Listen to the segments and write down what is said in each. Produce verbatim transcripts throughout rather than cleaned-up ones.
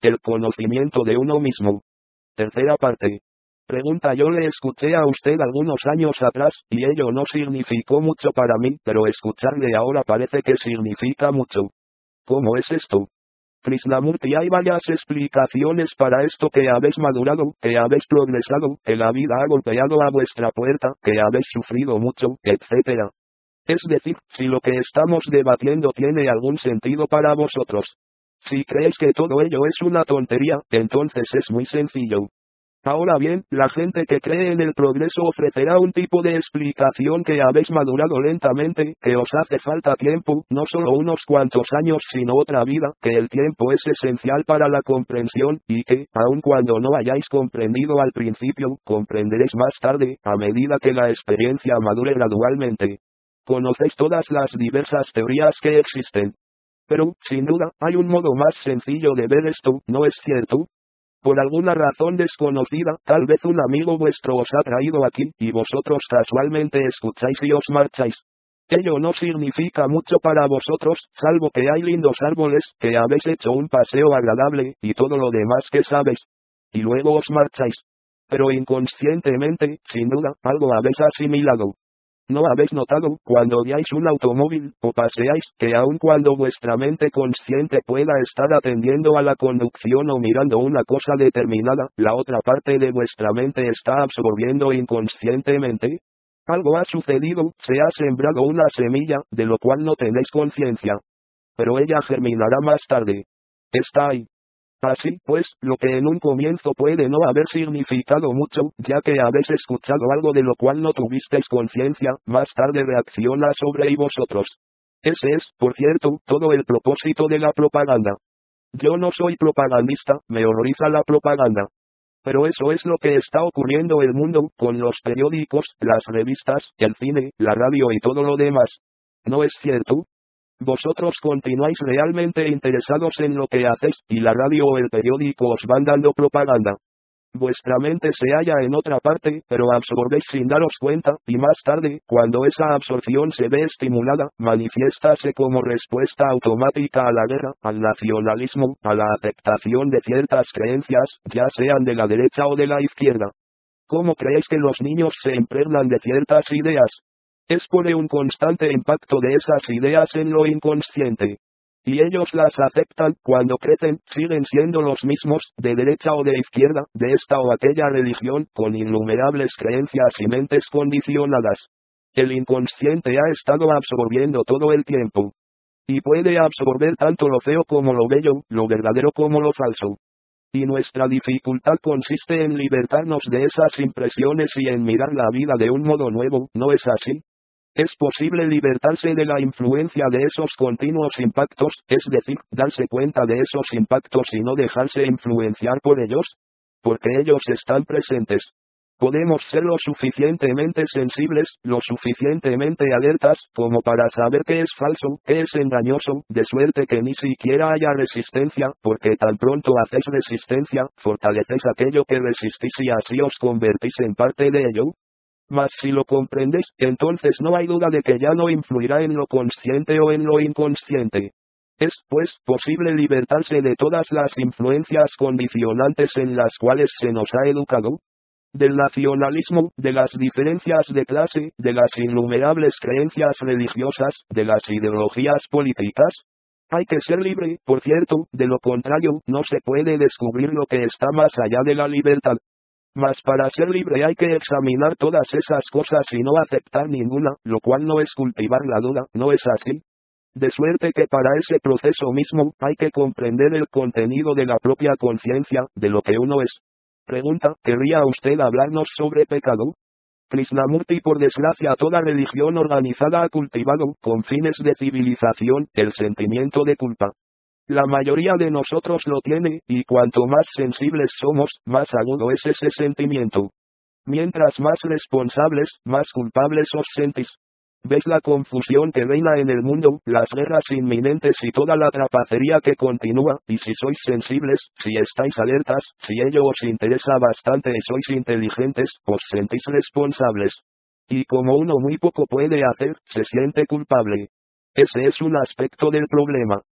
el conocimiento de uno mismo. Tercera parte. Pregunta: yo le escuché a usted algunos años atrás, y ello no significó mucho para mí, pero escucharle ahora parece que significa mucho. ¿Cómo es esto? Krishnamurti, hay varias explicaciones para esto: que habéis madurado, que habéis progresado, que la vida ha golpeado a vuestra puerta, que habéis sufrido mucho, etcétera. Es decir, si lo que estamos debatiendo tiene algún sentido para vosotros. Si creéis que todo ello es una tontería, entonces es muy sencillo. Ahora bien, la gente que cree en el progreso ofrecerá un tipo de explicación: que habéis madurado lentamente, que os hace falta tiempo, no solo unos cuantos años sino otra vida, que el tiempo es esencial para la comprensión, y que, aun cuando no hayáis comprendido al principio, comprenderéis más tarde, a medida que la experiencia madure gradualmente. Conocéis todas las diversas teorías que existen. Pero, sin duda, hay un modo más sencillo de ver esto, ¿no es cierto? Por alguna razón desconocida, tal vez un amigo vuestro os ha traído aquí, y vosotros casualmente escucháis y os marcháis. Ello no significa mucho para vosotros, salvo que hay lindos árboles, que habéis hecho un paseo agradable, y todo lo demás que sabéis. Y luego os marcháis. Pero inconscientemente, sin duda, algo habéis asimilado. ¿No habéis notado, cuando guiáis un automóvil, o paseáis, que aun cuando vuestra mente consciente pueda estar atendiendo a la conducción o mirando una cosa determinada, la otra parte de vuestra mente está absorbiendo inconscientemente? Algo ha sucedido, se ha sembrado una semilla, de lo cual no tenéis conciencia. Pero ella germinará más tarde. Está ahí. Así pues, lo que en un comienzo puede no haber significado mucho, ya que habéis escuchado algo de lo cual no tuvisteis conciencia, más tarde reacciona sobre y vosotros. Ese es, por cierto, todo el propósito de la propaganda. Yo no soy propagandista, me horroriza la propaganda. Pero eso es lo que está ocurriendo en el mundo, con los periódicos, las revistas, el cine, la radio y todo lo demás. ¿No es cierto? Vosotros continuáis realmente interesados en lo que hacéis, y la radio o el periódico os van dando propaganda. Vuestra mente se halla en otra parte, pero absorbéis sin daros cuenta, y más tarde, cuando esa absorción se ve estimulada, manifiéstase como respuesta automática a la guerra, al nacionalismo, a la aceptación de ciertas creencias, ya sean de la derecha o de la izquierda. ¿Cómo creéis que los niños se impregnan de ciertas ideas? Es por un constante impacto de esas ideas en lo inconsciente. Y ellos las aceptan, cuando crecen, siguen siendo los mismos, de derecha o de izquierda, de esta o aquella religión, con innumerables creencias y mentes condicionadas. El inconsciente ha estado absorbiendo todo el tiempo. Y puede absorber tanto lo feo como lo bello, lo verdadero como lo falso. Y nuestra dificultad consiste en libertarnos de esas impresiones y en mirar la vida de un modo nuevo, ¿no es así? Es posible libertarse de la influencia de esos continuos impactos, es decir, darse cuenta de esos impactos y no dejarse influenciar por ellos, porque ellos están presentes. Podemos ser lo suficientemente sensibles, lo suficientemente alertas, como para saber qué es falso, qué es engañoso, de suerte que ni siquiera haya resistencia, porque tan pronto hacéis resistencia, fortalecéis aquello que resistís y así os convertís en parte de ello. Mas si lo comprendéis, entonces no hay duda de que ya no influirá en lo consciente o en lo inconsciente. Es, pues, posible libertarse de todas las influencias condicionantes en las cuales se nos ha educado. Del nacionalismo, de las diferencias de clase, de las innumerables creencias religiosas, de las ideologías políticas. Hay que ser libre, por cierto, de lo contrario, no se puede descubrir lo que está más allá de la libertad. Mas para ser libre hay que examinar todas esas cosas y no aceptar ninguna, lo cual no es cultivar la duda, ¿no es así? De suerte que para ese proceso mismo, hay que comprender el contenido de la propia conciencia, de lo que uno es. Pregunta: ¿querría usted hablarnos sobre pecado? Krishnamurti, por desgracia toda religión organizada ha cultivado, con fines de civilización, el sentimiento de culpa. La mayoría de nosotros lo tiene, y cuanto más sensibles somos, más agudo es ese sentimiento. Mientras más responsables, más culpables os sentís. ¿Ves la confusión que reina en el mundo, las guerras inminentes y toda la trapacería que continúa? Y si sois sensibles, si estáis alertas, si ello os interesa bastante y sois inteligentes, os sentís responsables. Y como uno muy poco puede hacer, se siente culpable. Ese es un aspecto del problema.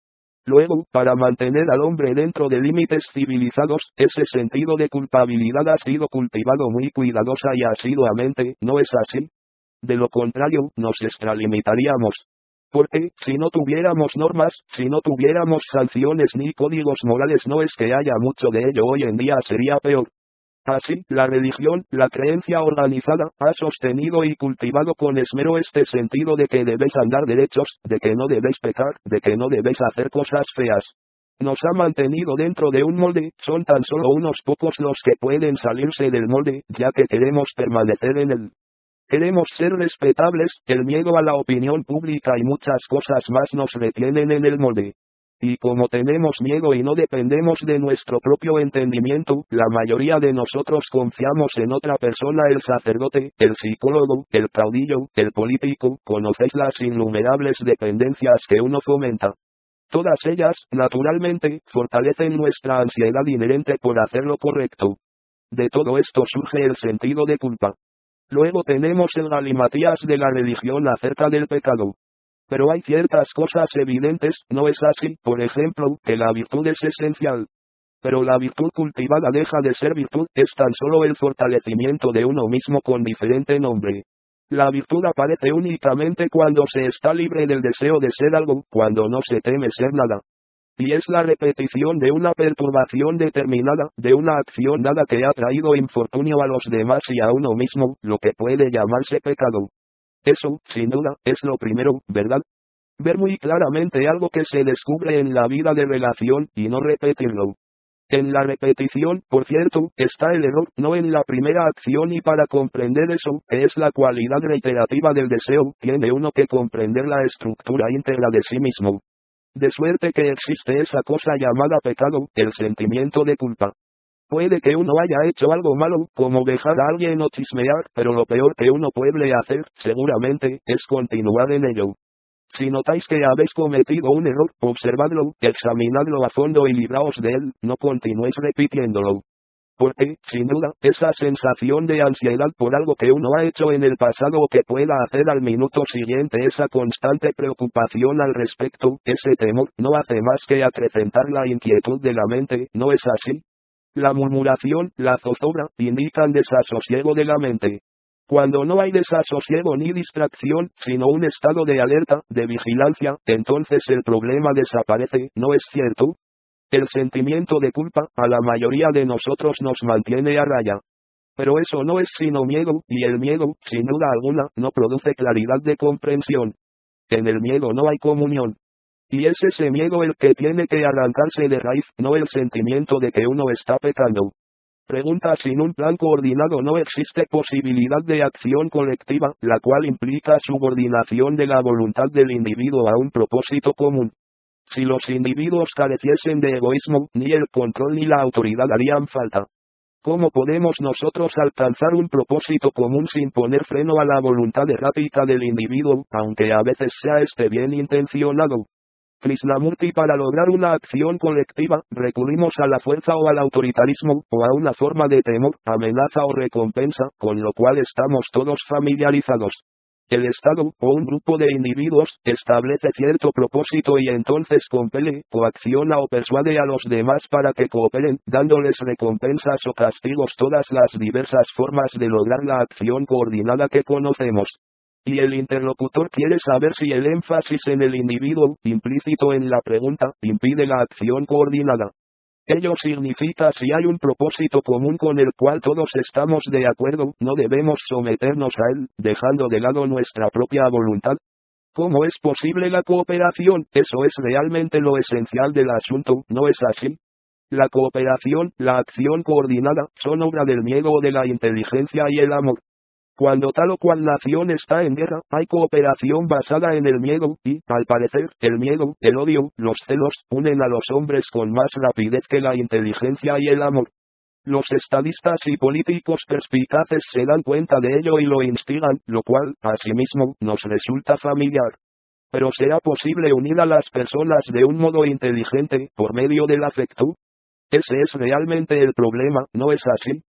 Luego, para mantener al hombre dentro de límites civilizados, ese sentido de culpabilidad ha sido cultivado muy cuidadosa y asiduamente, ¿no es así? De lo contrario, nos extralimitaríamos. Porque, si no tuviéramos normas, si no tuviéramos sanciones ni códigos morales, no es que haya mucho de ello hoy en día, sería peor. Así, la religión, la creencia organizada, ha sostenido y cultivado con esmero este sentido de que debéis andar derechos, de que no debéis pecar, de que no debéis hacer cosas feas. Nos ha mantenido dentro de un molde, son tan solo unos pocos los que pueden salirse del molde, ya que queremos permanecer en él. Queremos ser respetables, el miedo a la opinión pública y muchas cosas más nos retienen en el molde. Y como tenemos miedo y no dependemos de nuestro propio entendimiento, la mayoría de nosotros confiamos en otra persona, el sacerdote, el psicólogo, el caudillo, el político, conocéis las innumerables dependencias que uno fomenta. Todas ellas, naturalmente, fortalecen nuestra ansiedad inherente por hacer lo correcto. De todo esto surge el sentido de culpa. Luego tenemos el galimatías de la religión acerca del pecado. Pero hay ciertas cosas evidentes, ¿no es así? Por ejemplo, que la virtud es esencial. Pero la virtud cultivada deja de ser virtud, es tan solo el fortalecimiento de uno mismo con diferente nombre. La virtud aparece únicamente cuando se está libre del deseo de ser algo, cuando no se teme ser nada. Y es la repetición de una perturbación determinada, de una acción dada que ha traído infortunio a los demás y a uno mismo, lo que puede llamarse pecado. Eso, sin duda, es lo primero, ¿verdad? Ver muy claramente algo que se descubre en la vida de relación, y no repetirlo. En la repetición, por cierto, está el error, no en la primera acción, y para comprender eso, que es la cualidad reiterativa del deseo, tiene uno que comprender la estructura íntegra de sí mismo. De suerte que existe esa cosa llamada pecado, el sentimiento de culpa. Puede que uno haya hecho algo malo, como dejar a alguien o chismear, pero lo peor que uno puede hacer, seguramente, es continuar en ello. Si notáis que habéis cometido un error, observadlo, examinadlo a fondo y libraos de él, no continuéis repitiéndolo. Porque, sin duda, esa sensación de ansiedad por algo que uno ha hecho en el pasado o que pueda hacer al minuto siguiente, esa constante preocupación al respecto, ese temor, no hace más que acrecentar la inquietud de la mente, ¿no es así? La murmuración, la zozobra, indican desasosiego de la mente. Cuando no hay desasosiego ni distracción, sino un estado de alerta, de vigilancia, entonces el problema desaparece, ¿no es cierto? El sentimiento de culpa, a la mayoría de nosotros nos mantiene a raya. Pero eso no es sino miedo, y el miedo, sin duda alguna, no produce claridad de comprensión. En el miedo no hay comunión. Y es ese miedo el que tiene que arrancarse de raíz, no el sentimiento de que uno está pecando. Pregunta: sin un plan coordinado no existe posibilidad de acción colectiva, la cual implica subordinación de la voluntad del individuo a un propósito común. Si los individuos careciesen de egoísmo, ni el control ni la autoridad harían falta. ¿Cómo podemos nosotros alcanzar un propósito común sin poner freno a la voluntad errática del individuo, aunque a veces sea este bien intencionado? Krishnamurti: para lograr una acción colectiva, recurrimos a la fuerza o al autoritarismo, o a una forma de temor, amenaza o recompensa, con lo cual estamos todos familiarizados. El Estado, o un grupo de individuos, establece cierto propósito y entonces compele, coacciona o persuade a los demás para que cooperen, dándoles recompensas o castigos, todas las diversas formas de lograr la acción coordinada que conocemos. Y el interlocutor quiere saber si el énfasis en el individuo, implícito en la pregunta, impide la acción coordinada. Ello significa: si hay un propósito común con el cual todos estamos de acuerdo, no debemos someternos a él, dejando de lado nuestra propia voluntad. ¿Cómo es posible la cooperación? Eso es realmente lo esencial del asunto, ¿no es así? La cooperación, la acción coordinada, son obra del miedo o de la inteligencia y el amor. Cuando tal o cual nación está en guerra, hay cooperación basada en el miedo, y, al parecer, el miedo, el odio, los celos, unen a los hombres con más rapidez que la inteligencia y el amor. Los estadistas y políticos perspicaces se dan cuenta de ello y lo instigan, lo cual, asimismo, nos resulta familiar. Pero ¿será posible unir a las personas de un modo inteligente, por medio del afecto? Ese es realmente el problema, ¿no es así?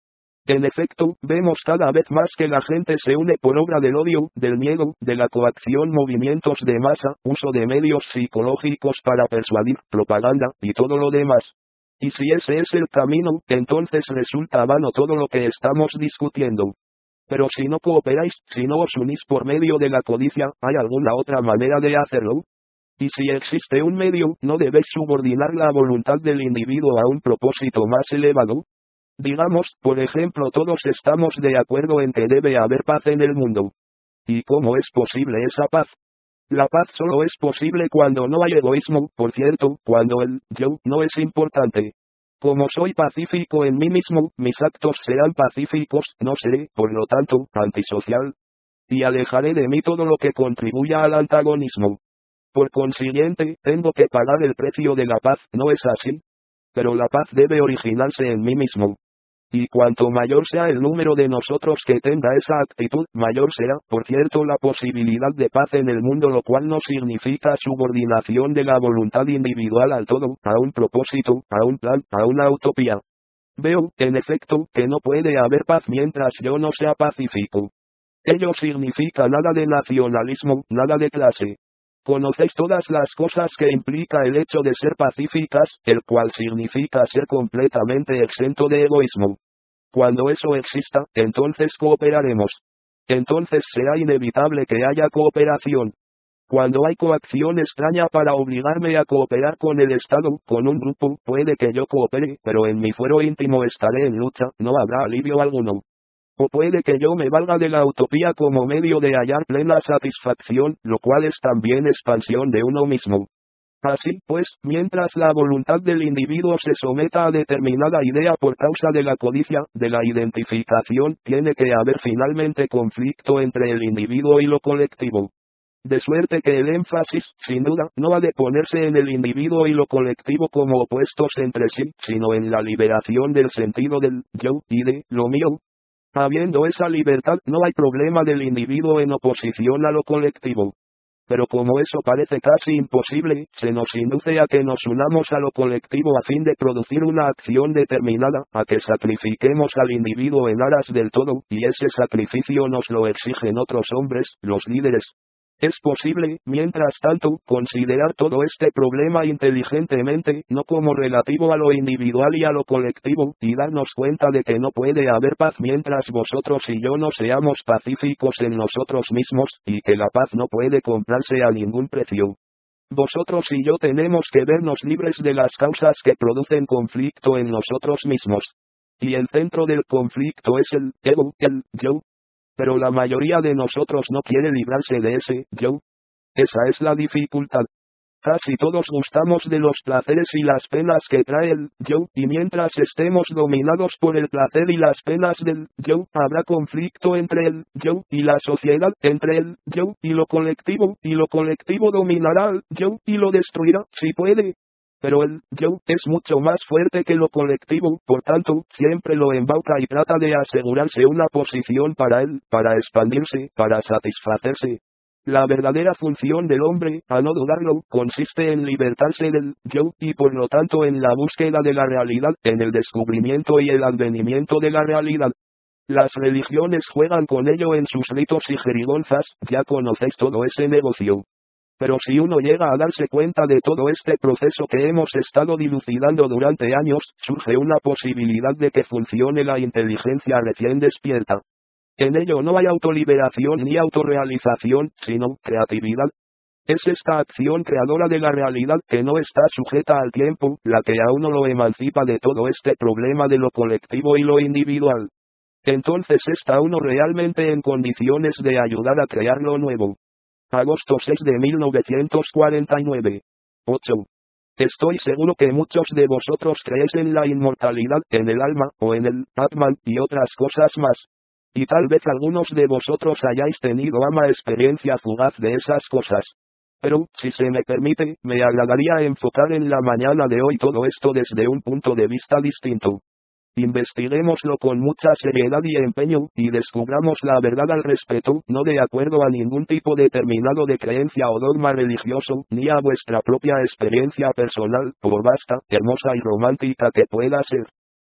En efecto, vemos cada vez más que la gente se une por obra del odio, del miedo, de la coacción, movimientos de masa, uso de medios psicológicos para persuadir, propaganda, y todo lo demás. Y si ese es el camino, entonces resulta vano todo lo que estamos discutiendo. Pero si no cooperáis, si no os unís por medio de la codicia, ¿hay alguna otra manera de hacerlo? Y si existe un medio, ¿no debéis subordinar la voluntad del individuo a un propósito más elevado? Digamos, por ejemplo, todos estamos de acuerdo en que debe haber paz en el mundo. ¿Y cómo es posible esa paz? La paz solo es posible cuando no hay egoísmo, por cierto, cuando el yo no es importante. Como soy pacífico en mí mismo, mis actos serán pacíficos, no seré, por lo tanto, antisocial. Y alejaré de mí todo lo que contribuya al antagonismo. Por consiguiente, tengo que pagar el precio de la paz, ¿no es así? Pero la paz debe originarse en mí mismo. Y cuanto mayor sea el número de nosotros que tenga esa actitud, mayor será, por cierto, la posibilidad de paz en el mundo, lo cual no significa subordinación de la voluntad individual al todo, a un propósito, a un plan, a una utopía. Veo, en efecto, que no puede haber paz mientras yo no sea pacífico. Ello significa nada de nacionalismo, nada de clase. Conocéis todas las cosas que implica el hecho de ser pacíficas, el cual significa ser completamente exento de egoísmo. Cuando eso exista, entonces cooperaremos. Entonces será inevitable que haya cooperación. Cuando hay coacción extraña para obligarme a cooperar con el Estado, con un grupo, puede que yo coopere, pero en mi fuero íntimo estaré en lucha, no habrá alivio alguno. O puede que yo me valga de la utopía como medio de hallar plena satisfacción, lo cual es también expansión de uno mismo. Así pues, mientras la voluntad del individuo se someta a determinada idea por causa de la codicia, de la identificación, tiene que haber finalmente conflicto entre el individuo y lo colectivo. De suerte que el énfasis, sin duda, no ha de ponerse en el individuo y lo colectivo como opuestos entre sí, sino en la liberación del sentido del yo y de lo mío. Habiendo esa libertad, no hay problema del individuo en oposición a lo colectivo. Pero como eso parece casi imposible, se nos induce a que nos unamos a lo colectivo a fin de producir una acción determinada, a que sacrifiquemos al individuo en aras del todo, y ese sacrificio nos lo exigen otros hombres, los líderes. Es posible, mientras tanto, considerar todo este problema inteligentemente, no como relativo a lo individual y a lo colectivo, y darnos cuenta de que no puede haber paz mientras vosotros y yo no seamos pacíficos en nosotros mismos, y que la paz no puede comprarse a ningún precio. Vosotros y yo tenemos que vernos libres de las causas que producen conflicto en nosotros mismos. Y el centro del conflicto es el ego, el yo. Pero la mayoría de nosotros no quiere librarse de ese yo. Esa es la dificultad. Casi todos gustamos de los placeres y las penas que trae el yo, y mientras estemos dominados por el placer y las penas del yo, habrá conflicto entre el yo y la sociedad, entre el yo y lo colectivo, y lo colectivo dominará al yo y lo destruirá, si puede. Pero el yo es mucho más fuerte que lo colectivo, por tanto, siempre lo embauca y trata de asegurarse una posición para él, para expandirse, para satisfacerse. La verdadera función del hombre, a no dudarlo, consiste en libertarse del yo, y por lo tanto en la búsqueda de la realidad, en el descubrimiento y el advenimiento de la realidad. Las religiones juegan con ello en sus ritos y jerigonzas, ya conocéis todo ese negocio. Pero si uno llega a darse cuenta de todo este proceso que hemos estado dilucidando durante años, surge una posibilidad de que funcione la inteligencia recién despierta. En ello no hay autoliberación ni autorrealización, sino creatividad. Es esta acción creadora de la realidad que no está sujeta al tiempo, la que a uno lo emancipa de todo este problema de lo colectivo y lo individual. Entonces está uno realmente en condiciones de ayudar a crear lo nuevo. Agosto seis de mil novecientos cuarenta y nueve. ocho. Estoy seguro que muchos de vosotros creéis en la inmortalidad, en el alma, o en el Atman, y otras cosas más. Y tal vez algunos de vosotros hayáis tenido ama experiencia fugaz de esas cosas. Pero, si se me permite, me agradaría enfocar en la mañana de hoy todo esto desde un punto de vista distinto. Investiguémoslo con mucha seriedad y empeño, y descubramos la verdad al respecto, no de acuerdo a ningún tipo determinado de creencia o dogma religioso, ni a vuestra propia experiencia personal, por vasta, hermosa y romántica que pueda ser.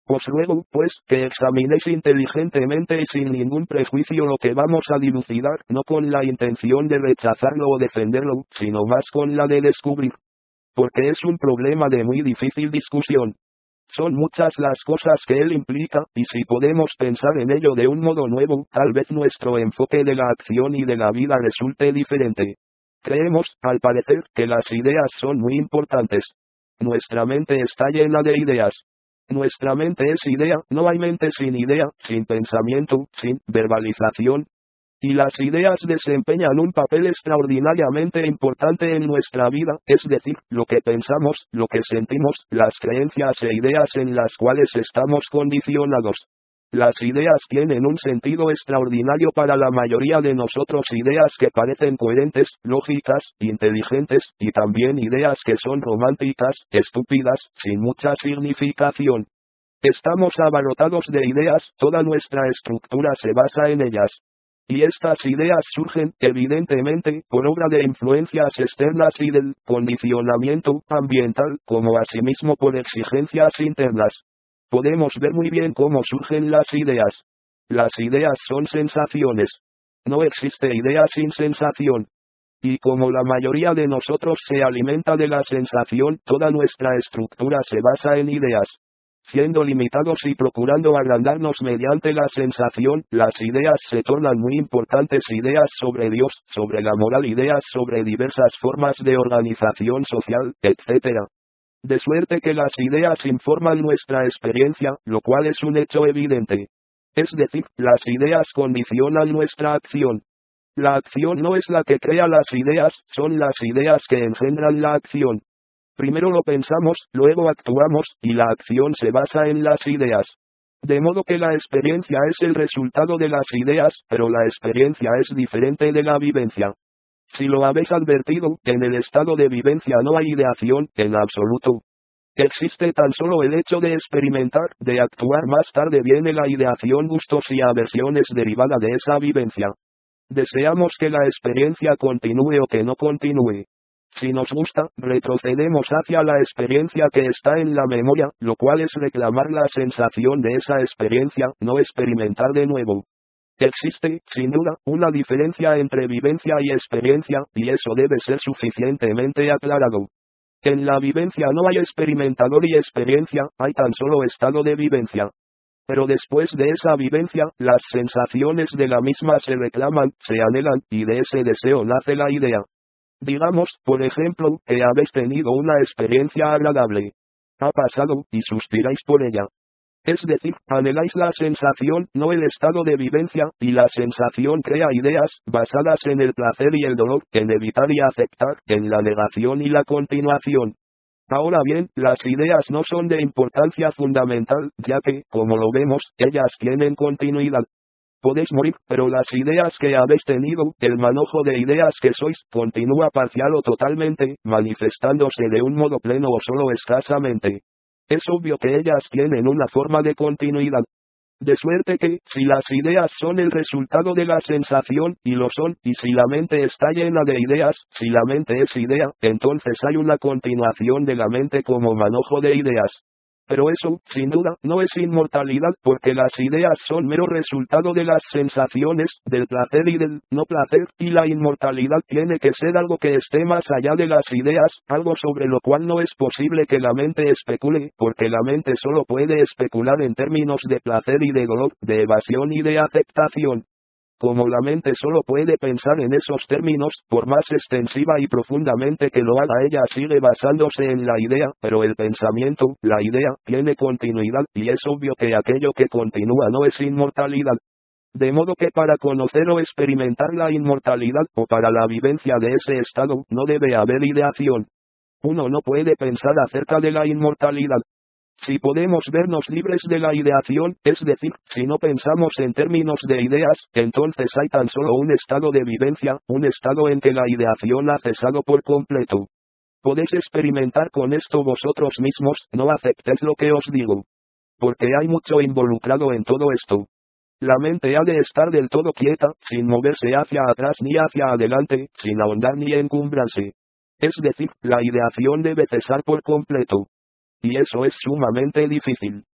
Os ruego, pues, que examinéis inteligentemente y sin ningún prejuicio lo que vamos a dilucidar, no con la intención de rechazarlo o defenderlo, sino más con la de descubrir. Porque es un problema de muy difícil discusión. Son muchas las cosas que él implica, y si podemos pensar en ello de un modo nuevo, tal vez nuestro enfoque de la acción y de la vida resulte diferente. Creemos, al parecer, que las ideas son muy importantes. Nuestra mente está llena de ideas. Nuestra mente es idea, no hay mente sin idea, sin pensamiento, sin verbalización. Y las ideas desempeñan un papel extraordinariamente importante en nuestra vida, es decir, lo que pensamos, lo que sentimos, las creencias e ideas en las cuales estamos condicionados. Las ideas tienen un sentido extraordinario para la mayoría de nosotros, ideas que parecen coherentes, lógicas, inteligentes, y también ideas que son románticas, estúpidas, sin mucha significación. Estamos abarrotados de ideas, toda nuestra estructura se basa en ellas. Y estas ideas surgen, evidentemente, por obra de influencias externas y del condicionamiento ambiental, como asimismo por exigencias internas. Podemos ver muy bien cómo surgen las ideas. Las ideas son sensaciones. No existe idea sin sensación. Y como la mayoría de nosotros se alimenta de la sensación, toda nuestra estructura se basa en ideas. Siendo limitados y procurando agrandarnos mediante la sensación, las ideas se tornan muy importantes, ideas sobre Dios, sobre la moral, ideas sobre diversas formas de organización social, etcétera. De suerte que las ideas informan nuestra experiencia, lo cual es un hecho evidente. Es decir, las ideas condicionan nuestra acción. La acción no es la que crea las ideas, son las ideas que engendran la acción. Primero lo pensamos, luego actuamos, y la acción se basa en las ideas. De modo que la experiencia es el resultado de las ideas, pero la experiencia es diferente de la vivencia. Si lo habéis advertido, en el estado de vivencia no hay ideación, en absoluto. Existe tan solo el hecho de experimentar, de actuar. Más tarde viene la ideación, gustos y aversiones derivada de esa vivencia. Deseamos que la experiencia continúe o que no continúe. Si nos gusta, retrocedemos hacia la experiencia que está en la memoria, lo cual es reclamar la sensación de esa experiencia, no experimentar de nuevo. Existe, sin duda, una diferencia entre vivencia y experiencia, y eso debe ser suficientemente aclarado. En la vivencia no hay experimentador y experiencia, hay tan solo estado de vivencia. Pero después de esa vivencia, las sensaciones de la misma se reclaman, se anhelan, y de ese deseo nace la idea. Digamos, por ejemplo, que habéis tenido una experiencia agradable. Ha pasado, y suspiráis por ella. Es decir, anheláis la sensación, no el estado de vivencia, y la sensación crea ideas, basadas en el placer y el dolor, en evitar y aceptar, en la negación y la continuación. Ahora bien, las ideas no son de importancia fundamental, ya que, como lo vemos, ellas tienen continuidad. Podéis morir, pero las ideas que habéis tenido, el manojo de ideas que sois, continúa parcial o totalmente, manifestándose de un modo pleno o solo escasamente. Es obvio que ellas tienen una forma de continuidad. De suerte que, si las ideas son el resultado de la sensación, y lo son, y si la mente está llena de ideas, si la mente es idea, entonces hay una continuación de la mente como manojo de ideas. Pero eso, sin duda, no es inmortalidad, porque las ideas son mero resultado de las sensaciones, del placer y del no placer, y la inmortalidad tiene que ser algo que esté más allá de las ideas, algo sobre lo cual no es posible que la mente especule, porque la mente solo puede especular en términos de placer y de dolor, de evasión y de aceptación. Como la mente solo puede pensar en esos términos, por más extensiva y profundamente que lo haga, ella sigue basándose en la idea, pero el pensamiento, la idea, tiene continuidad, y es obvio que aquello que continúa no es inmortalidad. De modo que para conocer o experimentar la inmortalidad, o para la vivencia de ese estado, no debe haber ideación. Uno no puede pensar acerca de la inmortalidad. Si podemos vernos libres de la ideación, es decir, si no pensamos en términos de ideas, entonces hay tan solo un estado de vivencia, un estado en que la ideación ha cesado por completo. Podéis experimentar con esto vosotros mismos, no aceptéis lo que os digo. Porque hay mucho involucrado en todo esto. La mente ha de estar del todo quieta, sin moverse hacia atrás ni hacia adelante, sin ahondar ni encumbrarse. Es decir, la ideación debe cesar por completo. Y eso es sumamente difícil.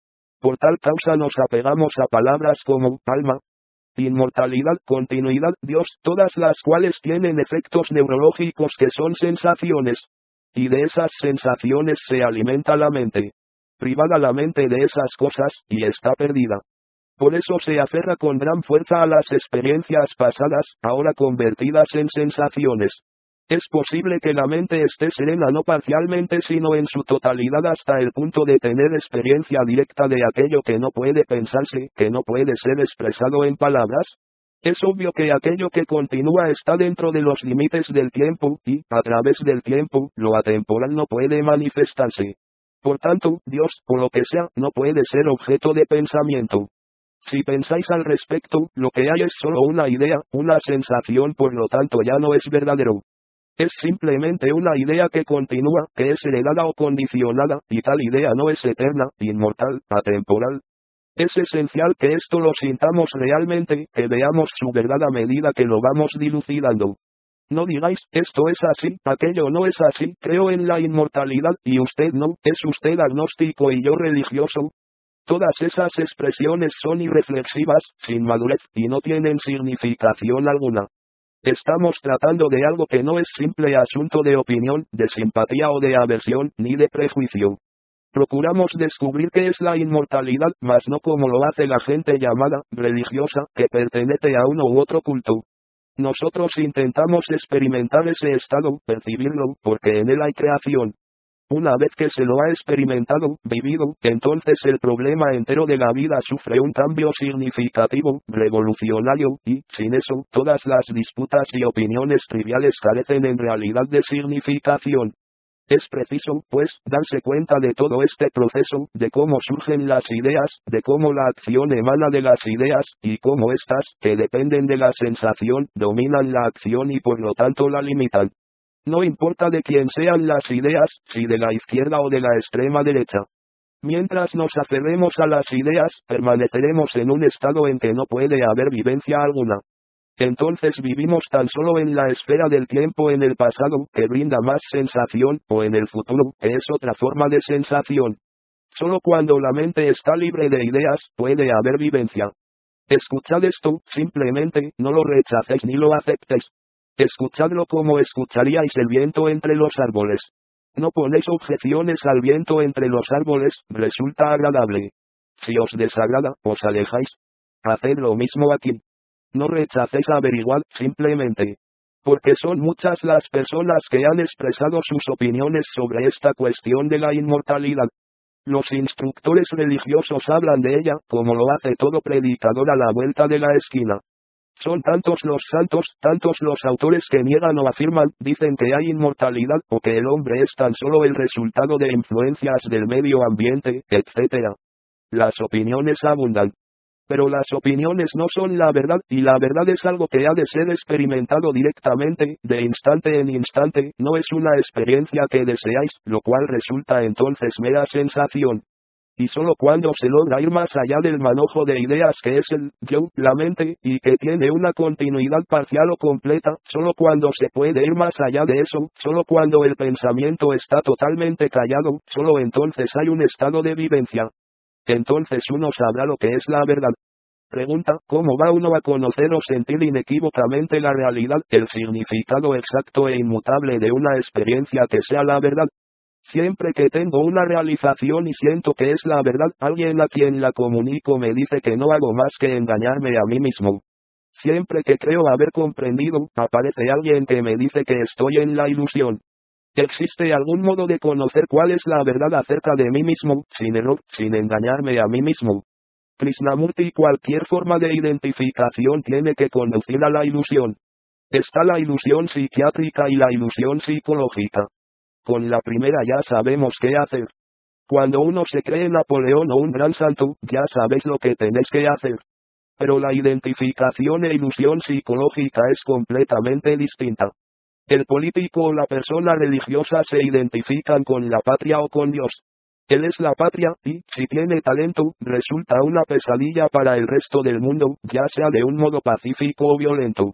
Por tal causa nos apegamos a palabras como alma, inmortalidad, continuidad, Dios, todas las cuales tienen efectos neurológicos que son sensaciones. Y de esas sensaciones se alimenta la mente. Privada la mente de esas cosas, y está perdida. Por eso se aferra con gran fuerza a las experiencias pasadas, ahora convertidas en sensaciones. Es posible que la mente esté serena no parcialmente sino en su totalidad hasta el punto de tener experiencia directa de aquello que no puede pensarse, que no puede ser expresado en palabras. Es obvio que aquello que continúa está dentro de los límites del tiempo, y, a través del tiempo, lo atemporal no puede manifestarse. Por tanto, Dios, o lo que sea, no puede ser objeto de pensamiento. Si pensáis al respecto, lo que hay es solo una idea, una sensación, por lo tanto ya no es verdadero. Es simplemente una idea que continúa, que es heredada o condicionada, y tal idea no es eterna, inmortal, atemporal. Es esencial que esto lo sintamos realmente, que veamos su verdad a medida que lo vamos dilucidando. No digáis, esto es así, aquello no es así, creo en la inmortalidad, y usted no, es usted agnóstico y yo religioso. Todas esas expresiones son irreflexivas, sin madurez, y no tienen significación alguna. Estamos tratando de algo que no es simple asunto de opinión, de simpatía o de aversión, ni de prejuicio. Procuramos descubrir qué es la inmortalidad, mas no como lo hace la gente llamada religiosa, que pertenece a uno u otro culto. Nosotros intentamos experimentar ese estado, percibirlo, porque en él hay creación. Una vez que se lo ha experimentado, vivido, entonces el problema entero de la vida sufre un cambio significativo, revolucionario, y, sin eso, todas las disputas y opiniones triviales carecen en realidad de significación. Es preciso, pues, darse cuenta de todo este proceso, de cómo surgen las ideas, de cómo la acción emana de las ideas, y cómo éstas, que dependen de la sensación, dominan la acción y por lo tanto la limitan. No importa de quién sean las ideas, si de la izquierda o de la extrema derecha. Mientras nos aferremos a las ideas, permaneceremos en un estado en que no puede haber vivencia alguna. Entonces vivimos tan solo en la esfera del tiempo en el pasado, que brinda más sensación, o en el futuro, que es otra forma de sensación. Solo cuando la mente está libre de ideas, puede haber vivencia. Escuchad esto, simplemente, no lo rechacéis ni lo aceptéis. Escuchadlo como escucharíais el viento entre los árboles. No ponéis objeciones al viento entre los árboles, resulta agradable. Si os desagrada, os alejáis. Haced lo mismo aquí. No rechacéis averiguar, simplemente. Porque son muchas las personas que han expresado sus opiniones sobre esta cuestión de la inmortalidad. Los instructores religiosos hablan de ella, como lo hace todo predicador a la vuelta de la esquina. Son tantos los santos, tantos los autores que niegan o afirman, dicen que hay inmortalidad, o que el hombre es tan solo el resultado de influencias del medio ambiente, etcétera. Las opiniones abundan. Pero las opiniones no son la verdad, y la verdad es algo que ha de ser experimentado directamente, de instante en instante, no es una experiencia que deseáis, lo cual resulta entonces mera sensación. Y solo cuando se logra ir más allá del manojo de ideas que es el yo, la mente, y que tiene una continuidad parcial o completa, solo cuando se puede ir más allá de eso, solo cuando el pensamiento está totalmente callado, solo entonces hay un estado de vivencia. Entonces uno sabrá lo que es la verdad. Pregunta, ¿cómo va uno a conocer o sentir inequívocamente la realidad, el significado exacto e inmutable de una experiencia que sea la verdad? Siempre que tengo una realización y siento que es la verdad, alguien a quien la comunico me dice que no hago más que engañarme a mí mismo. Siempre que creo haber comprendido, aparece alguien que me dice que estoy en la ilusión. ¿Existe algún modo de conocer cuál es la verdad acerca de mí mismo, sin error, sin engañarme a mí mismo? Krishnamurti, cualquier forma de identificación tiene que conducir a la ilusión. Está la ilusión psiquiátrica y la ilusión psicológica. Con la primera ya sabemos qué hacer. Cuando uno se cree Napoleón o un gran santo, ya sabéis lo que tenéis que hacer. Pero la identificación e ilusión psicológica es completamente distinta. El político o la persona religiosa se identifican con la patria o con Dios. Él es la patria, y, si tiene talento, resulta una pesadilla para el resto del mundo, ya sea de un modo pacífico o violento.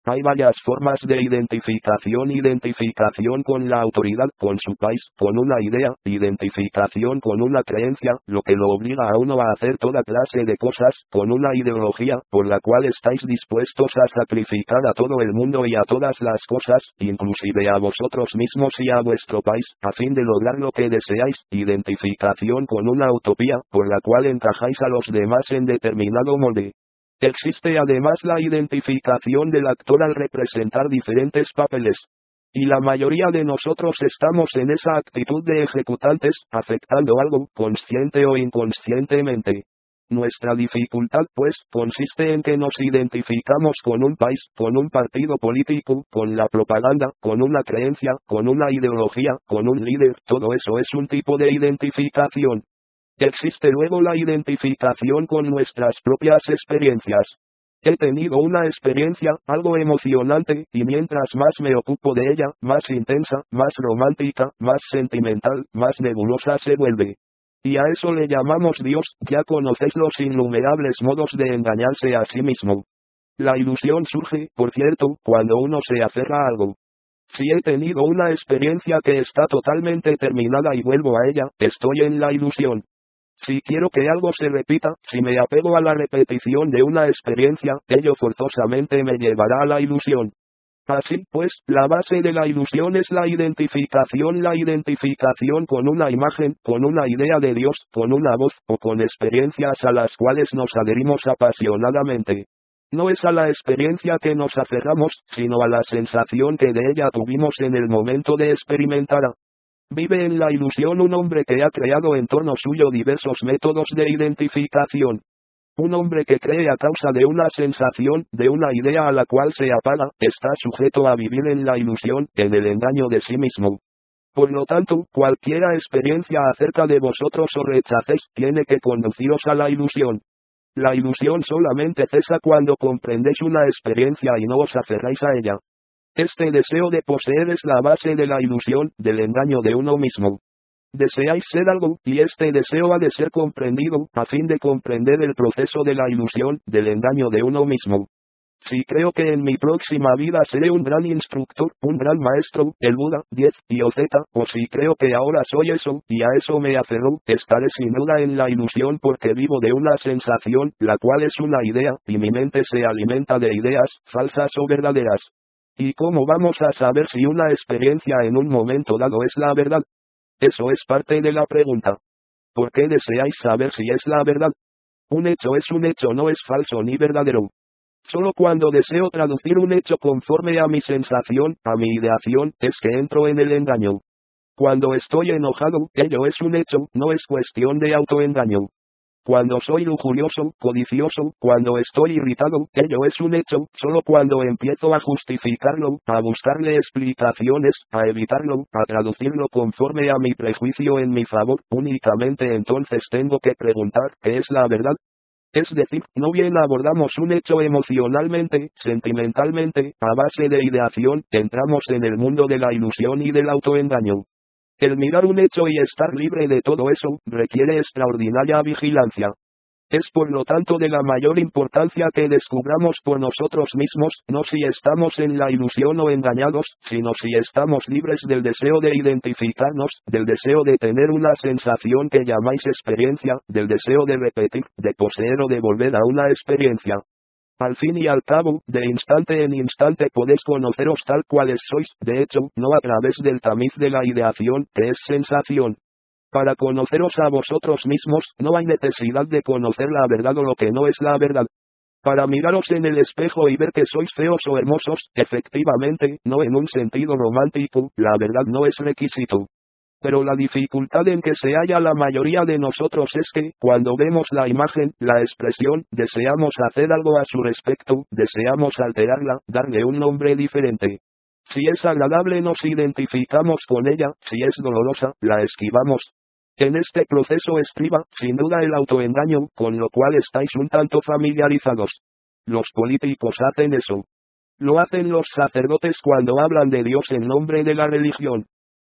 Hay varias formas de identificación: identificación con la autoridad, con su país, con una idea; identificación con una creencia, lo que lo obliga a uno a hacer toda clase de cosas; con una ideología, por la cual estáis dispuestos a sacrificar a todo el mundo y a todas las cosas, inclusive a vosotros mismos y a vuestro país, a fin de lograr lo que deseáis; identificación con una utopía, por la cual encajáis a los demás en determinado molde. Existe además la identificación del actor al representar diferentes papeles. Y la mayoría de nosotros estamos en esa actitud de ejecutantes, afectando algo, consciente o inconscientemente. Nuestra dificultad, pues, consiste en que nos identificamos con un país, con un partido político, con la propaganda, con una creencia, con una ideología, con un líder. Todo eso es un tipo de identificación. Existe luego la identificación con nuestras propias experiencias. He tenido una experiencia, algo emocionante, y mientras más me ocupo de ella, más intensa, más romántica, más sentimental, más nebulosa se vuelve. Y a eso le llamamos Dios. Ya conocéis los innumerables modos de engañarse a sí mismo. La ilusión surge, por cierto, cuando uno se aferra a algo. Si he tenido una experiencia que está totalmente terminada y vuelvo a ella, estoy en la ilusión. Si quiero que algo se repita, si me apego a la repetición de una experiencia, ello forzosamente me llevará a la ilusión. Así pues, la base de la ilusión es la identificación, la identificación con una imagen, con una idea de Dios, con una voz, o con experiencias a las cuales nos adherimos apasionadamente. No es a la experiencia que nos aferramos, sino a la sensación que de ella tuvimos en el momento de experimentarla. Vive en la ilusión un hombre que ha creado en torno suyo diversos métodos de identificación. Un hombre que cree a causa de una sensación, de una idea a la cual se apaga, está sujeto a vivir en la ilusión, en el engaño de sí mismo. Por lo tanto, cualquiera experiencia acerca de vosotros o rechacéis, tiene que conduciros a la ilusión. La ilusión solamente cesa cuando comprendéis una experiencia y no os aferráis a ella. Este deseo de poseer es la base de la ilusión, del engaño de uno mismo. Deseáis ser algo, y este deseo ha de ser comprendido, a fin de comprender el proceso de la ilusión, del engaño de uno mismo. Si creo que en mi próxima vida seré un gran instructor, un gran maestro, el Buda, diez, y o zeta, o si creo que ahora soy eso, y a eso me aferro, estaré sin duda en la ilusión porque vivo de una sensación, la cual es una idea, y mi mente se alimenta de ideas, falsas o verdaderas. ¿Y cómo vamos a saber si una experiencia en un momento dado es la verdad? Eso es parte de la pregunta. ¿Por qué deseáis saber si es la verdad? Un hecho es un hecho, no es falso ni verdadero. Solo cuando deseo traducir un hecho conforme a mi sensación, a mi ideación, es que entro en el engaño. Cuando estoy enojado, ello es un hecho, no es cuestión de autoengaño. Cuando soy lujurioso, codicioso, cuando estoy irritado, ello es un hecho, solo cuando empiezo a justificarlo, a buscarle explicaciones, a evitarlo, a traducirlo conforme a mi prejuicio en mi favor, únicamente entonces tengo que preguntar, ¿qué es la verdad? Es decir, no bien abordamos un hecho emocionalmente, sentimentalmente, a base de ideación, entramos en el mundo de la ilusión y del autoengaño. El mirar un hecho y estar libre de todo eso, requiere extraordinaria vigilancia. Es por lo tanto de la mayor importancia que descubramos por nosotros mismos, no si estamos en la ilusión o engañados, sino si estamos libres del deseo de identificarnos, del deseo de tener una sensación que llamáis experiencia, del deseo de repetir, de poseer o de volver a una experiencia. Al fin y al cabo, de instante en instante podéis conoceros tal cuales sois, de hecho, no a través del tamiz de la ideación, que es sensación. Para conoceros a vosotros mismos, no hay necesidad de conocer la verdad o lo que no es la verdad. Para miraros en el espejo y ver que sois feos o hermosos, efectivamente, no en un sentido romántico, la verdad no es requisito. Pero la dificultad en que se halla la mayoría de nosotros es que, cuando vemos la imagen, la expresión, deseamos hacer algo a su respecto, deseamos alterarla, darle un nombre diferente. Si es agradable nos identificamos con ella, si es dolorosa, la esquivamos. En este proceso estriba, sin duda, el autoengaño, con lo cual estáis un tanto familiarizados. Los políticos hacen eso. Lo hacen los sacerdotes cuando hablan de Dios en nombre de la religión.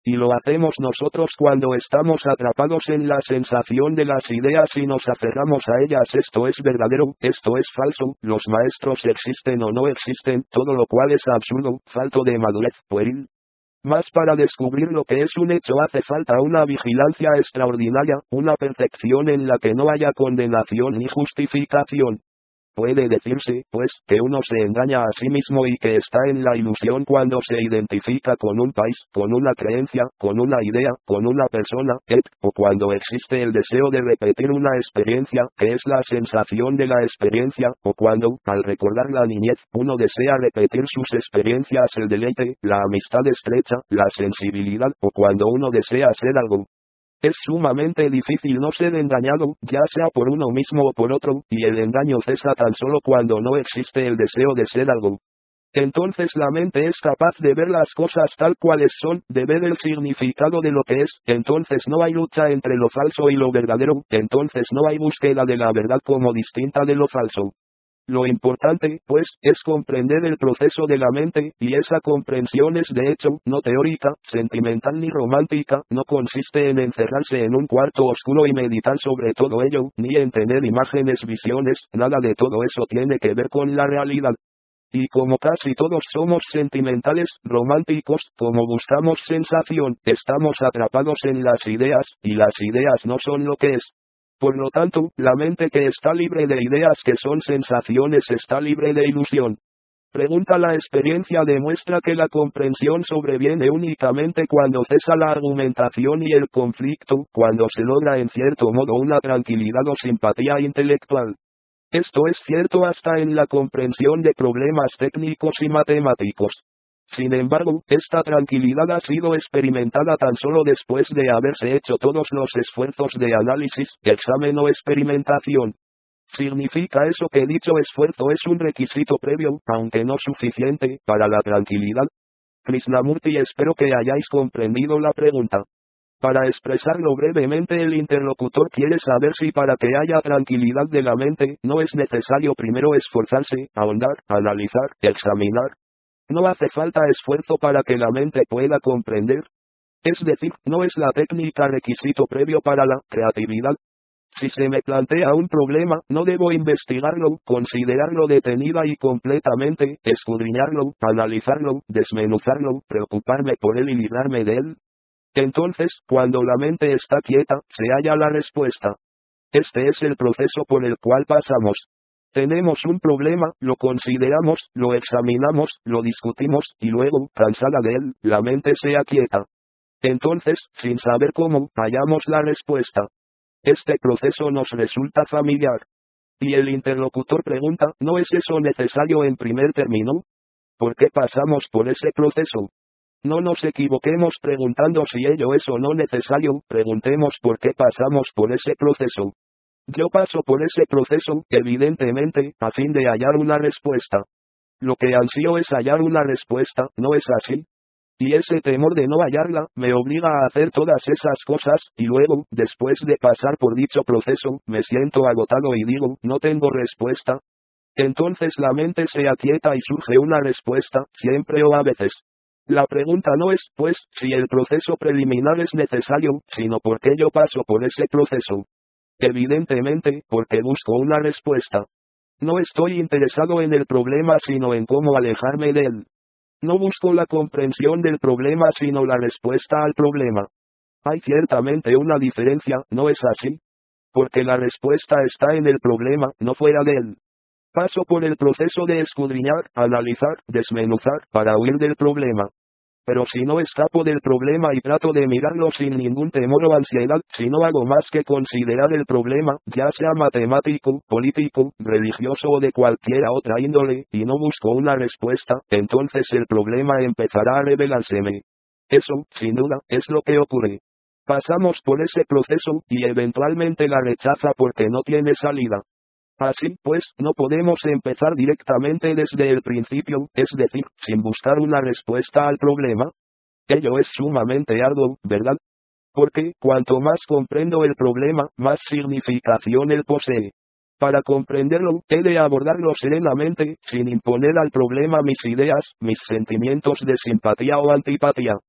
Y lo hacemos nosotros cuando estamos atrapados en la sensación de las ideas y nos aferramos a ellas. Esto es verdadero, esto es falso, los maestros existen o no existen, todo lo cual es absurdo, falto de madurez, pueril. Mas para descubrir lo que es un hecho hace falta una vigilancia extraordinaria, una percepción en la que no haya condenación ni justificación. Puede decirse, pues, que uno se engaña a sí mismo y que está en la ilusión cuando se identifica con un país, con una creencia, con una idea, con una persona, et, o cuando existe el deseo de repetir una experiencia, que es la sensación de la experiencia, o cuando, al recordar la niñez, uno desea repetir sus experiencias, el deleite, la amistad estrecha, la sensibilidad, o cuando uno desea hacer algo. Es sumamente difícil no ser engañado, ya sea por uno mismo o por otro, y el engaño cesa tan solo cuando no existe el deseo de ser algo. Entonces la mente es capaz de ver las cosas tal cuales son, de ver el significado de lo que es, entonces no hay lucha entre lo falso y lo verdadero, entonces no hay búsqueda de la verdad como distinta de lo falso. Lo importante, pues, es comprender el proceso de la mente, y esa comprensión es de hecho, no teórica, sentimental ni romántica, no consiste en encerrarse en un cuarto oscuro y meditar sobre todo ello, ni en tener imágenes, visiones, nada de todo eso tiene que ver con la realidad. Y como casi todos somos sentimentales, románticos, como buscamos sensación, estamos atrapados en las ideas, y las ideas no son lo que es. Por lo tanto, la mente que está libre de ideas que son sensaciones está libre de ilusión. Pregunta: la experiencia demuestra que la comprensión sobreviene únicamente cuando cesa la argumentación y el conflicto, cuando se logra en cierto modo una tranquilidad o simpatía intelectual. Esto es cierto hasta en la comprensión de problemas técnicos y matemáticos. Sin embargo, esta tranquilidad ha sido experimentada tan solo después de haberse hecho todos los esfuerzos de análisis, examen o experimentación. Significa eso que dicho esfuerzo es un requisito previo, aunque no suficiente, para la tranquilidad. Krishnamurti, espero que hayáis comprendido la pregunta. Para expresarlo brevemente, el interlocutor quiere saber si para que haya tranquilidad de la mente, no es necesario primero esforzarse, ahondar, analizar, examinar. No hace falta esfuerzo para que la mente pueda comprender. Es decir, no es la técnica requisito previo para la creatividad. Si se me plantea un problema, no debo investigarlo, considerarlo detenida y completamente, escudriñarlo, analizarlo, desmenuzarlo, preocuparme por él y librarme de él. Entonces, cuando la mente está quieta, se halla la respuesta. Este es el proceso por el cual pasamos. Tenemos un problema, lo consideramos, lo examinamos, lo discutimos, y luego, cansada de él, la mente se aquieta. Entonces, sin saber cómo, hallamos la respuesta. Este proceso nos resulta familiar. Y el interlocutor pregunta: ¿no es eso necesario en primer término? ¿Por qué pasamos por ese proceso? No nos equivoquemos preguntando si ello es o no necesario, preguntemos por qué pasamos por ese proceso. Yo paso por ese proceso, evidentemente, a fin de hallar una respuesta. Lo que ansío es hallar una respuesta, ¿no es así? Y ese temor de no hallarla, me obliga a hacer todas esas cosas, y luego, después de pasar por dicho proceso, me siento agotado y digo: no tengo respuesta. Entonces la mente se aquieta y surge una respuesta, siempre o a veces. La pregunta no es, pues, si el proceso preliminar es necesario, sino por qué yo paso por ese proceso. Evidentemente, porque busco una respuesta. No estoy interesado en el problema sino en cómo alejarme de él. No busco la comprensión del problema sino la respuesta al problema. Hay ciertamente una diferencia, ¿no es así? Porque la respuesta está en el problema, no fuera de él. Paso por el proceso de escudriñar, analizar, desmenuzar, para huir del problema. Pero si no escapo del problema y trato de mirarlo sin ningún temor o ansiedad, si no hago más que considerar el problema, ya sea matemático, político, religioso o de cualquier otra índole, y no busco una respuesta, entonces el problema empezará a revelárseme. Eso, sin duda, es lo que ocurre. Pasamos por ese proceso, y eventualmente la rechaza porque no tiene salida. Así pues, no podemos empezar directamente desde el principio, es decir, sin buscar una respuesta al problema. Ello es sumamente arduo, ¿verdad? Porque, cuanto más comprendo el problema, más significación él posee. Para comprenderlo, he de abordarlo serenamente, sin imponer al problema mis ideas, mis sentimientos de simpatía o antipatía.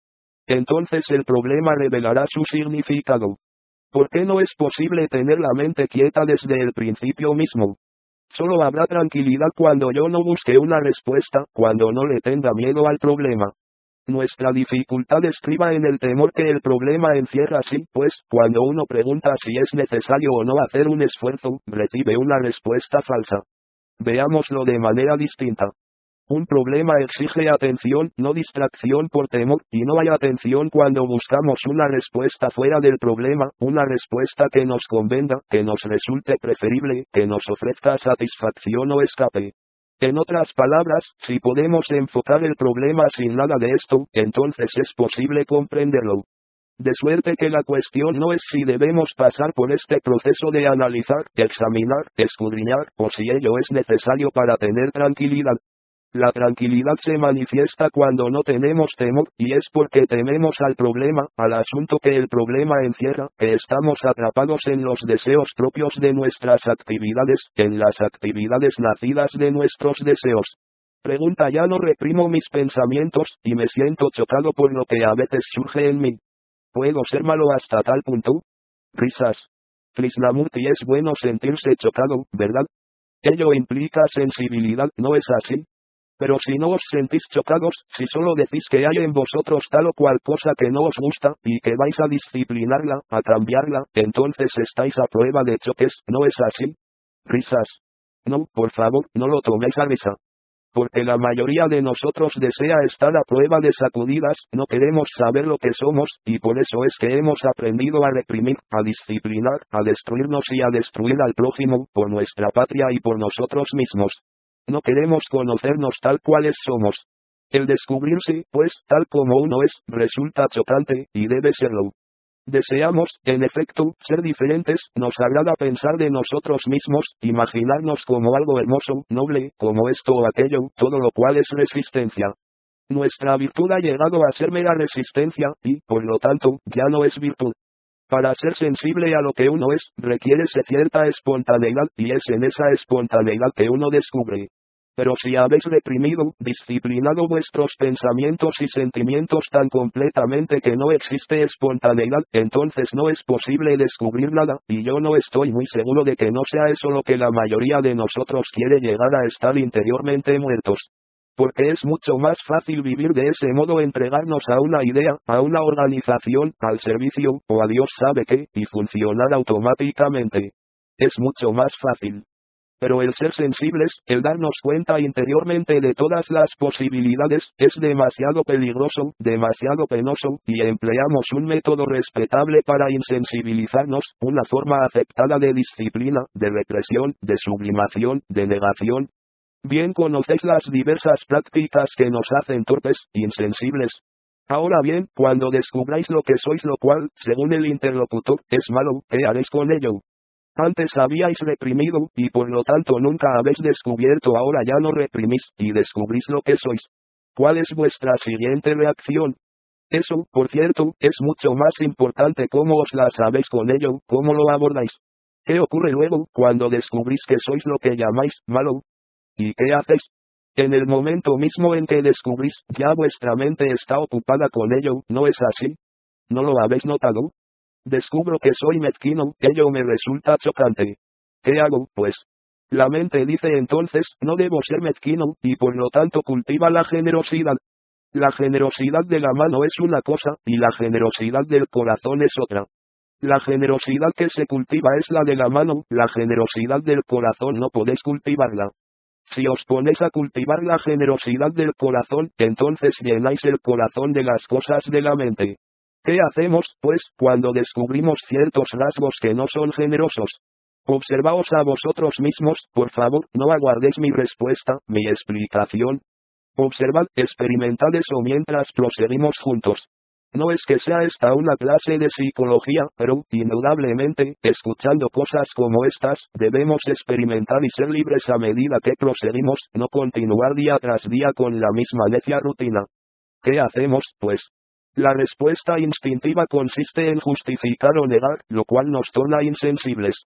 entonces el problema revelará su significado. ¿Por qué no es posible tener la mente quieta desde el principio mismo? Solo habrá tranquilidad cuando yo no busque una respuesta, cuando no le tenga miedo al problema. Nuestra dificultad estriba en el temor que el problema encierra, sí, pues, cuando uno pregunta si es necesario o no hacer un esfuerzo, recibe una respuesta falsa. Veámoslo de manera distinta. Un problema exige atención, no distracción por temor, y no hay atención cuando buscamos una respuesta fuera del problema, una respuesta que nos convenga, que nos resulte preferible, que nos ofrezca satisfacción o escape. En otras palabras, si podemos enfocar el problema sin nada de esto, entonces es posible comprenderlo. De suerte que la cuestión no es si debemos pasar por este proceso de analizar, examinar, escudriñar, o si ello es necesario para tener tranquilidad. La tranquilidad se manifiesta cuando no tenemos temor, y es porque tememos al problema, al asunto que el problema encierra, que estamos atrapados en los deseos propios de nuestras actividades, en las actividades nacidas de nuestros deseos. Pregunta: ya no reprimo mis pensamientos, y me siento chocado por lo que a veces surge en mí. ¿Puedo ser malo hasta tal punto? Risas. Krishnamurti: es bueno sentirse chocado, ¿verdad? Ello implica sensibilidad, ¿no es así? Pero si no os sentís chocados, si solo decís que hay en vosotros tal o cual cosa que no os gusta, y que vais a disciplinarla, a cambiarla, entonces estáis a prueba de choques, ¿no es así? Risas. No, por favor, no lo toméis a risa. Porque la mayoría de nosotros desea estar a prueba de sacudidas, no queremos saber lo que somos, y por eso es que hemos aprendido a reprimir, a disciplinar, a destruirnos y a destruir al prójimo, por nuestra patria y por nosotros mismos. No queremos conocernos tal cuales somos. El descubrirse, pues, tal como uno es, resulta chocante, y debe serlo. Deseamos, en efecto, ser diferentes, nos agrada pensar de nosotros mismos, imaginarnos como algo hermoso, noble, como esto o aquello, todo lo cual es resistencia. Nuestra virtud ha llegado a ser mera resistencia, y, por lo tanto, ya no es virtud. Para ser sensible a lo que uno es, requiérese cierta espontaneidad, y es en esa espontaneidad que uno descubre. Pero si habéis reprimido, disciplinado vuestros pensamientos y sentimientos tan completamente que no existe espontaneidad, entonces no es posible descubrir nada, y yo no estoy muy seguro de que no sea eso lo que la mayoría de nosotros quiere: llegar a estar interiormente muertos. Porque es mucho más fácil vivir de ese modo, entregarnos a una idea, a una organización, al servicio, o a Dios sabe qué, y funcionar automáticamente. Es mucho más fácil. Pero el ser sensibles, el darnos cuenta interiormente de todas las posibilidades, es demasiado peligroso, demasiado penoso, y empleamos un método respetable para insensibilizarnos, una forma aceptada de disciplina, de represión, de sublimación, de negación. Bien conocéis las diversas prácticas que nos hacen torpes, insensibles. Ahora bien, cuando descubráis lo que sois, lo cual, según el interlocutor, es malo, ¿qué haréis con ello? Antes habíais reprimido, y por lo tanto nunca habéis descubierto, ahora ya no reprimís, y descubrís lo que sois. ¿Cuál es vuestra siguiente reacción? Eso, por cierto, es mucho más importante cómo os la sabéis con ello, cómo lo abordáis. ¿Qué ocurre luego, cuando descubrís que sois lo que llamáis malo? ¿Y qué hacéis? En el momento mismo en que descubrís, ya vuestra mente está ocupada con ello, ¿no es así? ¿No lo habéis notado? Descubro que soy mezquino, ello me resulta chocante. ¿Qué hago, pues? La mente dice entonces: no debo ser mezquino, y por lo tanto cultiva la generosidad. La generosidad de la mano es una cosa, y la generosidad del corazón es otra. La generosidad que se cultiva es la de la mano, la generosidad del corazón no podéis cultivarla. Si os ponéis a cultivar la generosidad del corazón, entonces llenáis el corazón de las cosas de la mente. ¿Qué hacemos, pues, cuando descubrimos ciertos rasgos que no son generosos? Observaos a vosotros mismos, por favor, no aguardéis mi respuesta, mi explicación. Observad, experimentad eso mientras proseguimos juntos. No es que sea esta una clase de psicología, pero, indudablemente, escuchando cosas como estas, debemos experimentar y ser libres a medida que proseguimos, no continuar día tras día con la misma necia rutina. ¿Qué hacemos, pues? La respuesta instintiva consiste en justificar o negar, lo cual nos torna insensibles.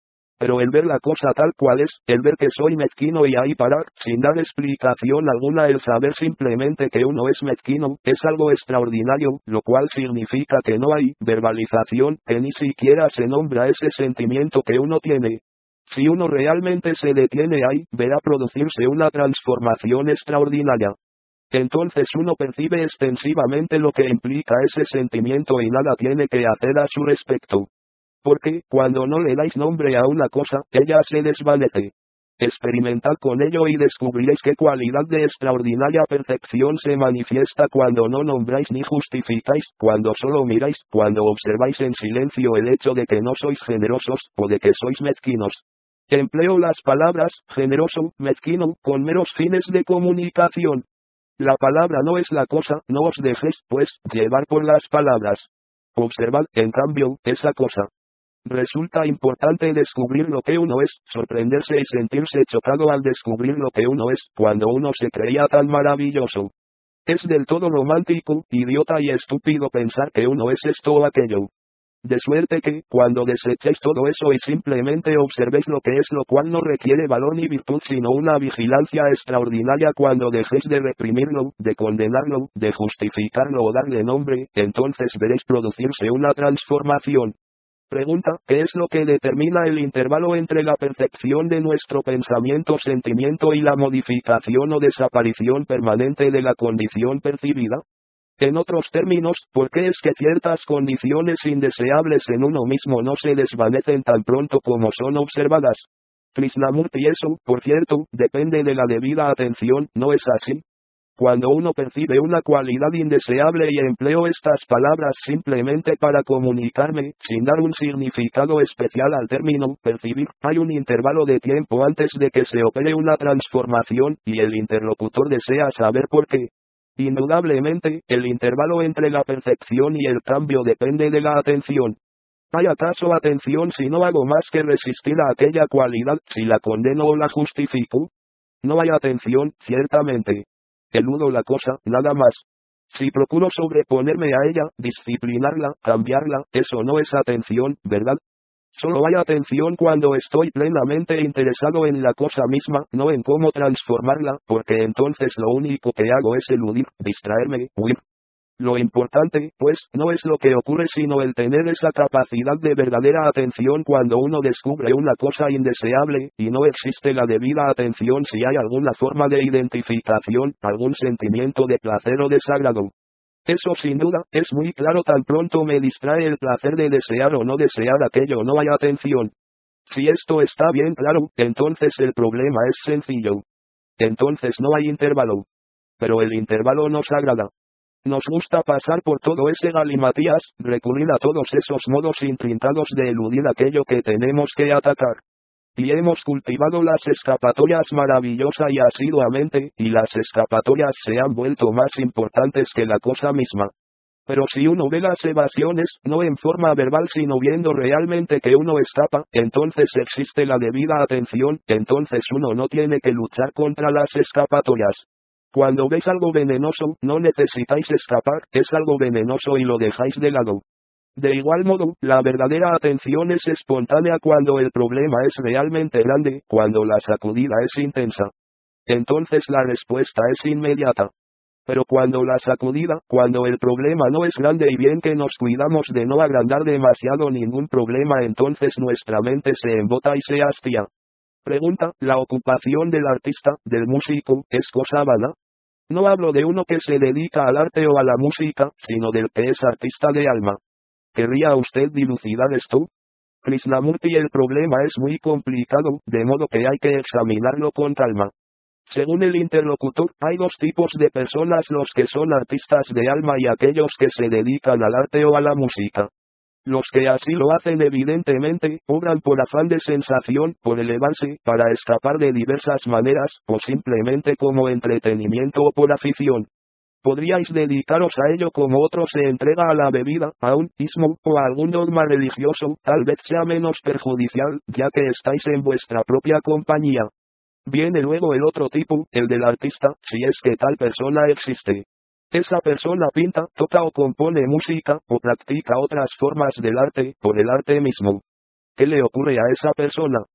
Pero el ver la cosa tal cual es, el ver que soy mezquino y ahí parar, sin dar explicación alguna, el saber simplemente que uno es mezquino, es algo extraordinario, lo cual significa que no hay verbalización, que ni siquiera se nombra ese sentimiento que uno tiene. Si uno realmente se detiene ahí, verá producirse una transformación extraordinaria. Entonces uno percibe extensivamente lo que implica ese sentimiento y nada tiene que hacer a su respecto. Porque, cuando no le dais nombre a una cosa, ella se desvanece. Experimentad con ello y descubriréis qué cualidad de extraordinaria percepción se manifiesta cuando no nombráis ni justificáis, cuando solo miráis, cuando observáis en silencio el hecho de que no sois generosos, o de que sois mezquinos. Empleo las palabras, generoso, mezquino, con meros fines de comunicación. La palabra no es la cosa, no os dejéis, pues, llevar por las palabras. Observad, en cambio, esa cosa. Resulta importante descubrir lo que uno es, sorprenderse y sentirse chocado al descubrir lo que uno es, cuando uno se creía tan maravilloso. Es del todo romántico, idiota y estúpido pensar que uno es esto o aquello. De suerte que, cuando desechéis todo eso y simplemente observéis lo que es, lo cual no requiere valor ni virtud sino una vigilancia extraordinaria, cuando dejéis de reprimirlo, de condenarlo, de justificarlo o darle nombre, entonces veréis producirse una transformación. Pregunta, ¿qué es lo que determina el intervalo entre la percepción de nuestro pensamiento-sentimiento y la modificación o desaparición permanente de la condición percibida? En otros términos, ¿por qué es que ciertas condiciones indeseables en uno mismo no se desvanecen tan pronto como son observadas? Krishnamurti, eso, por cierto, depende de la debida atención, ¿no es así? Cuando uno percibe una cualidad indeseable y empleo estas palabras simplemente para comunicarme, sin dar un significado especial al término percibir, hay un intervalo de tiempo antes de que se opere una transformación, y el interlocutor desea saber por qué. Indudablemente, el intervalo entre la percepción y el cambio depende de la atención. ¿Hay acaso atención si no hago más que resistir a aquella cualidad, si la condeno o la justifico? No hay atención, ciertamente. Eludo la cosa, nada más. Si procuro sobreponerme a ella, disciplinarla, cambiarla, eso no es atención, ¿verdad? Solo hay atención cuando estoy plenamente interesado en la cosa misma, no en cómo transformarla, porque entonces lo único que hago es eludir, distraerme, huir. Lo importante, pues, no es lo que ocurre sino el tener esa capacidad de verdadera atención cuando uno descubre una cosa indeseable, y no existe la debida atención si hay alguna forma de identificación, algún sentimiento de placer o desagrado. Eso sin duda, es muy claro, tan pronto me distrae el placer de desear o no desear aquello, no hay atención. Si esto está bien claro, entonces el problema es sencillo. Entonces no hay intervalo. Pero el intervalo nos agrada. Nos gusta pasar por todo ese galimatías, recurrir a todos esos modos intrincados de eludir aquello que tenemos que atacar. Y hemos cultivado las escapatorias maravillosa y asiduamente, y las escapatorias se han vuelto más importantes que la cosa misma. Pero si uno ve las evasiones, no en forma verbal sino viendo realmente que uno escapa, entonces existe la debida atención, entonces uno no tiene que luchar contra las escapatorias. Cuando veis algo venenoso, no necesitáis escapar, es algo venenoso y lo dejáis de lado. De igual modo, la verdadera atención es espontánea cuando el problema es realmente grande, cuando la sacudida es intensa. Entonces la respuesta es inmediata. Pero cuando la sacudida, cuando el problema no es grande y bien que nos cuidamos de no agrandar demasiado ningún problema, entonces nuestra mente se embota y se hastía. Pregunta, ¿la ocupación del artista, del músico, es cosa vana? No hablo de uno que se dedica al arte o a la música, sino del que es artista de alma. ¿Querría usted dilucidar esto? Krishnamurti, el problema es muy complicado, de modo que hay que examinarlo con calma. Según el interlocutor, hay dos tipos de personas: los que son artistas de alma y aquellos que se dedican al arte o a la música. Los que así lo hacen evidentemente, obran por afán de sensación, por elevarse, para escapar de diversas maneras, o simplemente como entretenimiento o por afición. Podríais dedicaros a ello como otro se entrega a la bebida, a un ismo, o a algún dogma religioso, tal vez sea menos perjudicial, ya que estáis en vuestra propia compañía. Viene luego el otro tipo, el del artista, si es que tal persona existe. Esa persona pinta, toca o compone música, o practica otras formas del arte, por el arte mismo. ¿Qué le ocurre a esa persona?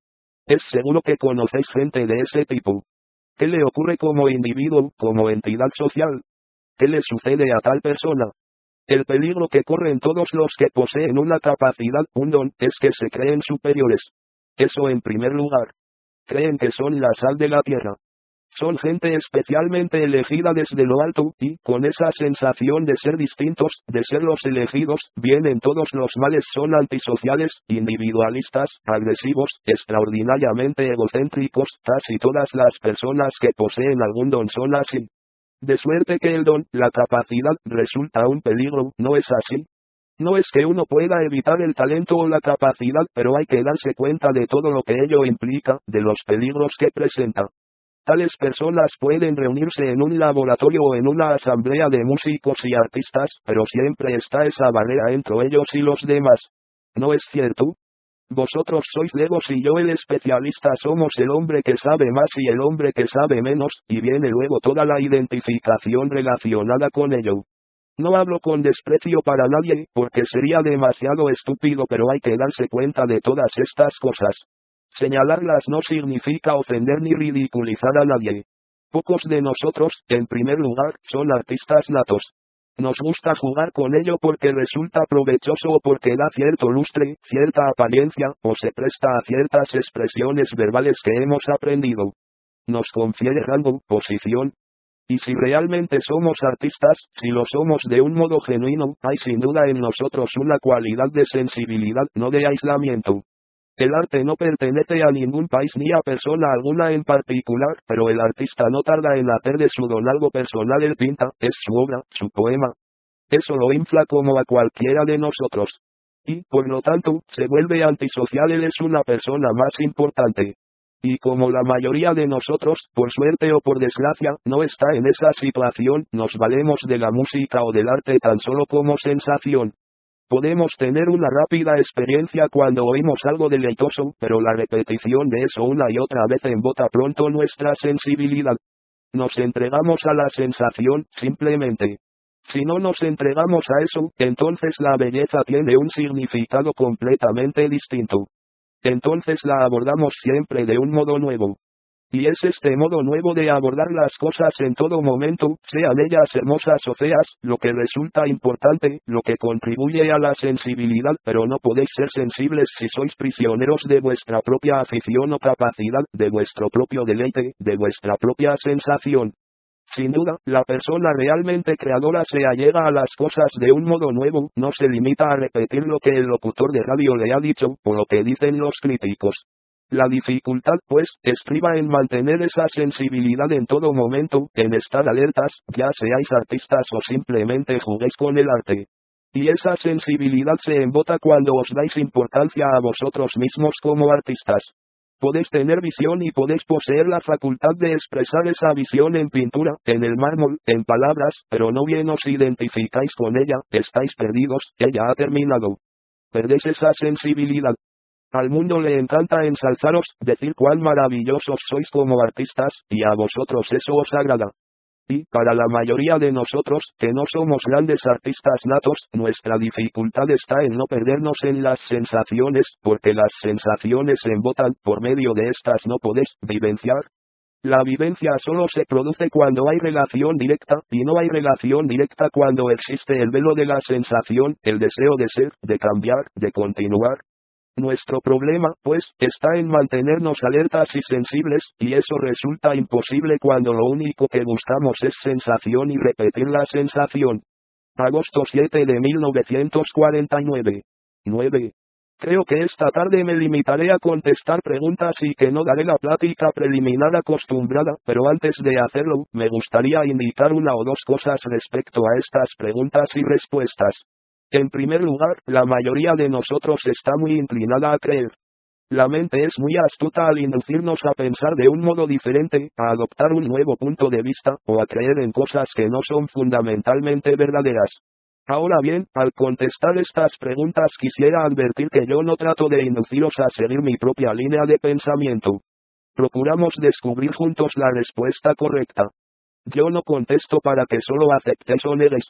Es seguro que conocéis gente de ese tipo. ¿Qué le ocurre como individuo, como entidad social? ¿Qué le sucede a tal persona? El peligro que corren todos los que poseen una capacidad, un don, es que se creen superiores. Eso en primer lugar. Creen que son la sal de la tierra. Son gente especialmente elegida desde lo alto, y, con esa sensación de ser distintos, de ser los elegidos, vienen todos los males. Son antisociales, individualistas, agresivos, extraordinariamente egocéntricos. Casi todas las personas que poseen algún don son así. De suerte que el don, la capacidad, resulta un peligro, ¿no es así? No es que uno pueda evitar el talento o la capacidad, pero hay que darse cuenta de todo lo que ello implica, de los peligros que presenta. Tales personas pueden reunirse en un laboratorio o en una asamblea de músicos y artistas, pero siempre está esa barrera entre ellos y los demás. ¿No es cierto? Vosotros sois legos y yo el especialista somos el hombre que sabe más y el hombre que sabe menos, y viene luego toda la identificación relacionada con ello. No hablo con desprecio para nadie, porque sería demasiado estúpido, pero hay que darse cuenta de todas estas cosas. Señalarlas no significa ofender ni ridiculizar a nadie. Pocos de nosotros, en primer lugar, son artistas natos. Nos gusta jugar con ello porque resulta provechoso o porque da cierto lustre, cierta apariencia, o se presta a ciertas expresiones verbales que hemos aprendido. Nos confiere rango, posición. Y si realmente somos artistas, si lo somos de un modo genuino, hay sin duda en nosotros una cualidad de sensibilidad, no de aislamiento. El arte no pertenece a ningún país ni a persona alguna en particular, pero el artista no tarda en hacer de su don algo personal. Él pinta, es su obra, su poema. Eso lo infla como a cualquiera de nosotros. Y, por lo tanto, se vuelve antisocial. Él es una persona más importante. Y como la mayoría de nosotros, por suerte o por desgracia, no está en esa situación, nos valemos de la música o del arte tan solo como sensación. Podemos tener una rápida experiencia cuando oímos algo deleitoso, pero la repetición de eso una y otra vez embota pronto nuestra sensibilidad. Nos entregamos a la sensación, simplemente. Si no nos entregamos a eso, entonces la belleza tiene un significado completamente distinto. Entonces la abordamos siempre de un modo nuevo. Y es este modo nuevo de abordar las cosas en todo momento, sean ellas hermosas o feas, lo que resulta importante, lo que contribuye a la sensibilidad, pero no podéis ser sensibles si sois prisioneros de vuestra propia afición o capacidad, de vuestro propio deleite, de vuestra propia sensación. Sin duda, la persona realmente creadora se allega a las cosas de un modo nuevo, no se limita a repetir lo que el locutor de radio le ha dicho, o lo que dicen los críticos. La dificultad, pues, estriba en mantener esa sensibilidad en todo momento, en estar alertas, ya seáis artistas o simplemente juguéis con el arte. Y esa sensibilidad se embota cuando os dais importancia a vosotros mismos como artistas. Podéis tener visión y podéis poseer la facultad de expresar esa visión en pintura, en el mármol, en palabras, pero no bien os identificáis con ella, estáis perdidos, ella ha terminado. Perdéis esa sensibilidad. Al mundo le encanta ensalzaros, decir cuán maravillosos sois como artistas, y a vosotros eso os agrada. Y, para la mayoría de nosotros, que no somos grandes artistas natos, nuestra dificultad está en no perdernos en las sensaciones, porque las sensaciones se embotan, por medio de estas no podéis vivenciar. La vivencia solo se produce cuando hay relación directa, y no hay relación directa cuando existe el velo de la sensación, el deseo de ser, de cambiar, de continuar. Nuestro problema, pues, está en mantenernos alertas y sensibles, y eso resulta imposible cuando lo único que buscamos es sensación y repetir la sensación. Agosto siete de mil novecientos cuarenta y nueve. nueve. Creo que esta tarde me limitaré a contestar preguntas y que no daré la plática preliminar acostumbrada, pero antes de hacerlo, me gustaría indicar una o dos cosas respecto a estas preguntas y respuestas. En primer lugar, la mayoría de nosotros está muy inclinada a creer. La mente es muy astuta al inducirnos a pensar de un modo diferente, a adoptar un nuevo punto de vista, o a creer en cosas que no son fundamentalmente verdaderas. Ahora bien, al contestar estas preguntas quisiera advertir que yo no trato de induciros a seguir mi propia línea de pensamiento. Procuramos descubrir juntos la respuesta correcta. Yo no contesto para que solo aceptéis o neguéis.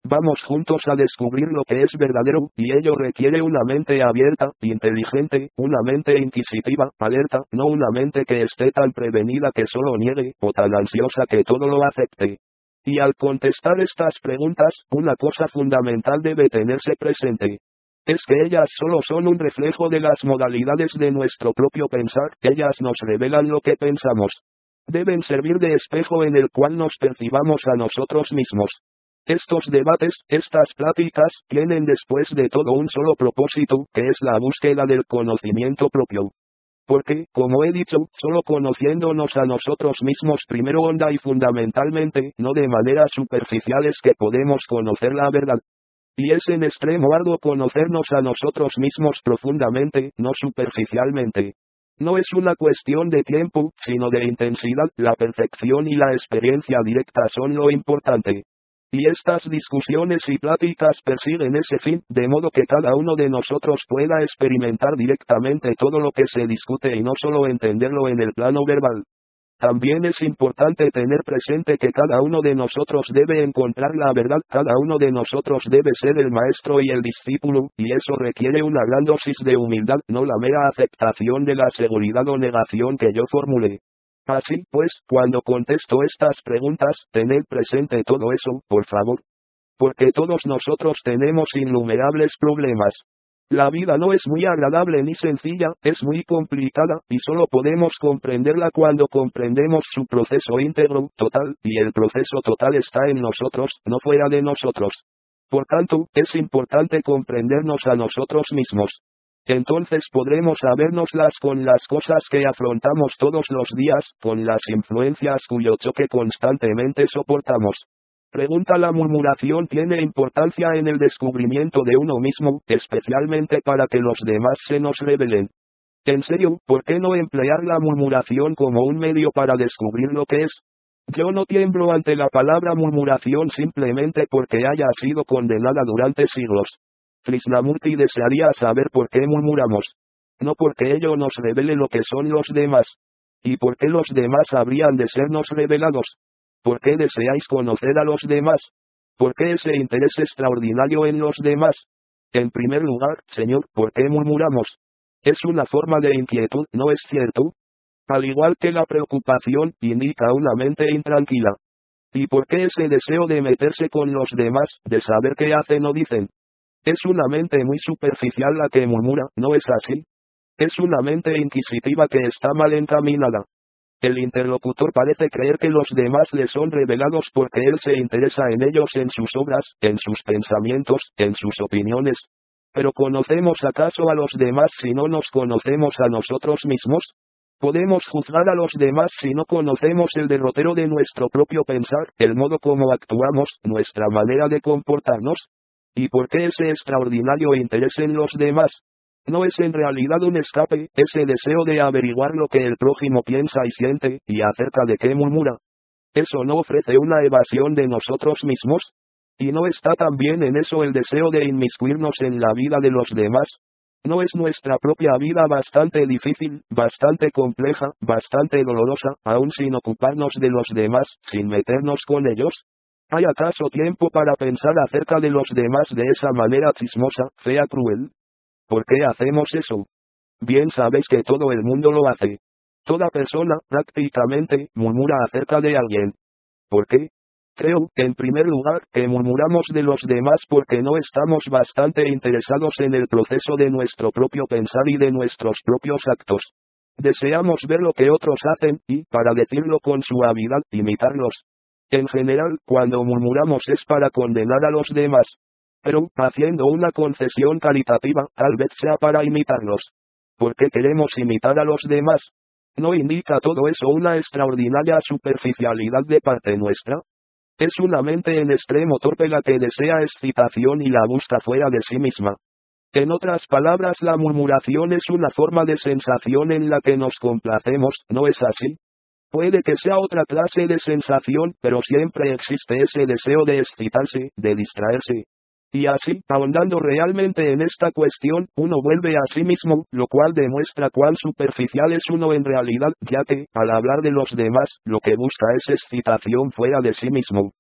Vamos juntos a descubrir lo que es verdadero, y ello requiere una mente abierta, inteligente, una mente inquisitiva, alerta, no una mente que esté tan prevenida que solo niegue, o tan ansiosa que todo lo acepte. Y al contestar estas preguntas, una cosa fundamental debe tenerse presente. Es que ellas solo son un reflejo de las modalidades de nuestro propio pensar, ellas nos revelan lo que pensamos. Deben servir de espejo en el cual nos percibamos a nosotros mismos. Estos debates, estas pláticas, tienen después de todo un solo propósito, que es la búsqueda del conocimiento propio. Porque, como he dicho, solo conociéndonos a nosotros mismos primero honda y fundamentalmente, no de manera superficial es que podemos conocer la verdad. Y es en extremo arduo conocernos a nosotros mismos profundamente, no superficialmente. No es una cuestión de tiempo, sino de intensidad, la perfección y la experiencia directa son lo importante. Y estas discusiones y pláticas persiguen ese fin, de modo que cada uno de nosotros pueda experimentar directamente todo lo que se discute y no solo entenderlo en el plano verbal. También es importante tener presente que cada uno de nosotros debe encontrar la verdad, cada uno de nosotros debe ser el maestro y el discípulo, y eso requiere una gran dosis de humildad, no la mera aceptación de la seguridad o negación que yo formulé. Así pues, cuando contesto estas preguntas, tened presente todo eso, por favor. Porque todos nosotros tenemos innumerables problemas. La vida no es muy agradable ni sencilla, es muy complicada, y solo podemos comprenderla cuando comprendemos su proceso íntegro, total, y el proceso total está en nosotros, no fuera de nosotros. Por tanto, es importante comprendernos a nosotros mismos. Entonces podremos sabérnoslas con las cosas que afrontamos todos los días, con las influencias cuyo choque constantemente soportamos. Pregunta: ¿la murmuración tiene importancia en el descubrimiento de uno mismo, especialmente para que los demás se nos revelen? En serio, ¿por qué no emplear la murmuración como un medio para descubrir lo que es? Yo no tiemblo ante la palabra murmuración simplemente porque haya sido condenada durante siglos. Krishnamurti desearía saber por qué murmuramos. No porque ello nos revele lo que son los demás. ¿Y por qué los demás habrían de sernos revelados? ¿Por qué deseáis conocer a los demás? ¿Por qué ese interés extraordinario en los demás? En primer lugar, Señor, ¿por qué murmuramos? Es una forma de inquietud, ¿no es cierto? Al igual que la preocupación, indica una mente intranquila. ¿Y por qué ese deseo de meterse con los demás, de saber qué hacen o dicen? Es una mente muy superficial la que murmura, ¿no es así? Es una mente inquisitiva que está mal encaminada. El interlocutor parece creer que los demás le son revelados porque él se interesa en ellos, en sus obras, en sus pensamientos, en sus opiniones. ¿Pero conocemos acaso a los demás si no nos conocemos a nosotros mismos? ¿Podemos juzgar a los demás si no conocemos el derrotero de nuestro propio pensar, el modo como actuamos, nuestra manera de comportarnos? ¿Y por qué ese extraordinario interés en los demás? ¿No es en realidad un escape, ese deseo de averiguar lo que el prójimo piensa y siente, y acerca de qué murmura? ¿Eso no ofrece una evasión de nosotros mismos? ¿Y no está también en eso el deseo de inmiscuirnos en la vida de los demás? ¿No es nuestra propia vida bastante difícil, bastante compleja, bastante dolorosa, aun sin ocuparnos de los demás, sin meternos con ellos? ¿Hay acaso tiempo para pensar acerca de los demás de esa manera chismosa, fea, cruel? ¿Por qué hacemos eso? Bien sabéis que todo el mundo lo hace. Toda persona, prácticamente, murmura acerca de alguien. ¿Por qué? Creo, en primer lugar, que murmuramos de los demás porque no estamos bastante interesados en el proceso de nuestro propio pensar y de nuestros propios actos. Deseamos ver lo que otros hacen, y, para decirlo con suavidad, imitarlos. En general, cuando murmuramos es para condenar a los demás. Pero, haciendo una concesión caritativa, tal vez sea para imitarlos. ¿Por qué queremos imitar a los demás? ¿No indica todo eso una extraordinaria superficialidad de parte nuestra? Es una mente en extremo torpe la que desea excitación y la busca fuera de sí misma. En otras palabras, la murmuración es una forma de sensación en la que nos complacemos, ¿no es así? Puede que sea otra clase de sensación, pero siempre existe ese deseo de excitarse, de distraerse. Y así, ahondando realmente en esta cuestión, uno vuelve a sí mismo, lo cual demuestra cuán superficial es uno en realidad, ya que, al hablar de los demás, lo que busca es excitación fuera de sí mismo.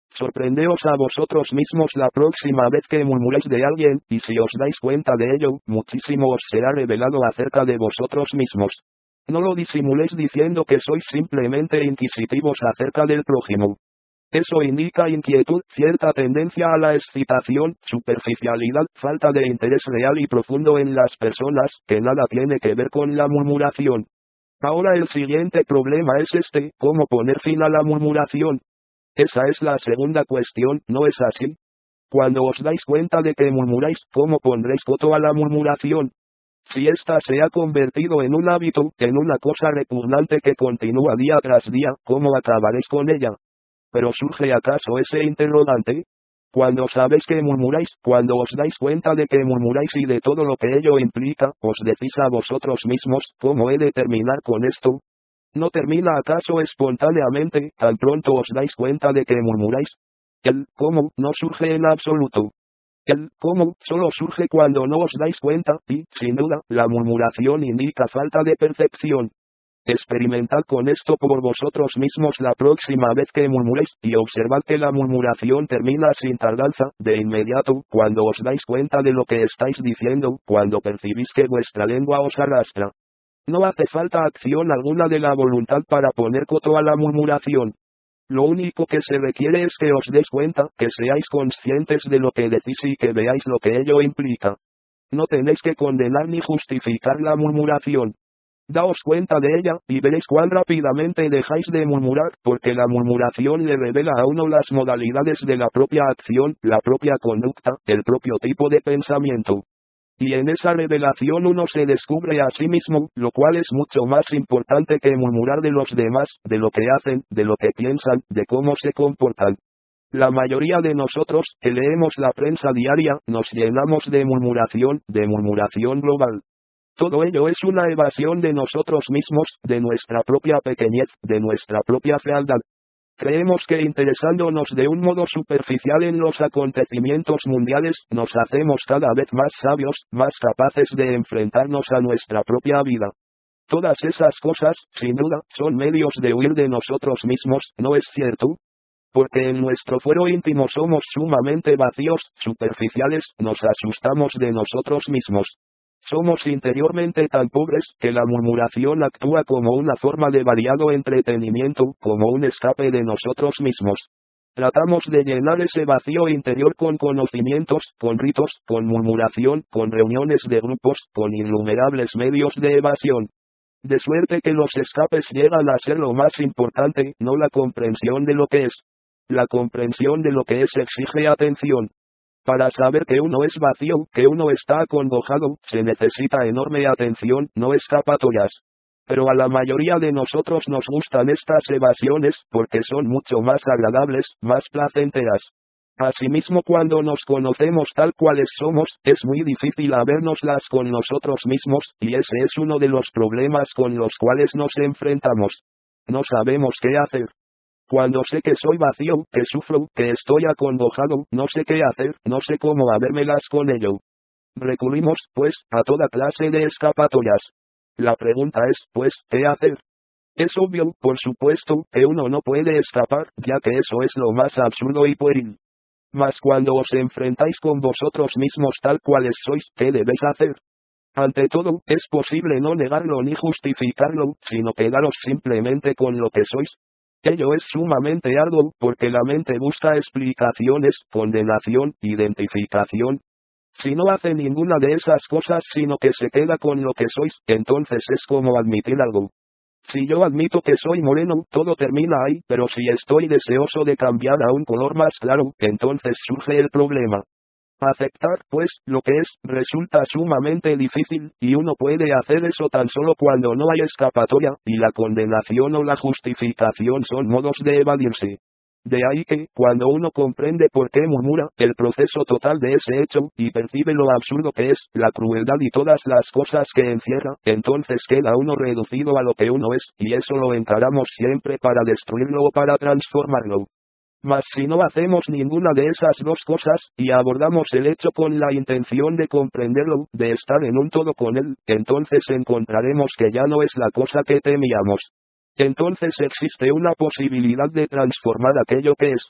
Sorprendeos a vosotros mismos la próxima vez que murmuréis de alguien, y si os dais cuenta de ello, muchísimo os será revelado acerca de vosotros mismos. No lo disimuléis diciendo que sois simplemente inquisitivos acerca del prójimo. Eso indica inquietud, cierta tendencia a la excitación, superficialidad, falta de interés real y profundo en las personas, que nada tiene que ver con la murmuración. Ahora el siguiente problema es este: ¿cómo poner fin a la murmuración? Esa es la segunda cuestión, ¿no es así? Cuando os dais cuenta de que murmuráis, ¿cómo pondréis coto a la murmuración? Si ésta se ha convertido en un hábito, en una cosa repugnante que continúa día tras día, ¿cómo acabaréis con ella? Pero ¿surge acaso ese interrogante? Cuando sabéis que murmuráis, cuando os dais cuenta de que murmuráis y de todo lo que ello implica, os decís a vosotros mismos: ¿cómo he de terminar con esto? ¿No termina acaso espontáneamente, tan pronto os dais cuenta de que murmuráis? El cómo no surge en absoluto. El cómo solo surge cuando no os dais cuenta, y, sin duda, la murmuración indica falta de percepción. Experimentad con esto por vosotros mismos la próxima vez que murmuréis, y observad que la murmuración termina sin tardanza, de inmediato, cuando os dais cuenta de lo que estáis diciendo, cuando percibís que vuestra lengua os arrastra. No hace falta acción alguna de la voluntad para poner coto a la murmuración. Lo único que se requiere es que os des cuenta, que seáis conscientes de lo que decís y que veáis lo que ello implica. No tenéis que condenar ni justificar la murmuración. Daos cuenta de ella, y veréis cuán rápidamente dejáis de murmurar, porque la murmuración le revela a uno las modalidades de la propia acción, la propia conducta, el propio tipo de pensamiento. Y en esa revelación uno se descubre a sí mismo, lo cual es mucho más importante que murmurar de los demás, de lo que hacen, de lo que piensan, de cómo se comportan. La mayoría de nosotros, que leemos la prensa diaria, nos llenamos de murmuración, de murmuración global. Todo ello es una evasión de nosotros mismos, de nuestra propia pequeñez, de nuestra propia fealdad. Creemos que interesándonos de un modo superficial en los acontecimientos mundiales, nos hacemos cada vez más sabios, más capaces de enfrentarnos a nuestra propia vida. Todas esas cosas, sin duda, son medios de huir de nosotros mismos, ¿no es cierto? Porque en nuestro fuero íntimo somos sumamente vacíos, superficiales, nos asustamos de nosotros mismos. Somos interiormente tan pobres, que la murmuración actúa como una forma de variado entretenimiento, como un escape de nosotros mismos. Tratamos de llenar ese vacío interior con conocimientos, con ritos, con murmuración, con reuniones de grupos, con innumerables medios de evasión. De suerte que los escapes llegan a ser lo más importante, no la comprensión de lo que es. La comprensión de lo que es exige atención. Para saber que uno es vacío, que uno está acongojado, se necesita enorme atención, no escapatorias. Pero a la mayoría de nosotros nos gustan estas evasiones, porque son mucho más agradables, más placenteras. Asimismo, cuando nos conocemos tal cuales somos, es muy difícil habérnoslas con nosotros mismos, y ese es uno de los problemas con los cuales nos enfrentamos. No sabemos qué hacer. Cuando sé que soy vacío, que sufro, que estoy acongojado, no sé qué hacer, no sé cómo habérmelas con ello. Recurrimos, pues, a toda clase de escapatorias. La pregunta es, pues, ¿qué hacer? Es obvio, por supuesto, que uno no puede escapar, ya que eso es lo más absurdo y pueril. Mas cuando os enfrentáis con vosotros mismos tal cuales sois, ¿qué debéis hacer? Ante todo, es posible no negarlo ni justificarlo, sino quedaros simplemente con lo que sois. Ello es sumamente arduo, porque la mente busca explicaciones, condenación, identificación. Si no hace ninguna de esas cosas sino que se queda con lo que sois, entonces es como admitir algo. Si yo admito que soy moreno, todo termina ahí, pero si estoy deseoso de cambiar a un color más claro, entonces surge el problema. Aceptar, pues, lo que es, resulta sumamente difícil, y uno puede hacer eso tan solo cuando no hay escapatoria, y la condenación o la justificación son modos de evadirse. De ahí que, cuando uno comprende por qué murmura, el proceso total de ese hecho, y percibe lo absurdo que es, la crueldad y todas las cosas que encierra, entonces queda uno reducido a lo que uno es, y eso lo encaramos siempre para destruirlo o para transformarlo. Mas si no hacemos ninguna de esas dos cosas, y abordamos el hecho con la intención de comprenderlo, de estar en un todo con él, entonces encontraremos que ya no es la cosa que temíamos. Entonces existe una posibilidad de transformar aquello que es.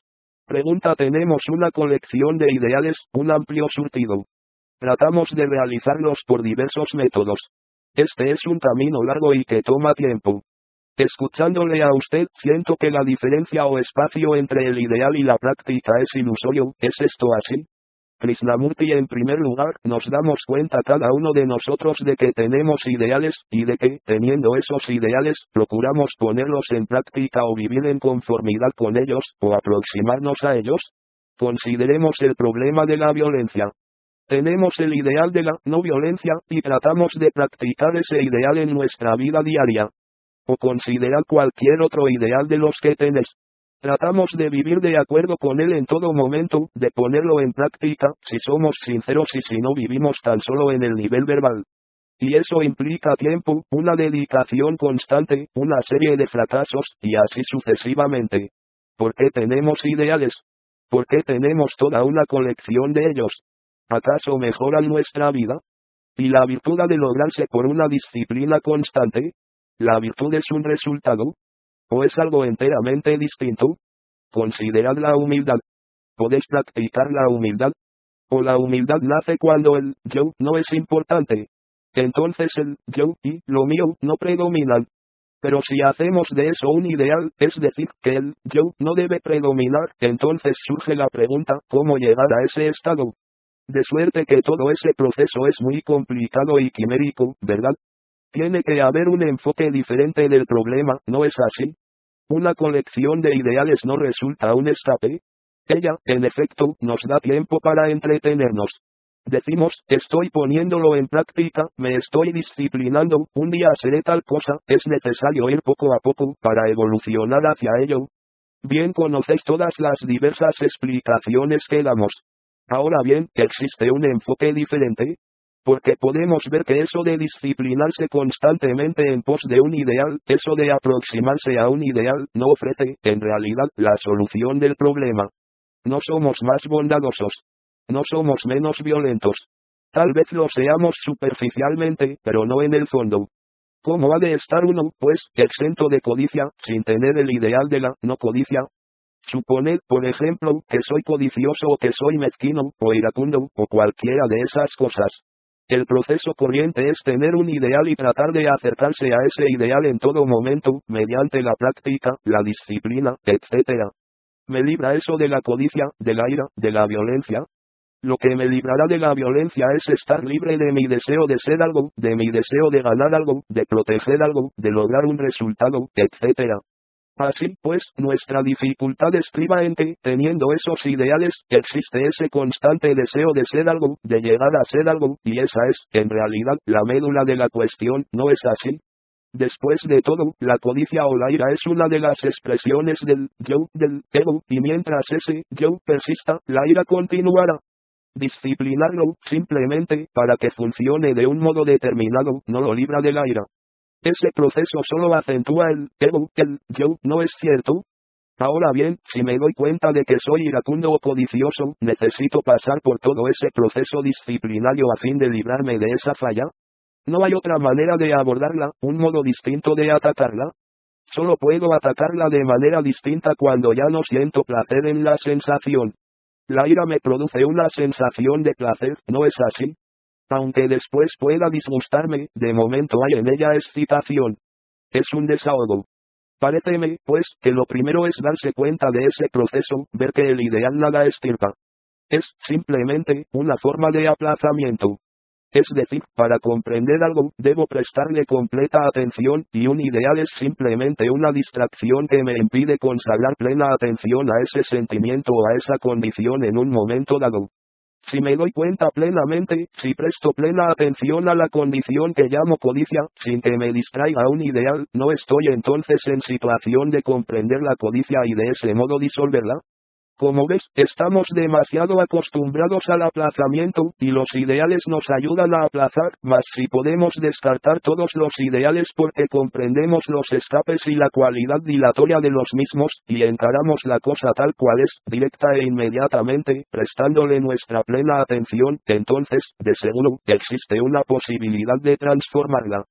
Pregunta: tenemos una colección de ideales, un amplio surtido. Tratamos de realizarlos por diversos métodos. Este es un camino largo y que toma tiempo. Escuchándole a usted, siento que la diferencia o espacio entre el ideal y la práctica es ilusorio. ¿Es esto así? Krishnamurti: en primer lugar, nos damos cuenta cada uno de nosotros de que tenemos ideales, y de que, teniendo esos ideales, procuramos ponerlos en práctica o vivir en conformidad con ellos, o aproximarnos a ellos. Consideremos el problema de la violencia. Tenemos el ideal de la no violencia, y tratamos de practicar ese ideal en nuestra vida diaria. O considerar cualquier otro ideal de los que tenés. Tratamos de vivir de acuerdo con él en todo momento, de ponerlo en práctica, si somos sinceros y si no vivimos tan solo en el nivel verbal. Y eso implica tiempo, una dedicación constante, una serie de fracasos, y así sucesivamente. ¿Por qué tenemos ideales? ¿Por qué tenemos toda una colección de ellos? ¿Acaso mejoran nuestra vida? ¿Y la virtud ha de lograrse por una disciplina constante? ¿La virtud es un resultado? ¿O es algo enteramente distinto? Considerad la humildad. ¿Podéis practicar la humildad? ¿O la humildad nace cuando el yo no es importante? Entonces el yo y lo mío no predominan. Pero si hacemos de eso un ideal, es decir, que el yo no debe predominar, entonces surge la pregunta: ¿cómo llegar a ese estado? De suerte que todo ese proceso es muy complicado y quimérico, ¿verdad? Tiene que haber un enfoque diferente del problema, ¿no es así? Una colección de ideales no resulta un escape. Ella, en efecto, nos da tiempo para entretenernos. Decimos: estoy poniéndolo en práctica, me estoy disciplinando, un día haré tal cosa. Es necesario ir poco a poco, para evolucionar hacia ello. Bien conocéis todas las diversas explicaciones que damos. Ahora bien, ¿existe un enfoque diferente? Porque podemos ver que eso de disciplinarse constantemente en pos de un ideal, eso de aproximarse a un ideal, no ofrece, en realidad, la solución del problema. No somos más bondadosos. No somos menos violentos. Tal vez lo seamos superficialmente, pero no en el fondo. ¿Cómo ha de estar uno, pues, exento de codicia, sin tener el ideal de la no codicia? Suponed, por ejemplo, que soy codicioso o que soy mezquino, o iracundo, o cualquiera de esas cosas. El proceso corriente es tener un ideal y tratar de acercarse a ese ideal en todo momento, mediante la práctica, la disciplina, etcétera. ¿Me libra eso de la codicia, de la ira, de la violencia? Lo que me librará de la violencia es estar libre de mi deseo de ser algo, de mi deseo de ganar algo, de proteger algo, de lograr un resultado, etcétera. Así pues, nuestra dificultad estriba en que, teniendo esos ideales, existe ese constante deseo de ser algo, de llegar a ser algo, y esa es, en realidad, la médula de la cuestión, ¿no es así? Después de todo, la codicia o la ira es una de las expresiones del yo, del ego, y mientras ese yo persista, la ira continuará. Disciplinarlo, simplemente, para que funcione de un modo determinado, no lo libra de la ira. Ese proceso solo acentúa el ego, el yo, ¿no es cierto? Ahora bien, si me doy cuenta de que soy iracundo o codicioso, necesito pasar por todo ese proceso disciplinario a fin de librarme de esa falla. ¿No hay otra manera de abordarla, un modo distinto de atacarla? Solo puedo atacarla de manera distinta cuando ya no siento placer en la sensación. La ira me produce una sensación de placer, ¿no es así? Aunque después pueda disgustarme, de momento hay en ella excitación. Es un desahogo. Paréceme, pues, que lo primero es darse cuenta de ese proceso, ver que el ideal nada estirpa. Es, simplemente, una forma de aplazamiento. Es decir, para comprender algo, debo prestarle completa atención, y un ideal es simplemente una distracción que me impide consagrar plena atención a ese sentimiento o a esa condición en un momento dado. Si me doy cuenta plenamente, si presto plena atención a la condición que llamo codicia, sin que me distraiga un ideal, ¿no estoy entonces en situación de comprender la codicia y de ese modo disolverla? Como ves, estamos demasiado acostumbrados al aplazamiento, y los ideales nos ayudan a aplazar, mas si podemos descartar todos los ideales porque comprendemos los escapes y la cualidad dilatoria de los mismos, y encaramos la cosa tal cual es, directa e inmediatamente, prestándole nuestra plena atención, entonces, de seguro, existe una posibilidad de transformarla.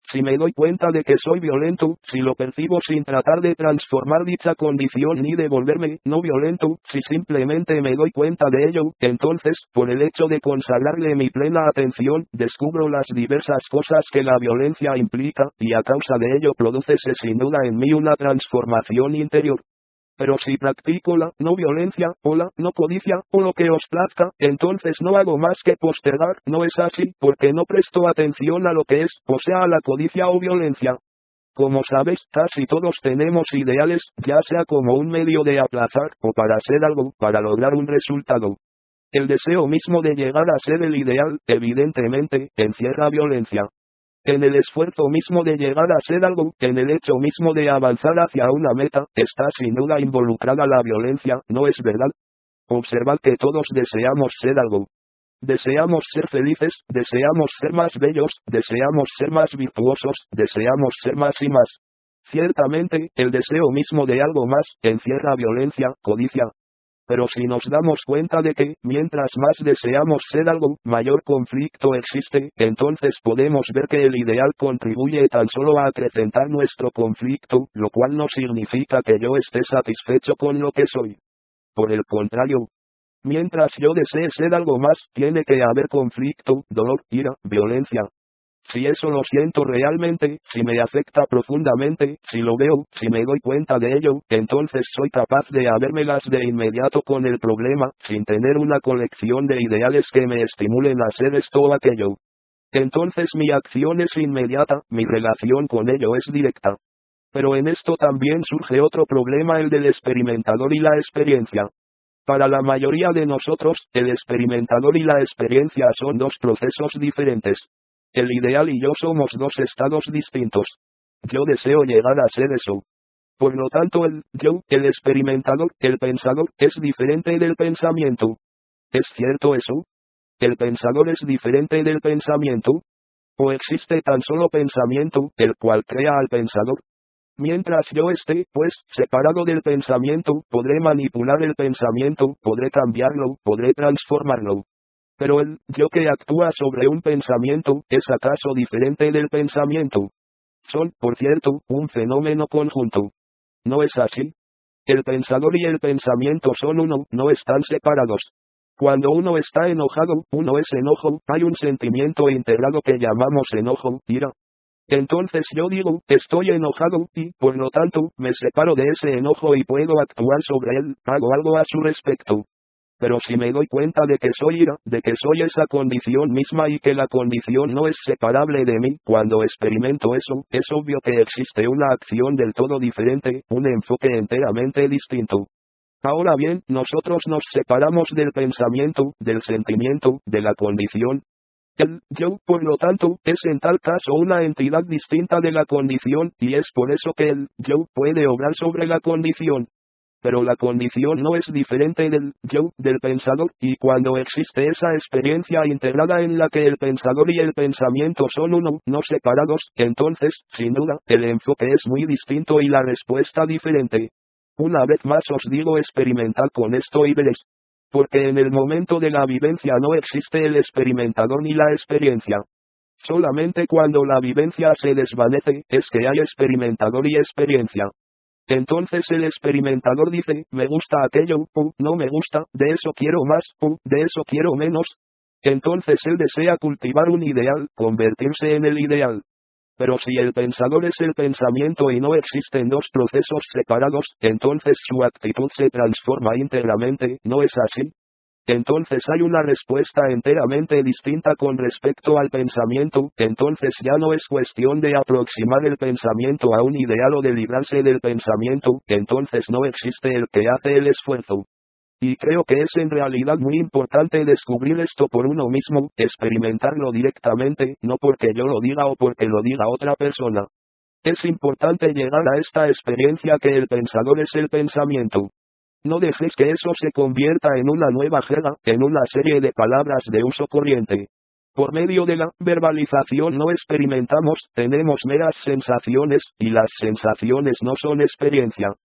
Si me doy cuenta de que soy violento, si lo percibo sin tratar de transformar dicha condición ni de volverme no violento, si simplemente me doy cuenta de ello, entonces, por el hecho de consagrarle mi plena atención, descubro las diversas cosas que la violencia implica, y a causa de ello prodúcese sin duda en mí una transformación interior. Pero si practico la no violencia, o la no codicia, o lo que os plazca, entonces no hago más que postergar, no es así, porque no presto atención a lo que es, o sea a la codicia o violencia. Como sabes, casi todos tenemos ideales, ya sea como un medio de aplazar, o para hacer algo, para lograr un resultado. El deseo mismo de llegar a ser el ideal, evidentemente, encierra violencia. En el esfuerzo mismo de llegar a ser algo, en el hecho mismo de avanzar hacia una meta, está sin duda involucrada la violencia, ¿no es verdad? Observad que todos deseamos ser algo. Deseamos ser felices, deseamos ser más bellos, deseamos ser más virtuosos, deseamos ser más y más. Ciertamente, el deseo mismo de algo más, encierra violencia, codicia. Pero si nos damos cuenta de que, mientras más deseamos ser algo, mayor conflicto existe, entonces podemos ver que el ideal contribuye tan solo a acrecentar nuestro conflicto, lo cual no significa que yo esté satisfecho con lo que soy. Por el contrario, mientras yo desee ser algo más, tiene que haber conflicto, dolor, ira, violencia. Si eso lo siento realmente, si me afecta profundamente, si lo veo, si me doy cuenta de ello, entonces soy capaz de habérmelas de inmediato con el problema, sin tener una colección de ideales que me estimulen a hacer esto o aquello. Entonces mi acción es inmediata, mi relación con ello es directa. Pero en esto también surge otro problema, el del experimentador y la experiencia. Para la mayoría de nosotros, el experimentador y la experiencia son dos procesos diferentes. El ideal y yo somos dos estados distintos. Yo deseo llegar a ser eso. Por lo tanto el yo, el experimentador, el pensador, es diferente del pensamiento. ¿Es cierto eso? ¿El pensador es diferente del pensamiento? ¿O existe tan solo pensamiento, el cual crea al pensador? Mientras yo esté, pues, separado del pensamiento, podré manipular el pensamiento, podré cambiarlo, podré transformarlo. Pero el yo que actúa sobre un pensamiento, ¿es acaso diferente del pensamiento? Son, por cierto, un fenómeno conjunto. ¿No es así? El pensador y el pensamiento son uno, no están separados. Cuando uno está enojado, uno es enojo, hay un sentimiento integrado que llamamos enojo, ira. Entonces yo digo, estoy enojado, y, por lo tanto, me separo de ese enojo y puedo actuar sobre él, hago algo a su respecto. Pero si me doy cuenta de que soy ira, de que soy esa condición misma y que la condición no es separable de mí, cuando experimento eso, es obvio que existe una acción del todo diferente, un enfoque enteramente distinto. Ahora bien, nosotros nos separamos del pensamiento, del sentimiento, de la condición. El yo, por lo tanto, es en tal caso una entidad distinta de la condición, y es por eso que el yo puede obrar sobre la condición. Pero la condición no es diferente del yo, del pensador, y cuando existe esa experiencia integrada en la que el pensador y el pensamiento son uno, no separados, entonces, sin duda, el enfoque es muy distinto y la respuesta diferente. Una vez más os digo, experimentad con esto y veréis. Porque en el momento de la vivencia no existe el experimentador ni la experiencia. Solamente cuando la vivencia se desvanece, es que hay experimentador y experiencia. Entonces el experimentador dice, me gusta aquello, o no me gusta, de eso quiero más, o de eso quiero menos. Entonces él desea cultivar un ideal, convertirse en el ideal. Pero si el pensador es el pensamiento y no existen dos procesos separados, entonces su actitud se transforma íntegramente, ¿no es así? Entonces hay una respuesta enteramente distinta con respecto al pensamiento, entonces ya no es cuestión de aproximar el pensamiento a un ideal o de librarse del pensamiento, entonces no existe el que hace el esfuerzo. Y creo que es en realidad muy importante descubrir esto por uno mismo, experimentarlo directamente, no porque yo lo diga o porque lo diga otra persona. Es importante llegar a esta experiencia que el pensador es el pensamiento. No dejes que eso se convierta en una nueva jerga, en una serie de palabras de uso corriente. Por medio de la verbalización no experimentamos, tenemos meras sensaciones, y las sensaciones no son experiencia.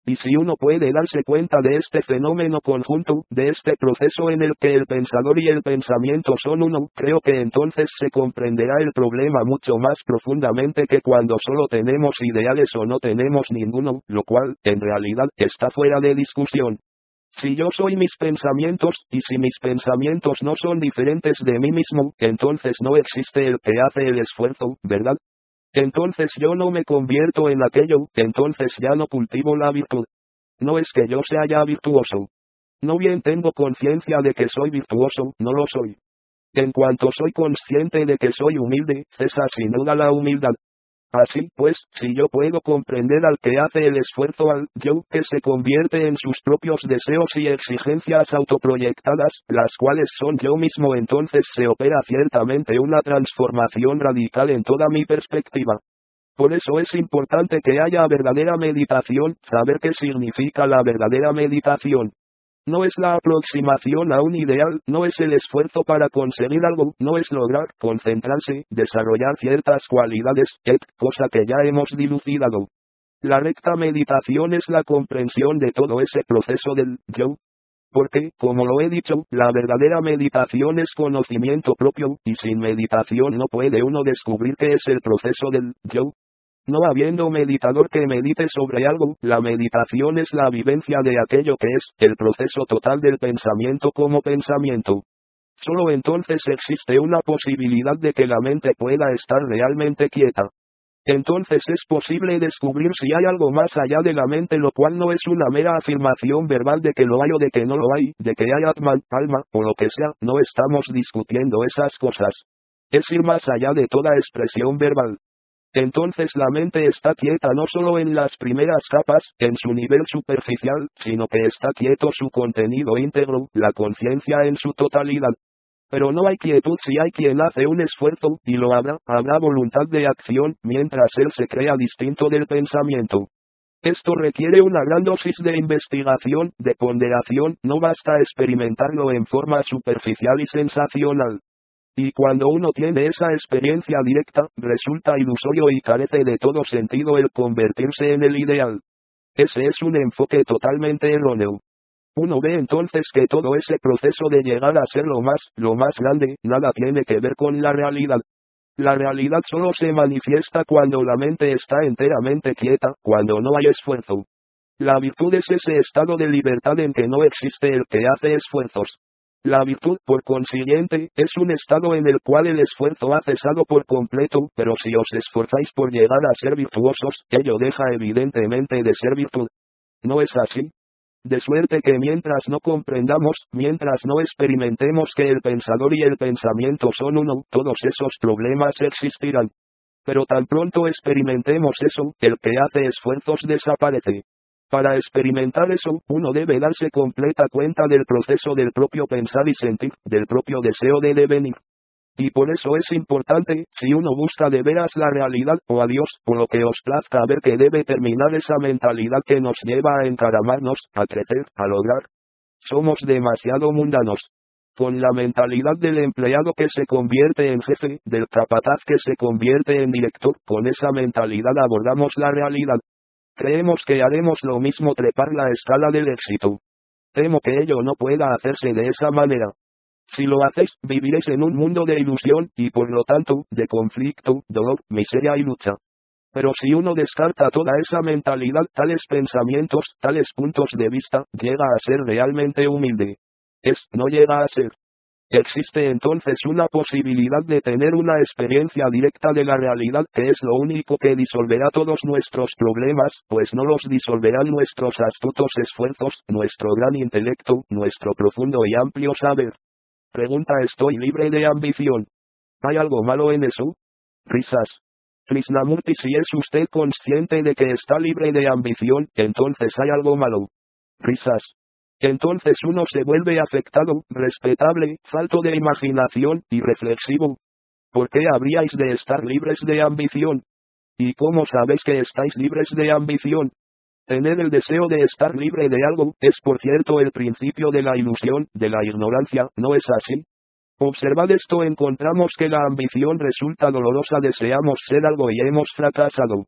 Y si uno puede darse cuenta de este fenómeno conjunto, de este proceso en el que el pensador y el pensamiento son uno, creo que entonces se comprenderá el problema mucho más profundamente que cuando solo tenemos ideales o no tenemos ninguno, lo cual, en realidad, está fuera de discusión. Si yo soy mis pensamientos, y si mis pensamientos no son diferentes de mí mismo, entonces no existe el que hace el esfuerzo, ¿verdad? Entonces yo no me convierto en aquello, entonces ya no cultivo la virtud. No es que yo sea ya virtuoso. No bien tengo conciencia de que soy virtuoso, no lo soy. En cuanto soy consciente de que soy humilde, cesa sin duda la humildad. Así pues, si yo puedo comprender al que hace el esfuerzo al yo, que se convierte en sus propios deseos y exigencias autoproyectadas, las cuales son yo mismo, entonces se opera ciertamente una transformación radical en toda mi perspectiva. Por eso es importante que haya verdadera meditación, saber qué significa la verdadera meditación. No es la aproximación a un ideal, no es el esfuerzo para conseguir algo, no es lograr, concentrarse, desarrollar ciertas cualidades, et, cosa que ya hemos dilucidado. La recta meditación es la comprensión de todo ese proceso del yo. Porque, como lo he dicho, la verdadera meditación es conocimiento propio, y sin meditación no puede uno descubrir qué es el proceso del yo. No habiendo meditador que medite sobre algo, la meditación es la vivencia de aquello que es, el proceso total del pensamiento como pensamiento. Solo entonces existe una posibilidad de que la mente pueda estar realmente quieta. Entonces es posible descubrir si hay algo más allá de la mente, lo cual no es una mera afirmación verbal de que lo hay o de que no lo hay, de que hay Atman, alma, o lo que sea, no estamos discutiendo esas cosas. Es ir más allá de toda expresión verbal. Entonces la mente está quieta no solo en las primeras capas, en su nivel superficial, sino que está quieto su contenido íntegro, la conciencia en su totalidad. Pero no hay quietud si hay quien hace un esfuerzo, y lo habrá, habrá voluntad de acción, mientras él se crea distinto del pensamiento. Esto requiere una gran dosis de investigación, de ponderación, no basta experimentarlo en forma superficial y sensacional. Y cuando uno tiene esa experiencia directa, resulta ilusorio y carece de todo sentido el convertirse en el ideal. Ese es un enfoque totalmente erróneo. Uno ve entonces que todo ese proceso de llegar a ser lo más, lo más grande, nada tiene que ver con la realidad. La realidad solo se manifiesta cuando la mente está enteramente quieta, cuando no hay esfuerzo. La virtud es ese estado de libertad en que no existe el que hace esfuerzos. La virtud, por consiguiente, es un estado en el cual el esfuerzo ha cesado por completo, pero si os esforzáis por llegar a ser virtuosos, ello deja evidentemente de ser virtud. ¿No es así? De suerte que mientras no comprendamos, mientras no experimentemos que el pensador y el pensamiento son uno, todos esos problemas existirán. Pero tan pronto experimentemos eso, el que hace esfuerzos desaparece. Para experimentar eso, uno debe darse completa cuenta del proceso del propio pensar y sentir, del propio deseo de devenir. Y por eso es importante, si uno busca de veras la realidad, o a Dios, o lo que os plazca, ver que debe terminar esa mentalidad que nos lleva a encaramarnos, a crecer, a lograr. Somos demasiado mundanos. Con la mentalidad del empleado que se convierte en jefe, del capataz que se convierte en director, con esa mentalidad abordamos la realidad. Creemos que haremos lo mismo trepar la escala del éxito. Temo que ello no pueda hacerse de esa manera. Si lo hacéis, viviréis en un mundo de ilusión, y por lo tanto, de conflicto, dolor, miseria y lucha. Pero si uno descarta toda esa mentalidad, tales pensamientos, tales puntos de vista, llega a ser realmente humilde. Es, no llega a ser. Existe entonces una posibilidad de tener una experiencia directa de la realidad, que es lo único que disolverá todos nuestros problemas, pues no los disolverán nuestros astutos esfuerzos, nuestro gran intelecto, nuestro profundo y amplio saber. Pregunta: ¿estoy libre de ambición? ¿Hay algo malo en eso? Risas. Krishnamurti: si es usted consciente de que está libre de ambición, entonces hay algo malo. Risas. Entonces uno se vuelve afectado, respetable, falto de imaginación, y reflexivo. ¿Por qué habríais de estar libres de ambición? ¿Y cómo sabéis que estáis libres de ambición? Tener el deseo de estar libre de algo, es por cierto el principio de la ilusión, de la ignorancia, ¿no es así? Observad esto: encontramos que la ambición resulta dolorosa, deseamos ser algo y hemos fracasado.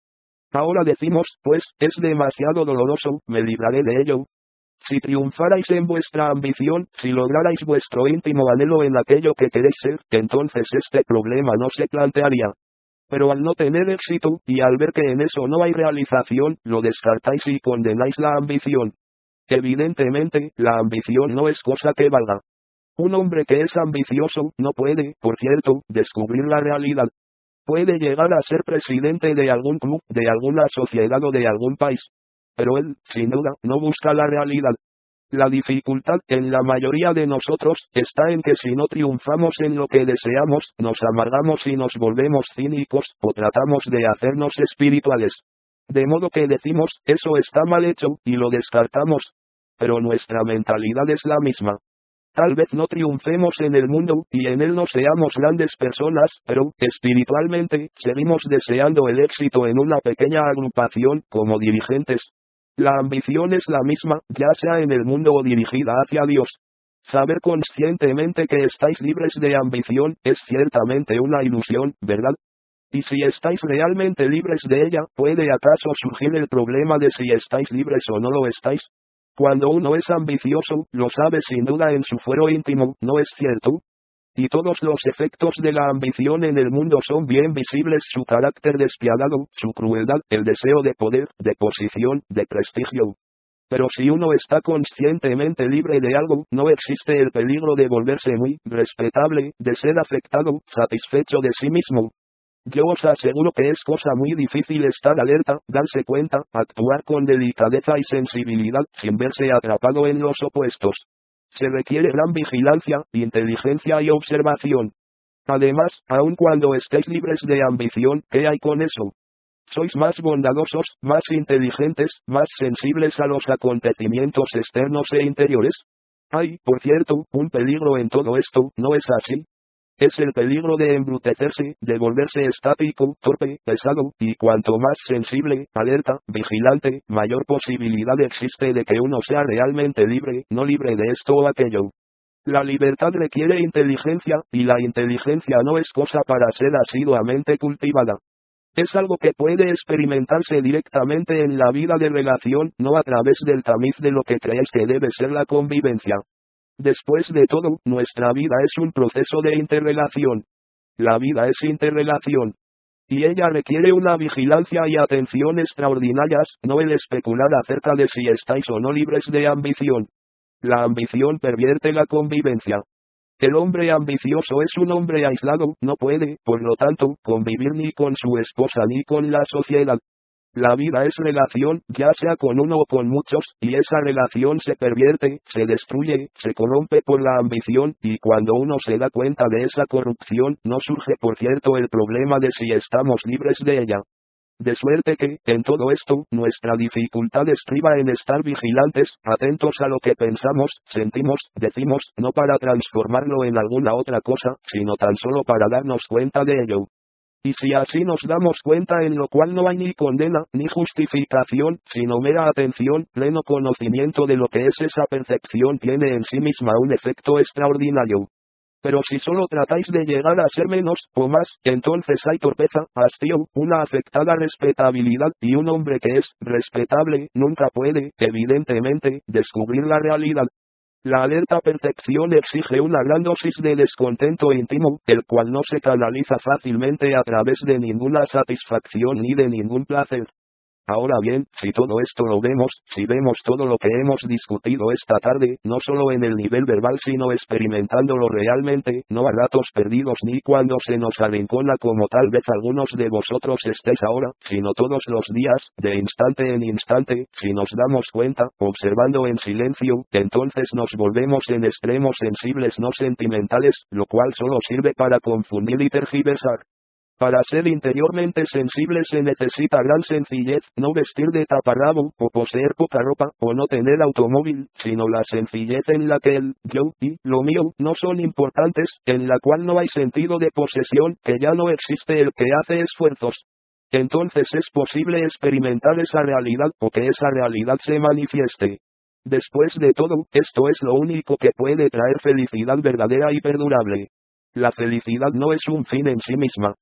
Ahora decimos, pues, es demasiado doloroso, me libraré de ello. Si triunfarais en vuestra ambición, si lograrais vuestro íntimo anhelo en aquello que queréis ser, entonces este problema no se plantearía. Pero al no tener éxito, y al ver que en eso no hay realización, lo descartáis y condenáis la ambición. Evidentemente, la ambición no es cosa que valga. Un hombre que es ambicioso, no puede, por cierto, descubrir la realidad. Puede llegar a ser presidente de algún club, de alguna sociedad o de algún país. Pero él, sin duda, no busca la realidad. La dificultad, en la mayoría de nosotros, está en que si no triunfamos en lo que deseamos, nos amargamos y nos volvemos cínicos, o tratamos de hacernos espirituales. De modo que decimos, eso está mal hecho, y lo descartamos. Pero nuestra mentalidad es la misma. Tal vez no triunfemos en el mundo, y en él no seamos grandes personas, pero, espiritualmente, seguimos deseando el éxito en una pequeña agrupación, como dirigentes. La ambición es la misma, ya sea en el mundo o dirigida hacia Dios. Saber conscientemente que estáis libres de ambición, es ciertamente una ilusión, ¿verdad? Y si estáis realmente libres de ella, ¿puede acaso surgir el problema de si estáis libres o no lo estáis? Cuando uno es ambicioso, lo sabe sin duda en su fuero íntimo, ¿no es cierto? Y todos los efectos de la ambición en el mundo son bien visibles: su carácter despiadado, su crueldad, el deseo de poder, de posición, de prestigio. Pero si uno está conscientemente libre de algo, no existe el peligro de volverse muy respetable, de ser afectado, satisfecho de sí mismo. Yo os aseguro que es cosa muy difícil estar alerta, darse cuenta, actuar con delicadeza y sensibilidad, sin verse atrapado en los opuestos. Se requiere gran vigilancia, inteligencia y observación. Además, aun cuando estéis libres de ambición, ¿qué hay con eso? Sois más bondadosos, más inteligentes, más sensibles a los acontecimientos externos e interiores. Hay, por cierto, un peligro en todo esto, ¿no es así? Es el peligro de embrutecerse, de volverse estático, torpe, pesado, y cuanto más sensible, alerta, vigilante, mayor posibilidad existe de que uno sea realmente libre, no libre de esto o aquello. La libertad requiere inteligencia, y la inteligencia no es cosa para ser asiduamente cultivada. Es algo que puede experimentarse directamente en la vida de relación, no a través del tamiz de lo que creéis que debe ser la convivencia. Después de todo, nuestra vida es un proceso de interrelación. La vida es interrelación. Y ella requiere una vigilancia y atención extraordinarias, no el especular acerca de si estáis o no libres de ambición. La ambición pervierte la convivencia. El hombre ambicioso es un hombre aislado, no puede, por lo tanto, convivir ni con su esposa ni con la sociedad. La vida es relación, ya sea con uno o con muchos, y esa relación se pervierte, se destruye, se corrompe por la ambición, y cuando uno se da cuenta de esa corrupción, no surge por cierto el problema de si estamos libres de ella. De suerte que, en todo esto, nuestra dificultad estriba en estar vigilantes, atentos a lo que pensamos, sentimos, decimos, no para transformarlo en alguna otra cosa, sino tan solo para darnos cuenta de ello. Y si así nos damos cuenta, en lo cual no hay ni condena, ni justificación, sino mera atención, pleno conocimiento de lo que es esa percepción, tiene en sí misma un efecto extraordinario. Pero si solo tratáis de llegar a ser menos, o más, entonces hay torpeza, hastío, una afectada respetabilidad, y un hombre que es respetable, nunca puede, evidentemente, descubrir la realidad. La alerta percepción exige una gran dosis de descontento íntimo, el cual no se canaliza fácilmente a través de ninguna satisfacción ni de ningún placer. Ahora bien, si todo esto lo vemos, si vemos todo lo que hemos discutido esta tarde, no solo en el nivel verbal sino experimentándolo realmente, no a ratos perdidos ni cuando se nos arrincona como tal vez algunos de vosotros estéis ahora, sino todos los días, de instante en instante, si nos damos cuenta, observando en silencio, entonces nos volvemos en extremos sensibles no sentimentales, lo cual solo sirve para confundir y tergiversar. Para ser interiormente sensible se necesita gran sencillez, no vestir de taparrabo, o poseer poca ropa, o no tener automóvil, sino la sencillez en la que el yo y lo mío no son importantes, en la cual no hay sentido de posesión, que ya no existe el que hace esfuerzos. Entonces es posible experimentar esa realidad, o que esa realidad se manifieste. Después de todo, esto es lo único que puede traer felicidad verdadera y perdurable. La felicidad no es un fin en sí misma.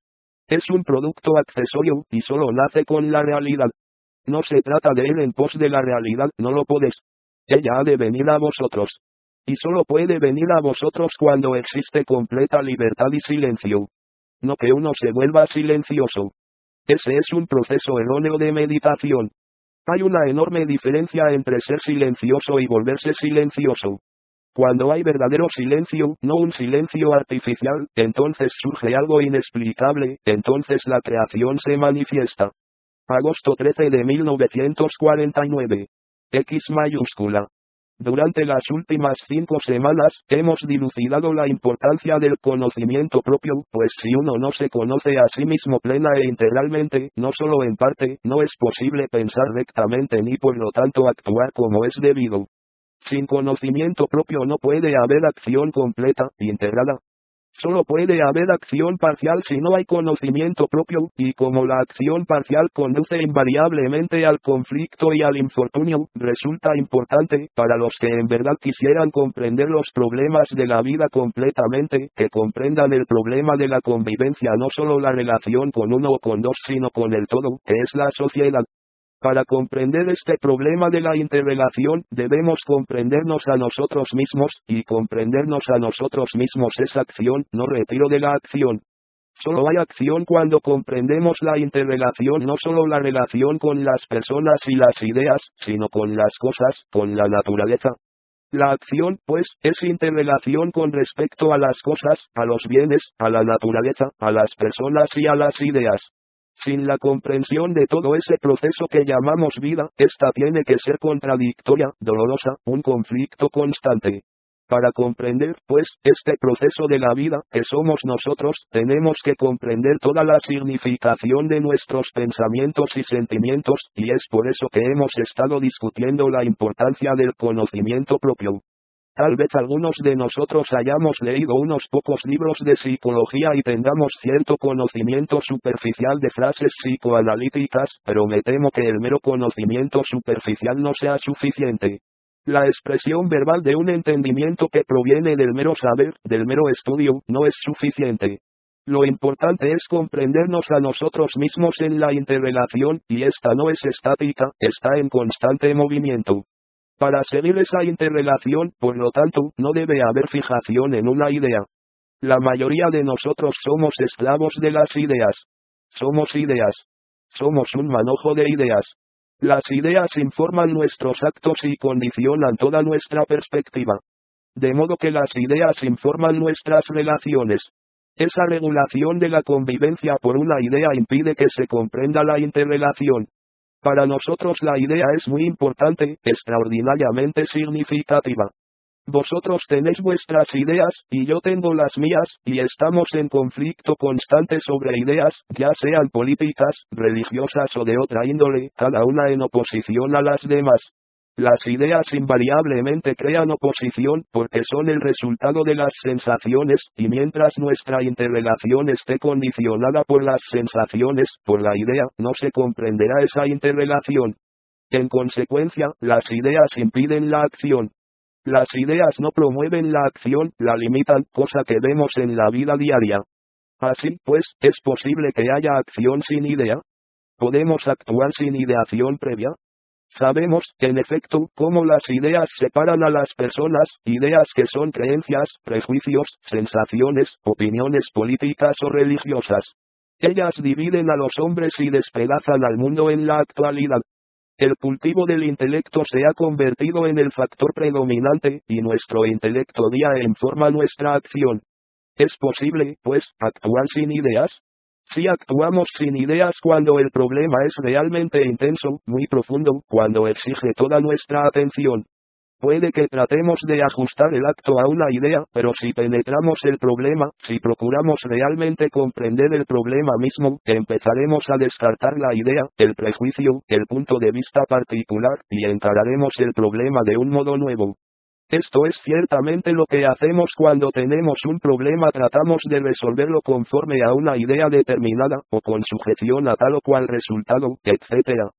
Es un producto accesorio, y solo nace con la realidad. No se trata de ir en pos de la realidad, no lo podés. Ella ha de venir a vosotros. Y solo puede venir a vosotros cuando existe completa libertad y silencio. No que uno se vuelva silencioso. Ese es un proceso erróneo de meditación. Hay una enorme diferencia entre ser silencioso y volverse silencioso. Cuando hay verdadero silencio, no un silencio artificial, entonces surge algo inexplicable, entonces la creación se manifiesta. Agosto trece de mil novecientos cuarenta y nueve. X mayúscula. Durante las últimas cinco semanas, hemos dilucidado la importancia del conocimiento propio, pues si uno no se conoce a sí mismo plena e integralmente, no solo en parte, no es posible pensar rectamente ni por lo tanto actuar como es debido. Sin conocimiento propio no puede haber acción completa, integrada. Solo puede haber acción parcial si no hay conocimiento propio, y como la acción parcial conduce invariablemente al conflicto y al infortunio, resulta importante, para los que en verdad quisieran comprender los problemas de la vida completamente, que comprendan el problema de la convivencia, no solo la relación con uno o con dos, sino con el todo, que es la sociedad. Para comprender este problema de la interrelación, debemos comprendernos a nosotros mismos, y comprendernos a nosotros mismos es acción, no retiro de la acción. Solo hay acción cuando comprendemos la interrelación, no solo la relación con las personas y las ideas, sino con las cosas, con la naturaleza. La acción, pues, es interrelación con respecto a las cosas, a los bienes, a la naturaleza, a las personas y a las ideas. Sin la comprensión de todo ese proceso que llamamos vida, esta tiene que ser contradictoria, dolorosa, un conflicto constante. Para comprender, pues, este proceso de la vida, que somos nosotros, tenemos que comprender toda la significación de nuestros pensamientos y sentimientos, y es por eso que hemos estado discutiendo la importancia del conocimiento propio. Tal vez algunos de nosotros hayamos leído unos pocos libros de psicología y tengamos cierto conocimiento superficial de frases psicoanalíticas, pero me temo que el mero conocimiento superficial no sea suficiente. La expresión verbal de un entendimiento que proviene del mero saber, del mero estudio, no es suficiente. Lo importante es comprendernos a nosotros mismos en la interrelación, y esta no es estática, está en constante movimiento. Para seguir esa interrelación, por lo tanto, no debe haber fijación en una idea. La mayoría de nosotros somos esclavos de las ideas. Somos ideas. Somos un manojo de ideas. Las ideas informan nuestros actos y condicionan toda nuestra perspectiva. De modo que las ideas informan nuestras relaciones. Esa regulación de la convivencia por una idea impide que se comprenda la interrelación. Para nosotros la idea es muy importante, extraordinariamente significativa. Vosotros tenéis vuestras ideas, y yo tengo las mías, y estamos en conflicto constante sobre ideas, ya sean políticas, religiosas o de otra índole, cada una en oposición a las demás. Las ideas invariablemente crean oposición, porque son el resultado de las sensaciones, y mientras nuestra interrelación esté condicionada por las sensaciones, por la idea, no se comprenderá esa interrelación. En consecuencia, las ideas impiden la acción. Las ideas no promueven la acción, la limitan, cosa que vemos en la vida diaria. Así, pues, ¿es posible que haya acción sin idea? ¿Podemos actuar sin ideación previa? Sabemos, en efecto, cómo las ideas separan a las personas, ideas que son creencias, prejuicios, sensaciones, opiniones políticas o religiosas. Ellas dividen a los hombres y despedazan al mundo en la actualidad. El cultivo del intelecto se ha convertido en el factor predominante, y nuestro intelecto guía e informa nuestra acción. ¿Es posible, pues, actuar sin ideas? Si actuamos sin ideas cuando el problema es realmente intenso, muy profundo, cuando exige toda nuestra atención. Puede que tratemos de ajustar el acto a una idea, pero si penetramos el problema, si procuramos realmente comprender el problema mismo, empezaremos a descartar la idea, el prejuicio, el punto de vista particular, y encararemos el problema de un modo nuevo. Esto es ciertamente lo que hacemos cuando tenemos un problema, tratamos de resolverlo conforme a una idea determinada, o con sujeción a tal o cual resultado, etcétera.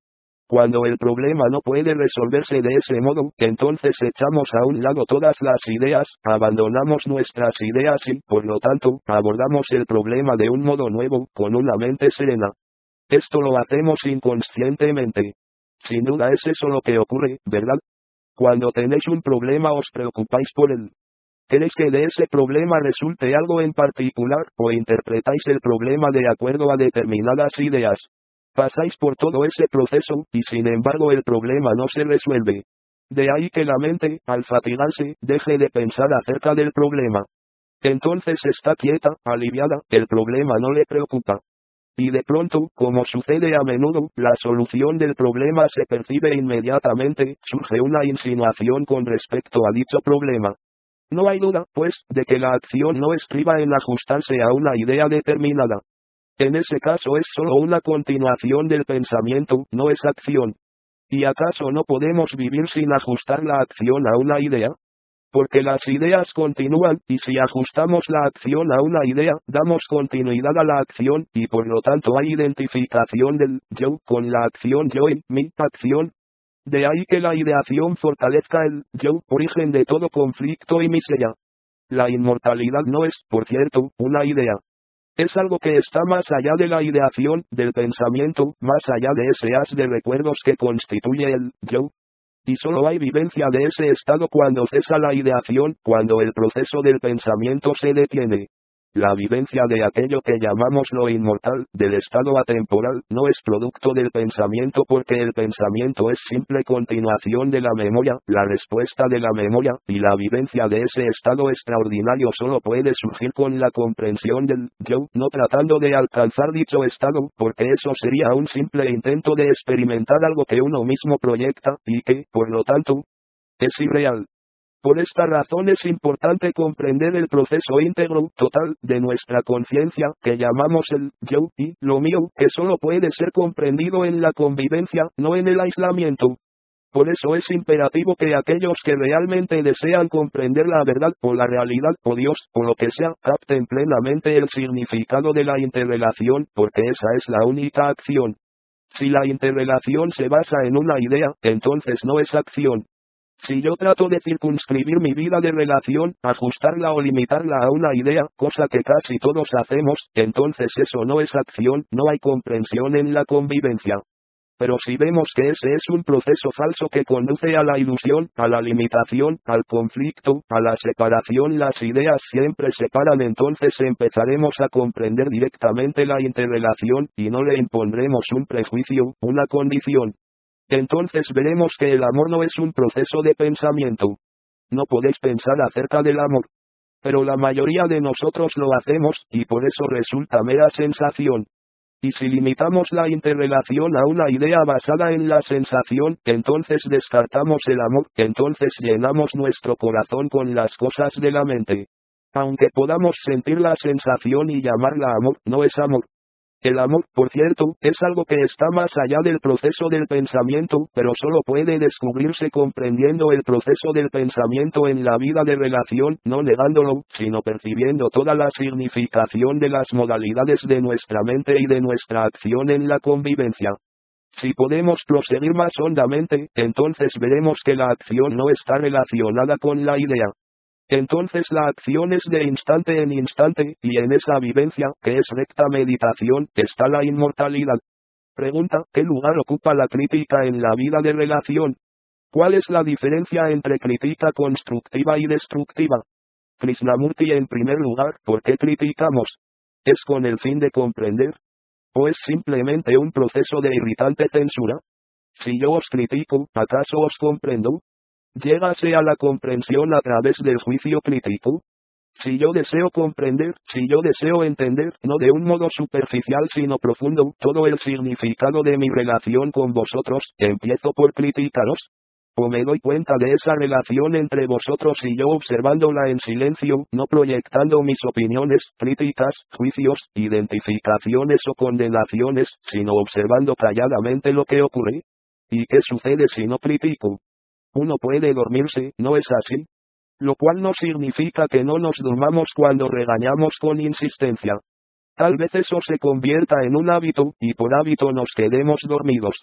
Cuando el problema no puede resolverse de ese modo, entonces echamos a un lado todas las ideas, abandonamos nuestras ideas y, por lo tanto, abordamos el problema de un modo nuevo, con una mente serena. Esto lo hacemos inconscientemente. Sin duda es eso lo que ocurre, ¿verdad? Cuando tenéis un problema os preocupáis por él. ¿Queréis que de ese problema resulte algo en particular, o interpretáis el problema de acuerdo a determinadas ideas? Pasáis por todo ese proceso, y sin embargo el problema no se resuelve. De ahí que la mente, al fatigarse, deje de pensar acerca del problema. Entonces está quieta, aliviada, el problema no le preocupa. Y de pronto, como sucede a menudo, la solución del problema se percibe inmediatamente, surge una insinuación con respecto a dicho problema. No hay duda, pues, de que la acción no estriba en ajustarse a una idea determinada. En ese caso es solo una continuación del pensamiento, no es acción. ¿Y acaso no podemos vivir sin ajustar la acción a una idea? Porque las ideas continúan, y si ajustamos la acción a una idea, damos continuidad a la acción, y por lo tanto hay identificación del yo con la acción yo y mi acción. De ahí que la ideación fortalezca el yo, origen de todo conflicto y miseria. La inmortalidad no es, por cierto, una idea. Es algo que está más allá de la ideación, del pensamiento, más allá de ese haz de recuerdos que constituye el yo. Y solo hay vivencia de ese estado cuando cesa la ideación, cuando el proceso del pensamiento se detiene. La vivencia de aquello que llamamos lo inmortal, del estado atemporal, no es producto del pensamiento porque el pensamiento es simple continuación de la memoria, la respuesta de la memoria, y la vivencia de ese estado extraordinario solo puede surgir con la comprensión del yo, no tratando de alcanzar dicho estado, porque eso sería un simple intento de experimentar algo que uno mismo proyecta, y que, por lo tanto, es irreal. Por esta razón es importante comprender el proceso íntegro, total, de nuestra conciencia, que llamamos el yo, y lo mío, que solo puede ser comprendido en la convivencia, no en el aislamiento. Por eso es imperativo que aquellos que realmente desean comprender la verdad, o la realidad, o Dios, o lo que sea, capten plenamente el significado de la interrelación, porque esa es la única acción. Si la interrelación se basa en una idea, entonces no es acción. Si yo trato de circunscribir mi vida de relación, ajustarla o limitarla a una idea, cosa que casi todos hacemos, entonces eso no es acción, no hay comprensión en la convivencia. Pero si vemos que ese es un proceso falso que conduce a la ilusión, a la limitación, al conflicto, a la separación, las ideas siempre separan, entonces empezaremos a comprender directamente la interrelación, y no le impondremos un prejuicio, una condición. Entonces veremos que el amor no es un proceso de pensamiento. No podéis pensar acerca del amor. Pero la mayoría de nosotros lo hacemos, y por eso resulta mera sensación. Y si limitamos la interrelación a una idea basada en la sensación, entonces descartamos el amor, entonces llenamos nuestro corazón con las cosas de la mente. Aunque podamos sentir la sensación y llamarla amor, no es amor. El amor, por cierto, es algo que está más allá del proceso del pensamiento, pero solo puede descubrirse comprendiendo el proceso del pensamiento en la vida de relación, no negándolo, sino percibiendo toda la significación de las modalidades de nuestra mente y de nuestra acción en la convivencia. Si podemos proseguir más hondamente, entonces veremos que la acción no está relacionada con la idea. Entonces la acción es de instante en instante, y en esa vivencia, que es recta meditación, está la inmortalidad. Pregunta, ¿qué lugar ocupa la crítica en la vida de relación? ¿Cuál es la diferencia entre crítica constructiva y destructiva? Krishnamurti, en primer lugar, ¿por qué criticamos? ¿Es con el fin de comprender? ¿O es simplemente un proceso de irritante censura? Si yo os critico, ¿acaso os comprendo? ¿Llegase a la comprensión a través del juicio crítico? Si yo deseo comprender, si yo deseo entender, no de un modo superficial sino profundo, todo el significado de mi relación con vosotros, ¿empiezo por criticaros? ¿O me doy cuenta de esa relación entre vosotros y yo observándola en silencio, no proyectando mis opiniones, críticas, juicios, identificaciones o condenaciones, sino observando calladamente lo que ocurre? ¿Y qué sucede si no critico? Uno puede dormirse, ¿no es así? Lo cual no significa que no nos durmamos cuando regañamos con insistencia. Tal vez eso se convierta en un hábito, y por hábito nos quedemos dormidos.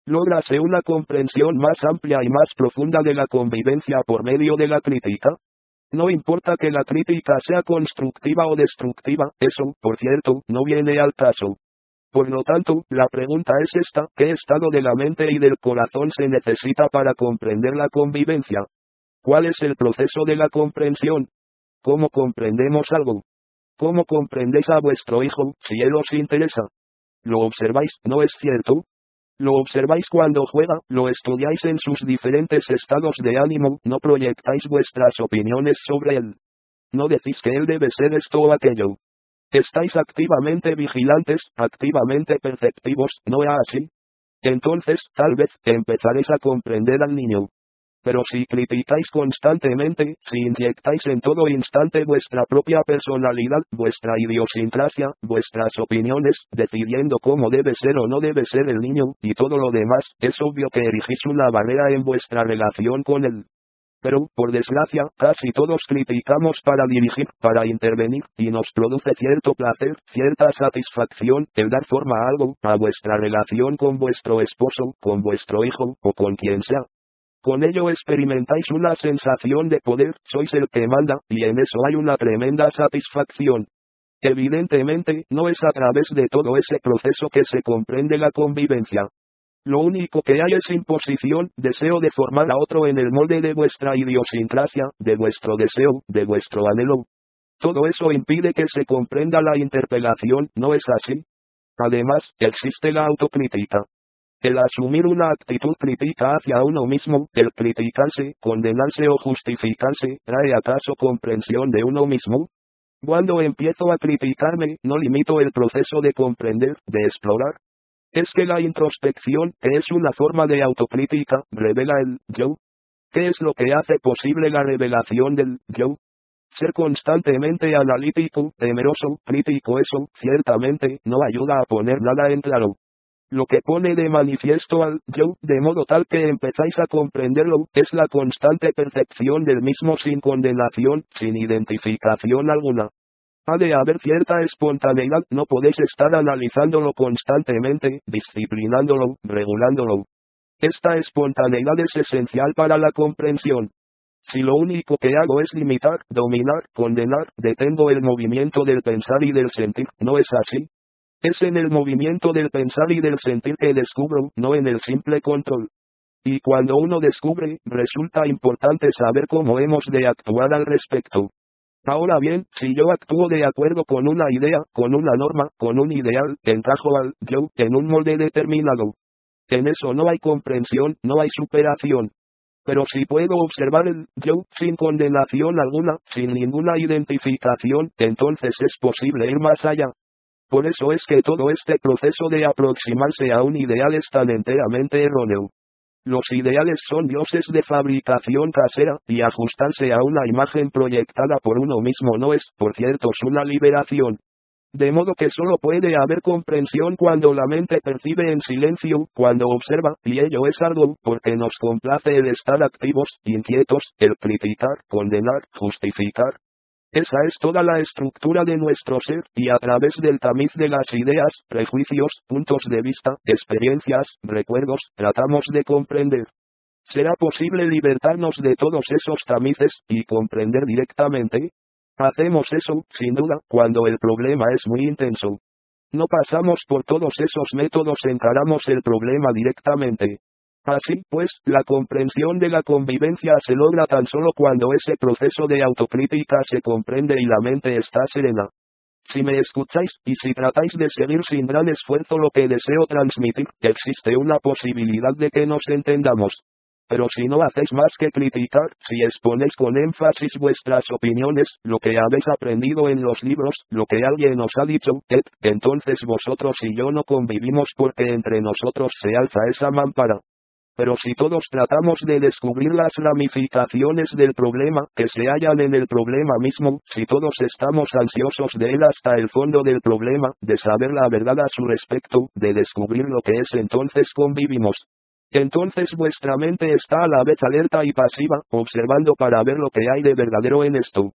Lógrase una comprensión más amplia y más profunda de la convivencia por medio de la crítica. No importa que la crítica sea constructiva o destructiva, eso, por cierto, no viene al caso. Por lo tanto, la pregunta es esta: ¿qué estado de la mente y del corazón se necesita para comprender la convivencia? ¿Cuál es el proceso de la comprensión? ¿Cómo comprendemos algo? ¿Cómo comprendéis a vuestro hijo, si él os interesa? ¿Lo observáis, no es cierto? Lo observáis cuando juega, lo estudiáis en sus diferentes estados de ánimo, no proyectáis vuestras opiniones sobre él. No decís que él debe ser esto o aquello. Estáis activamente vigilantes, activamente perceptivos, ¿no es así? Entonces, tal vez, empezaréis a comprender al niño. Pero si criticáis constantemente, si inyectáis en todo instante vuestra propia personalidad, vuestra idiosincrasia, vuestras opiniones, decidiendo cómo debe ser o no debe ser el niño, y todo lo demás, es obvio que erigís una barrera en vuestra relación con él. Pero, por desgracia, casi todos criticamos para dirigir, para intervenir, y nos produce cierto placer, cierta satisfacción, el dar forma a algo, a vuestra relación con vuestro esposo, con vuestro hijo, o con quien sea. Con ello experimentáis una sensación de poder, sois el que manda, y en eso hay una tremenda satisfacción. Evidentemente, no es a través de todo ese proceso que se comprende la convivencia. Lo único que hay es imposición, deseo de formar a otro en el molde de vuestra idiosincrasia, de vuestro deseo, de vuestro anhelo. Todo eso impide que se comprenda la interpelación, ¿no es así? Además, existe la autocrítica. El asumir una actitud crítica hacia uno mismo, el criticarse, condenarse o justificarse, ¿trae acaso comprensión de uno mismo? Cuando empiezo a criticarme, no limito el proceso de comprender, de explorar. Es que la introspección, que es una forma de autocrítica, revela el yo. ¿Qué es lo que hace posible la revelación del yo? Ser constantemente analítico, temeroso, crítico, eso, ciertamente, no ayuda a poner nada en claro. Lo que pone de manifiesto al yo, de modo tal que empezáis a comprenderlo, es la constante percepción del mismo sin condenación, sin identificación alguna. Ha de haber cierta espontaneidad, no podéis estar analizándolo constantemente, disciplinándolo, regulándolo. Esta espontaneidad es esencial para la comprensión. Si lo único que hago es limitar, dominar, condenar, detengo el movimiento del pensar y del sentir, ¿no es así? Es en el movimiento del pensar y del sentir que descubro, no en el simple control. Y cuando uno descubre, resulta importante saber cómo hemos de actuar al respecto. Ahora bien, si yo actúo de acuerdo con una idea, con una norma, con un ideal, encajo al yo, en un molde determinado. En eso no hay comprensión, no hay superación. Pero si puedo observar el yo, sin condenación alguna, sin ninguna identificación, entonces es posible ir más allá. Por eso es que todo este proceso de aproximarse a un ideal es tan enteramente erróneo. Los ideales son dioses de fabricación casera, y ajustarse a una imagen proyectada por uno mismo no es, por cierto, una liberación. De modo que solo puede haber comprensión cuando la mente percibe en silencio, cuando observa, y ello es algo, porque nos complace el estar activos, inquietos, el criticar, condenar, justificar. Esa es toda la estructura de nuestro ser, y a través del tamiz de las ideas, prejuicios, puntos de vista, experiencias, recuerdos, tratamos de comprender. ¿Será posible libertarnos de todos esos tamices, y comprender directamente? Hacemos eso, sin duda, cuando el problema es muy intenso. No pasamos por todos esos métodos, encaramos el problema directamente. Así pues, la comprensión de la convivencia se logra tan solo cuando ese proceso de autocrítica se comprende y la mente está serena. Si me escucháis, y si tratáis de seguir sin gran esfuerzo lo que deseo transmitir, existe una posibilidad de que nos entendamos. Pero si no hacéis más que criticar, si exponéis con énfasis vuestras opiniones, lo que habéis aprendido en los libros, lo que alguien os ha dicho, et, entonces vosotros y yo no convivimos porque entre nosotros se alza esa mampara. Pero si todos tratamos de descubrir las ramificaciones del problema, que se hallan en el problema mismo, si todos estamos ansiosos de él hasta el fondo del problema, de saber la verdad a su respecto, de descubrir lo que es, entonces convivimos. Entonces vuestra mente está a la vez alerta y pasiva, observando para ver lo que hay de verdadero en esto.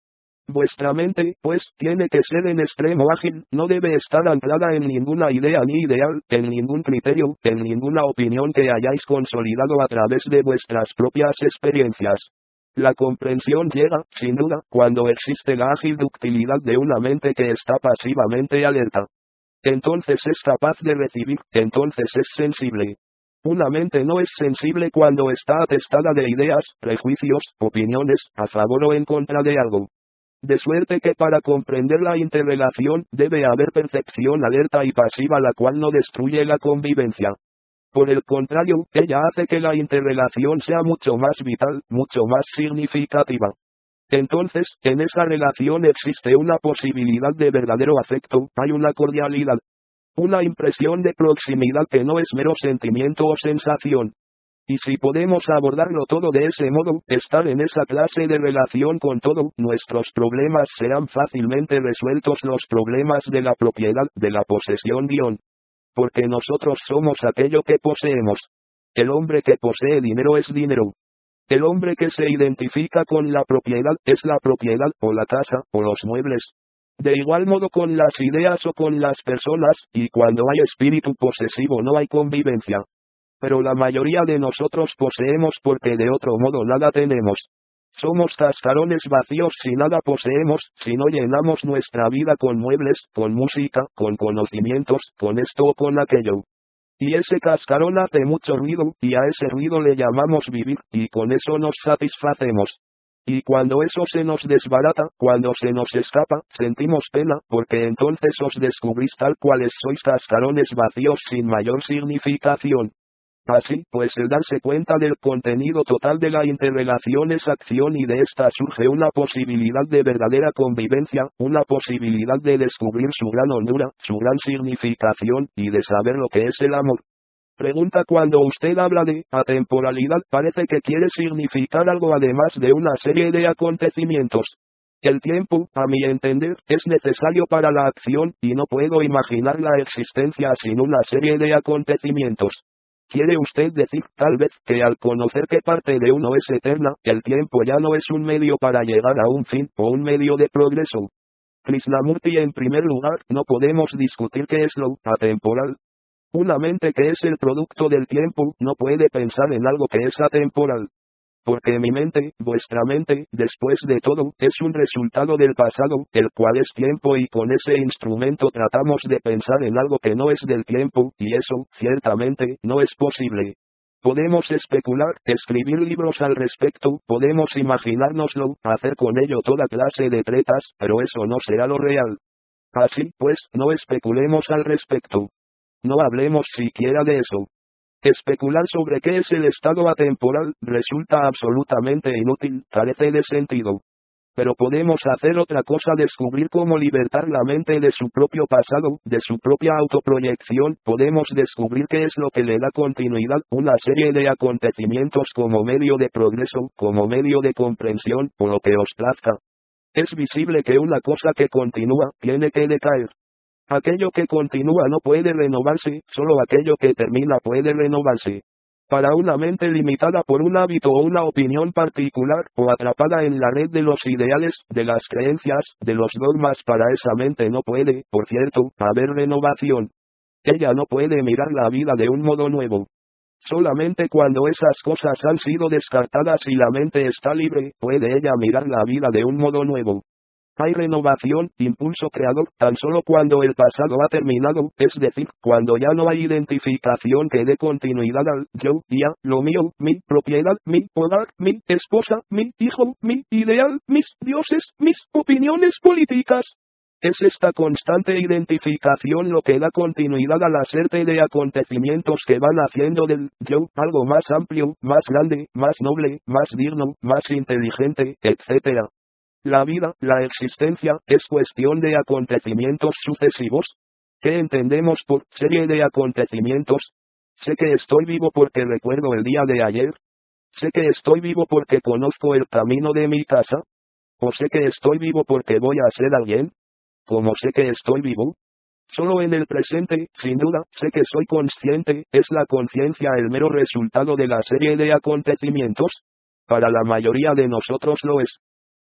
Vuestra mente, pues, tiene que ser en extremo ágil, no debe estar anclada en ninguna idea ni ideal, en ningún criterio, en ninguna opinión que hayáis consolidado a través de vuestras propias experiencias. La comprensión llega, sin duda, cuando existe la ágil ductilidad de una mente que está pasivamente alerta. Entonces es capaz de recibir, entonces es sensible. Una mente no es sensible cuando está atestada de ideas, prejuicios, opiniones, a favor o en contra de algo. De suerte que para comprender la interrelación, debe haber percepción alerta y pasiva, la cual no destruye la convivencia. Por el contrario, ella hace que la interrelación sea mucho más vital, mucho más significativa. Entonces, en esa relación existe una posibilidad de verdadero afecto, hay una cordialidad. Una impresión de proximidad que no es mero sentimiento o sensación. Y si podemos abordarlo todo de ese modo, estar en esa clase de relación con todo, nuestros problemas serán fácilmente resueltos, los problemas de la propiedad, de la posesión guión. Porque nosotros somos aquello que poseemos. El hombre que posee dinero es dinero. El hombre que se identifica con la propiedad es la propiedad, o la casa, o los muebles. De igual modo con las ideas o con las personas, y cuando hay espíritu posesivo no hay convivencia. Pero la mayoría de nosotros poseemos porque de otro modo nada tenemos. Somos cascarones vacíos si nada poseemos, si no llenamos nuestra vida con muebles, con música, con conocimientos, con esto o con aquello. Y ese cascarón hace mucho ruido, y a ese ruido le llamamos vivir, y con eso nos satisfacemos. Y cuando eso se nos desbarata, cuando se nos escapa, sentimos pena, porque entonces os descubrís tal cuales sois, cascarones vacíos sin mayor significación. Así, pues el darse cuenta del contenido total de la interrelación es acción, y de esta surge una posibilidad de verdadera convivencia, una posibilidad de descubrir su gran hondura, su gran significación, y de saber lo que es el amor. Pregunta: cuando usted habla de atemporalidad, parece que quiere significar algo además de una serie de acontecimientos. El tiempo, a mi entender, es necesario para la acción, y no puedo imaginar la existencia sin una serie de acontecimientos. ¿Quiere usted decir, tal vez, que al conocer que parte de uno es eterna, el tiempo ya no es un medio para llegar a un fin, o un medio de progreso? Krishnamurti: en primer lugar, no podemos discutir qué es lo atemporal. Una mente que es el producto del tiempo, no puede pensar en algo que es atemporal. Porque mi mente, vuestra mente, después de todo, es un resultado del pasado, el cual es tiempo, y con ese instrumento tratamos de pensar en algo que no es del tiempo, y eso, ciertamente, no es posible. Podemos especular, escribir libros al respecto, podemos imaginárnoslo, hacer con ello toda clase de tretas, pero eso no será lo real. Así, pues, no especulemos al respecto. No hablemos siquiera de eso. Especular sobre qué es el estado atemporal resulta absolutamente inútil, carece de sentido. Pero podemos hacer otra cosa: descubrir cómo libertar la mente de su propio pasado, de su propia autoproyección. Podemos descubrir qué es lo que le da continuidad, una serie de acontecimientos como medio de progreso, como medio de comprensión, o lo que os plazca. Es visible que una cosa que continúa, tiene que decaer. Aquello que continúa no puede renovarse, solo aquello que termina puede renovarse. Para una mente limitada por un hábito o una opinión particular, o atrapada en la red de los ideales, de las creencias, de los dogmas, para esa mente no puede, por cierto, haber renovación. Ella no puede mirar la vida de un modo nuevo. Solamente cuando esas cosas han sido descartadas y la mente está libre, puede ella mirar la vida de un modo nuevo. Hay renovación, impulso creador, tan solo cuando el pasado ha terminado, es decir, cuando ya no hay identificación que dé continuidad al yo, ya, lo mío, mi propiedad, mi hogar, mi esposa, mi hijo, mi ideal, mis dioses, mis opiniones políticas. Es esta constante identificación lo que da continuidad a la serie de acontecimientos que van haciendo del yo algo más amplio, más grande, más noble, más digno, más inteligente, etcétera. La vida, la existencia, es cuestión de acontecimientos sucesivos. ¿Qué entendemos por serie de acontecimientos? Sé que estoy vivo porque recuerdo el día de ayer. Sé que estoy vivo porque conozco el camino de mi casa. O sé que estoy vivo porque voy a ser alguien. ¿Cómo sé que estoy vivo? Solo en el presente, sin duda, sé que soy consciente. ¿Es la conciencia el mero resultado de la serie de acontecimientos? Para la mayoría de nosotros lo es.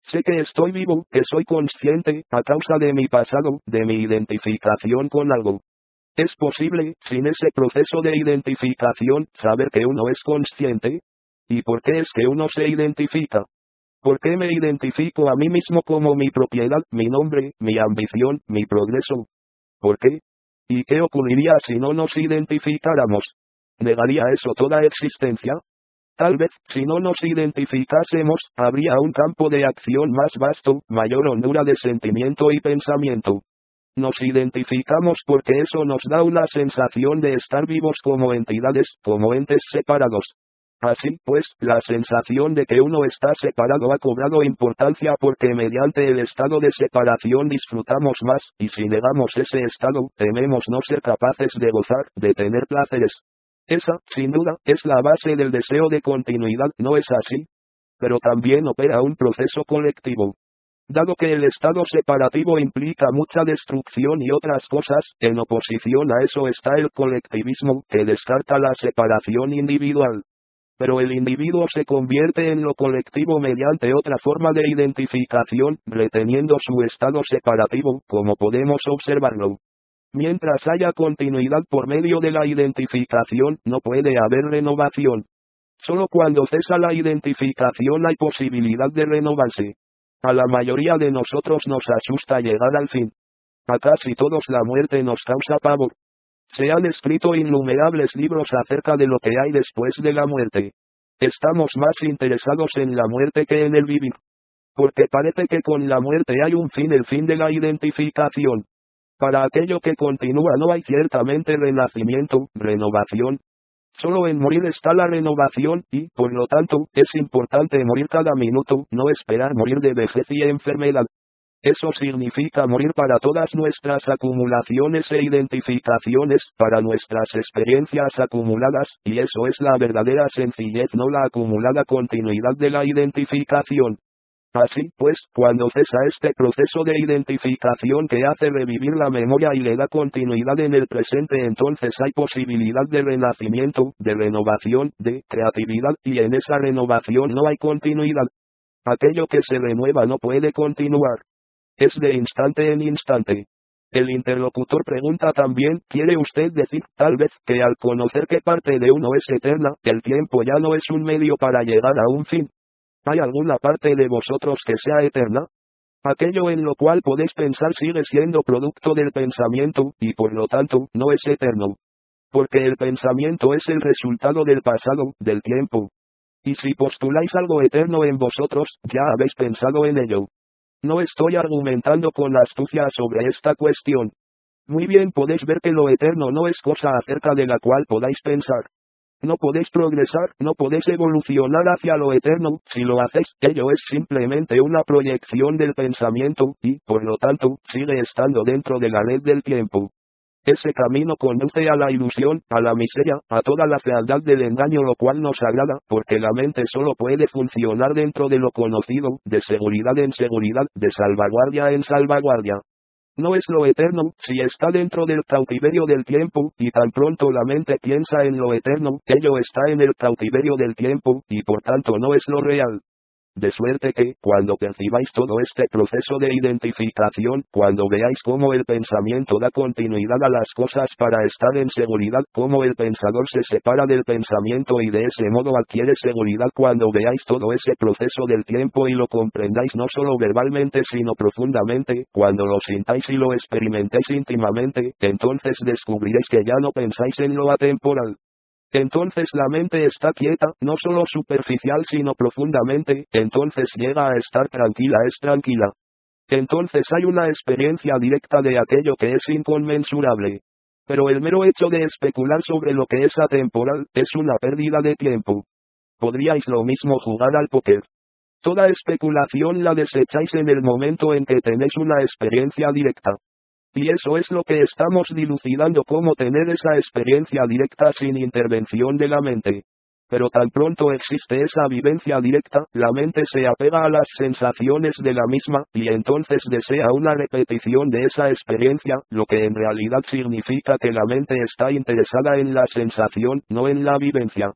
Sé que estoy vivo, que soy consciente, a causa de mi pasado, de mi identificación con algo. ¿Es posible, sin ese proceso de identificación, saber que uno es consciente? ¿Y por qué es que uno se identifica? ¿Por qué me identifico a mí mismo como mi propiedad, mi nombre, mi ambición, mi progreso? ¿Por qué? ¿Y qué ocurriría si no nos identificáramos? ¿Negaría eso toda existencia? Tal vez, si no nos identificásemos, habría un campo de acción más vasto, mayor hondura de sentimiento y pensamiento. Nos identificamos porque eso nos da una sensación de estar vivos como entidades, como entes separados. Así pues, la sensación de que uno está separado ha cobrado importancia porque mediante el estado de separación disfrutamos más, y si negamos ese estado, tememos no ser capaces de gozar, de tener placeres. Esa, sin duda, es la base del deseo de continuidad, ¿no es así? Pero también opera un proceso colectivo. Dado que el estado separativo implica mucha destrucción y otras cosas, en oposición a eso está el colectivismo, que descarta la separación individual. Pero el individuo se convierte en lo colectivo mediante otra forma de identificación, reteniendo su estado separativo, como podemos observarlo. Mientras haya continuidad por medio de la identificación, no puede haber renovación. Solo cuando cesa la identificación hay posibilidad de renovarse. A la mayoría de nosotros nos asusta llegar al fin. A casi todos la muerte nos causa pavor. Se han escrito innumerables libros acerca de lo que hay después de la muerte. Estamos más interesados en la muerte que en el vivir. Porque parece que con la muerte hay un fin, el fin de la identificación. Para aquello que continúa no hay ciertamente renacimiento, renovación. Solo en morir está la renovación, y, por lo tanto, es importante morir cada minuto, no esperar morir de vejez y enfermedad. Eso significa morir para todas nuestras acumulaciones e identificaciones, para nuestras experiencias acumuladas, y eso es la verdadera sencillez, no la acumulada continuidad de la identificación. Así pues, cuando cesa este proceso de identificación que hace revivir la memoria y le da continuidad en el presente, entonces hay posibilidad de renacimiento, de renovación, de creatividad, y en esa renovación no hay continuidad. Aquello que se renueva no puede continuar. Es de instante en instante. El interlocutor pregunta también, ¿quiere usted decir, tal vez, que al conocer que parte de uno es eterna, el tiempo ya no es un medio para llegar a un fin? ¿Hay alguna parte de vosotros que sea eterna? Aquello en lo cual podéis pensar sigue siendo producto del pensamiento, y por lo tanto, no es eterno. Porque el pensamiento es el resultado del pasado, del tiempo. Y si postuláis algo eterno en vosotros, ya habéis pensado en ello. No estoy argumentando con astucia sobre esta cuestión. Muy bien, podéis ver que lo eterno no es cosa acerca de la cual podáis pensar. No podéis progresar, no podéis evolucionar hacia lo eterno, si lo hacéis, ello es simplemente una proyección del pensamiento, y, por lo tanto, sigue estando dentro de la red del tiempo. Ese camino conduce a la ilusión, a la miseria, a toda la fealdad del engaño, lo cual nos agrada, porque la mente solo puede funcionar dentro de lo conocido, de seguridad en seguridad, de salvaguardia en salvaguardia. No es lo eterno, si está dentro del cautiverio del tiempo, y tan pronto la mente piensa en lo eterno, ello está en el cautiverio del tiempo, y por tanto no es lo real. De suerte que, cuando percibáis todo este proceso de identificación, cuando veáis cómo el pensamiento da continuidad a las cosas para estar en seguridad, cómo el pensador se separa del pensamiento y de ese modo adquiere seguridad, cuando veáis todo ese proceso del tiempo y lo comprendáis no solo verbalmente sino profundamente, cuando lo sintáis y lo experimentéis íntimamente, entonces descubriréis que ya no pensáis en lo atemporal. Entonces la mente está quieta, no solo superficial sino profundamente, entonces llega a estar tranquila, es tranquila. Entonces hay una experiencia directa de aquello que es inconmensurable. Pero el mero hecho de especular sobre lo que es atemporal, es una pérdida de tiempo. Podríais lo mismo jugar al póker. Toda especulación la desecháis en el momento en que tenéis una experiencia directa. Y eso es lo que estamos dilucidando, cómo tener esa experiencia directa sin intervención de la mente. Pero tan pronto existe esa vivencia directa, la mente se apega a las sensaciones de la misma, y entonces desea una repetición de esa experiencia, lo que en realidad significa que la mente está interesada en la sensación, no en la vivencia.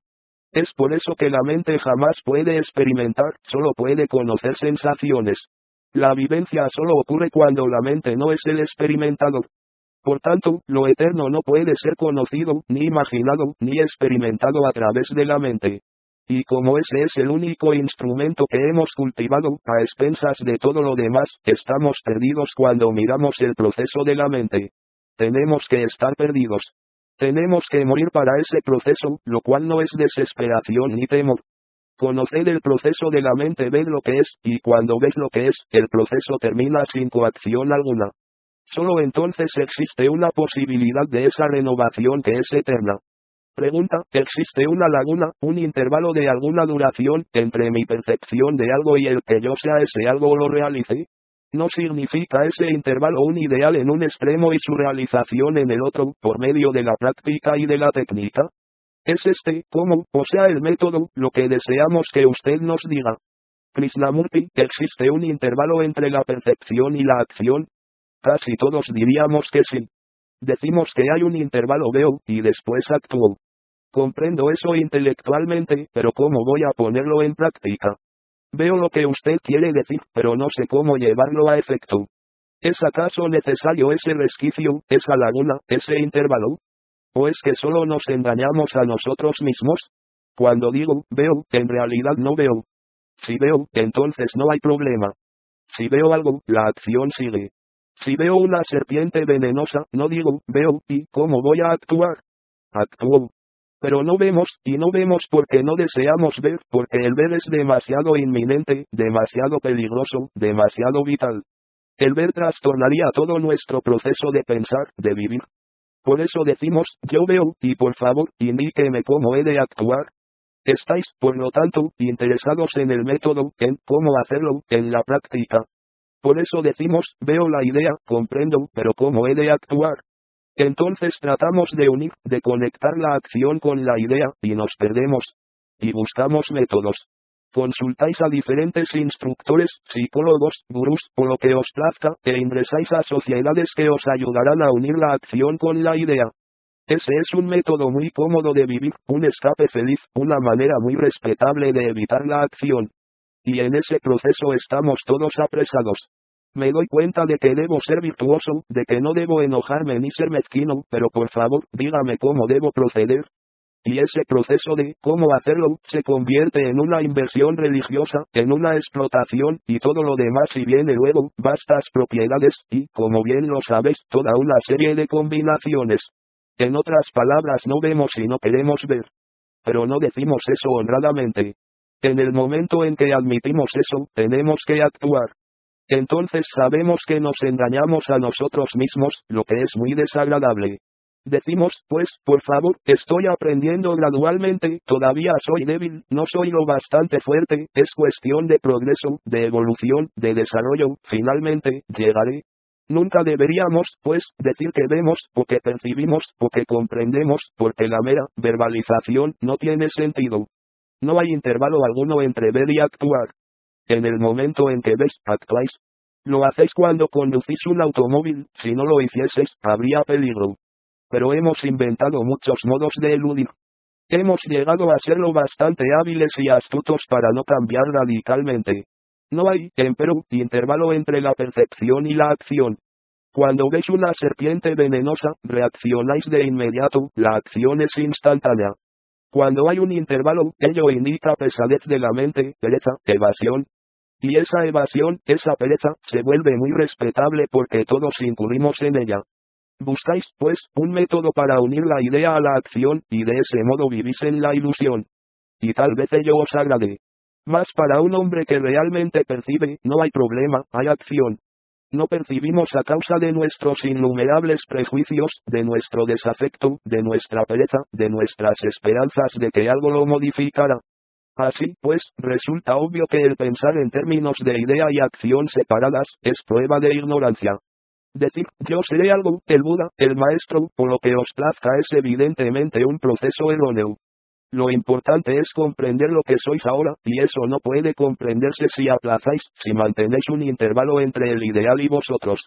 Es por eso que la mente jamás puede experimentar, solo puede conocer sensaciones. La vivencia solo ocurre cuando la mente no es el experimentador. Por tanto, lo eterno no puede ser conocido, ni imaginado, ni experimentado a través de la mente. Y como ese es el único instrumento que hemos cultivado, a expensas de todo lo demás, estamos perdidos cuando miramos el proceso de la mente. Tenemos que estar perdidos. Tenemos que morir para ese proceso, lo cual no es desesperación ni temor. Conocer el proceso de la mente, ver lo que es, y cuando ves lo que es, el proceso termina sin coacción alguna. Solo entonces existe una posibilidad de esa renovación que es eterna. Pregunta, ¿existe una laguna, un intervalo de alguna duración, entre mi percepción de algo y el que yo sea ese algo o lo realice? ¿No significa ese intervalo un ideal en un extremo y su realización en el otro, por medio de la práctica y de la técnica? Es este, ¿cómo, o sea el método, lo que deseamos que usted nos diga? Krishnamurti, ¿existe un intervalo entre la percepción y la acción? Casi todos diríamos que sí. Decimos que hay un intervalo veo, y después actúo. Comprendo eso intelectualmente, pero ¿cómo voy a ponerlo en práctica? Veo lo que usted quiere decir, pero no sé cómo llevarlo a efecto. ¿Es acaso necesario ese resquicio, esa laguna, ese intervalo? ¿O es que solo nos engañamos a nosotros mismos? Cuando digo, veo, en realidad no veo. Si veo, entonces no hay problema. Si veo algo, la acción sigue. Si veo una serpiente venenosa, no digo, veo, ¿y cómo voy a actuar? Actúo. Pero no vemos, y no vemos porque no deseamos ver, porque el ver es demasiado inminente, demasiado peligroso, demasiado vital. El ver trastornaría todo nuestro proceso de pensar, de vivir. Por eso decimos, yo veo, y por favor, indíqueme cómo he de actuar. Estáis, por lo tanto, interesados en el método, en cómo hacerlo, en la práctica. Por eso decimos, veo la idea, comprendo, pero cómo he de actuar. Entonces tratamos de unir, de conectar la acción con la idea, y nos perdemos. Y buscamos métodos. Consultáis a diferentes instructores, psicólogos, gurús, o lo que os plazca, e ingresáis a sociedades que os ayudarán a unir la acción con la idea. Ese es un método muy cómodo de vivir, un escape feliz, una manera muy respetable de evitar la acción. Y en ese proceso estamos todos apresados. Me doy cuenta de que debo ser virtuoso, de que no debo enojarme ni ser mezquino, pero por favor, dígame cómo debo proceder. Y ese proceso de cómo hacerlo se convierte en una inversión religiosa, en una explotación, y todo lo demás y viene luego, vastas propiedades, y, como bien lo sabes, toda una serie de combinaciones. En otras palabras, no vemos y no queremos ver. Pero no decimos eso honradamente. En el momento en que admitimos eso, tenemos que actuar. Entonces sabemos que nos engañamos a nosotros mismos, lo que es muy desagradable. Decimos, pues, por favor, estoy aprendiendo gradualmente, todavía soy débil, no soy lo bastante fuerte, es cuestión de progreso, de evolución, de desarrollo, finalmente, llegaré. Nunca deberíamos, pues, decir que vemos, o que percibimos, o que comprendemos, porque la mera verbalización no tiene sentido. No hay intervalo alguno entre ver y actuar. En el momento en que ves, actuáis. Lo hacéis cuando conducís un automóvil, si no lo hicieseis, habría peligro. Pero hemos inventado muchos modos de eludir. Hemos llegado a ser lo bastante hábiles y astutos para no cambiar radicalmente. No hay, empero, intervalo entre la percepción y la acción. Cuando veis una serpiente venenosa, reaccionáis de inmediato, la acción es instantánea. Cuando hay un intervalo, ello indica pesadez de la mente, pereza, evasión. Y esa evasión, esa pereza, se vuelve muy respetable porque todos incurrimos en ella. Buscáis, pues, un método para unir la idea a la acción, y de ese modo vivís en la ilusión. Y tal vez ello os agrade. Mas para un hombre que realmente percibe, no hay problema, hay acción. No percibimos a causa de nuestros innumerables prejuicios, de nuestro desafecto, de nuestra pereza, de nuestras esperanzas de que algo lo modificará. Así, pues, resulta obvio que el pensar en términos de idea y acción separadas, es prueba de ignorancia. Decir, yo seré algo, el Buda, el maestro, o lo que os plazca es evidentemente un proceso erróneo. Lo importante es comprender lo que sois ahora, y eso no puede comprenderse si aplazáis, si mantenéis un intervalo entre el ideal y vosotros.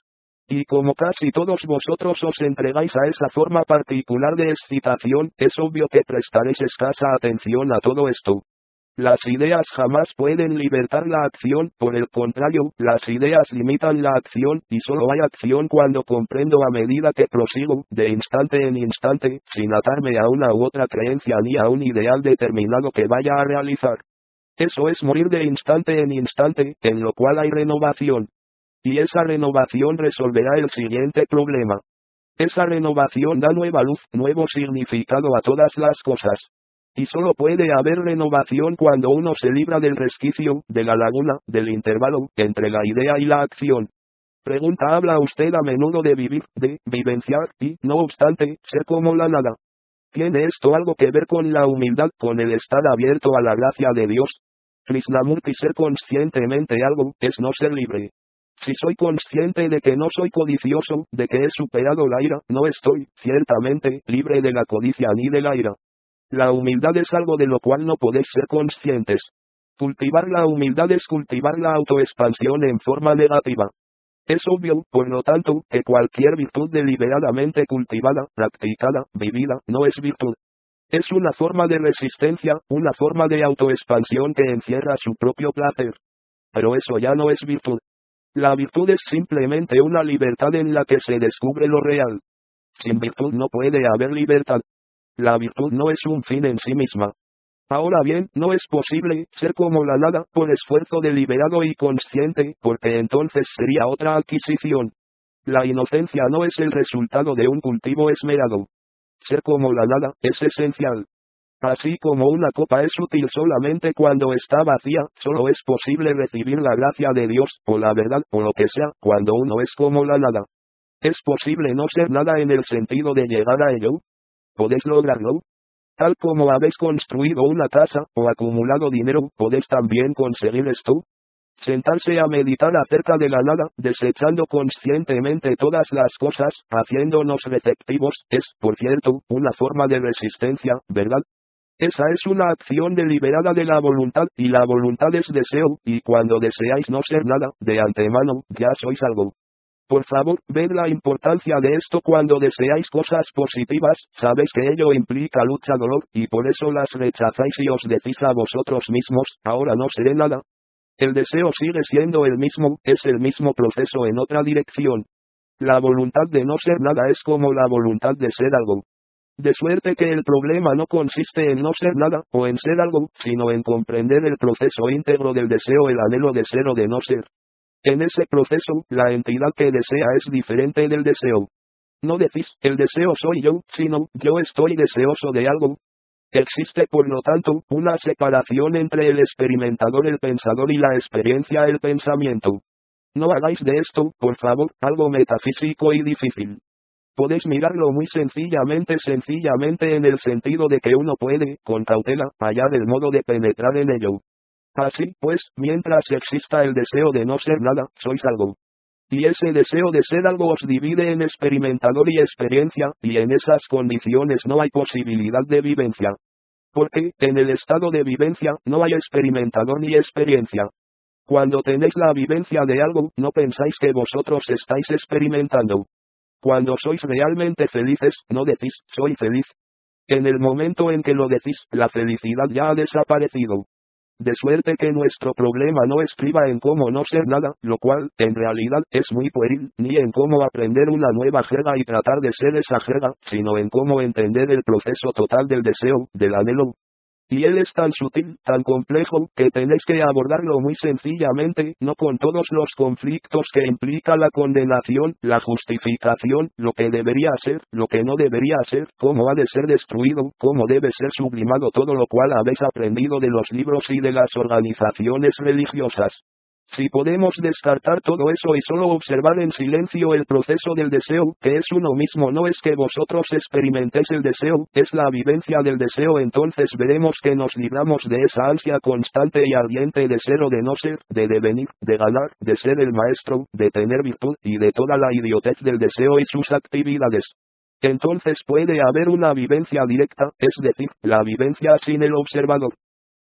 Y como casi todos vosotros os entregáis a esa forma particular de excitación, es obvio que prestaréis escasa atención a todo esto. Las ideas jamás pueden libertar la acción, por el contrario, las ideas limitan la acción, y solo hay acción cuando comprendo a medida que prosigo, de instante en instante, sin atarme a una u otra creencia ni a un ideal determinado que vaya a realizar. Eso es morir de instante en instante, en lo cual hay renovación. Y esa renovación resolverá el siguiente problema. Esa renovación da nueva luz, nuevo significado a todas las cosas. Y solo puede haber renovación cuando uno se libra del resquicio, de la laguna, del intervalo, entre la idea y la acción. Pregunta: ¿habla usted a menudo de vivir, de vivenciar, y, no obstante, ser como la nada? ¿Tiene esto algo que ver con la humildad, con el estar abierto a la gracia de Dios? Krishnamurti: ser conscientemente algo, es no ser libre. Si soy consciente de que no soy codicioso, de que he superado la ira, no estoy, ciertamente, libre de la codicia ni de la ira. La humildad es algo de lo cual no podéis ser conscientes. Cultivar la humildad es cultivar la autoexpansión en forma negativa. Es obvio, por lo tanto, que cualquier virtud deliberadamente cultivada, practicada, vivida, no es virtud. Es una forma de resistencia, una forma de autoexpansión que encierra su propio placer. Pero eso ya no es virtud. La virtud es simplemente una libertad en la que se descubre lo real. Sin virtud no puede haber libertad. La virtud no es un fin en sí misma. Ahora bien, no es posible ser como la nada por esfuerzo deliberado y consciente, porque entonces sería otra adquisición. La inocencia no es el resultado de un cultivo esmerado. Ser como la nada es esencial. Así como una copa es útil solamente cuando está vacía, solo es posible recibir la gracia de Dios, o la verdad, o lo que sea, cuando uno es como la nada. ¿Es posible no ser nada en el sentido de llegar a ello? ¿Podéis lograrlo? Tal como habéis construido una casa, o acumulado dinero, ¿podéis también conseguir esto? Sentarse a meditar acerca de la nada, desechando conscientemente todas las cosas, haciéndonos receptivos, es, por cierto, una forma de resistencia, ¿verdad? Esa es una acción deliberada de la voluntad, y la voluntad es deseo, y cuando deseáis no ser nada, de antemano, ya sois algo. Por favor, ved la importancia de esto cuando deseáis cosas positivas, sabéis que ello implica lucha, dolor, y por eso las rechazáis y os decís a vosotros mismos, ahora no seré nada. El deseo sigue siendo el mismo, es el mismo proceso en otra dirección. La voluntad de no ser nada es como la voluntad de ser algo. De suerte que el problema no consiste en no ser nada, o en ser algo, sino en comprender el proceso íntegro del deseo, el anhelo de ser o de no ser. En ese proceso, la entidad que desea es diferente del deseo. No decís, el deseo soy yo, sino, yo estoy deseoso de algo. Existe por lo tanto, una separación entre el experimentador, el pensador, y la experiencia, el pensamiento. No hagáis de esto, por favor, algo metafísico y difícil. Podéis mirarlo muy sencillamente, sencillamente en el sentido de que uno puede, con cautela, hallar el modo de penetrar en ello. Así pues, mientras exista el deseo de no ser nada, sois algo. Y ese deseo de ser algo os divide en experimentador y experiencia, y en esas condiciones no hay posibilidad de vivencia. Porque, en el estado de vivencia, no hay experimentador ni experiencia. Cuando tenéis la vivencia de algo, no pensáis que vosotros estáis experimentando. Cuando sois realmente felices, no decís, soy feliz. En el momento en que lo decís, la felicidad ya ha desaparecido. De suerte que nuestro problema no estriba en cómo no ser nada, lo cual, en realidad, es muy pueril, ni en cómo aprender una nueva jerga y tratar de ser esa jerga, sino en cómo entender el proceso total del deseo, del anhelo. Y él es tan sutil, tan complejo, que tenéis que abordarlo muy sencillamente, no con todos los conflictos que implica la condenación, la justificación, lo que debería ser, lo que no debería ser, cómo ha de ser destruido, cómo debe ser sublimado, todo lo cual habéis aprendido de los libros y de las organizaciones religiosas. Si podemos descartar todo eso y solo observar en silencio el proceso del deseo, que es uno mismo, no es que vosotros experimentéis el deseo, es la vivencia del deseo, entonces veremos que nos libramos de esa ansia constante y ardiente de ser o de no ser, de devenir, de ganar, de ser el maestro, de tener virtud, y de toda la idiotez del deseo y sus actividades. Entonces puede haber una vivencia directa, es decir, la vivencia sin el observador.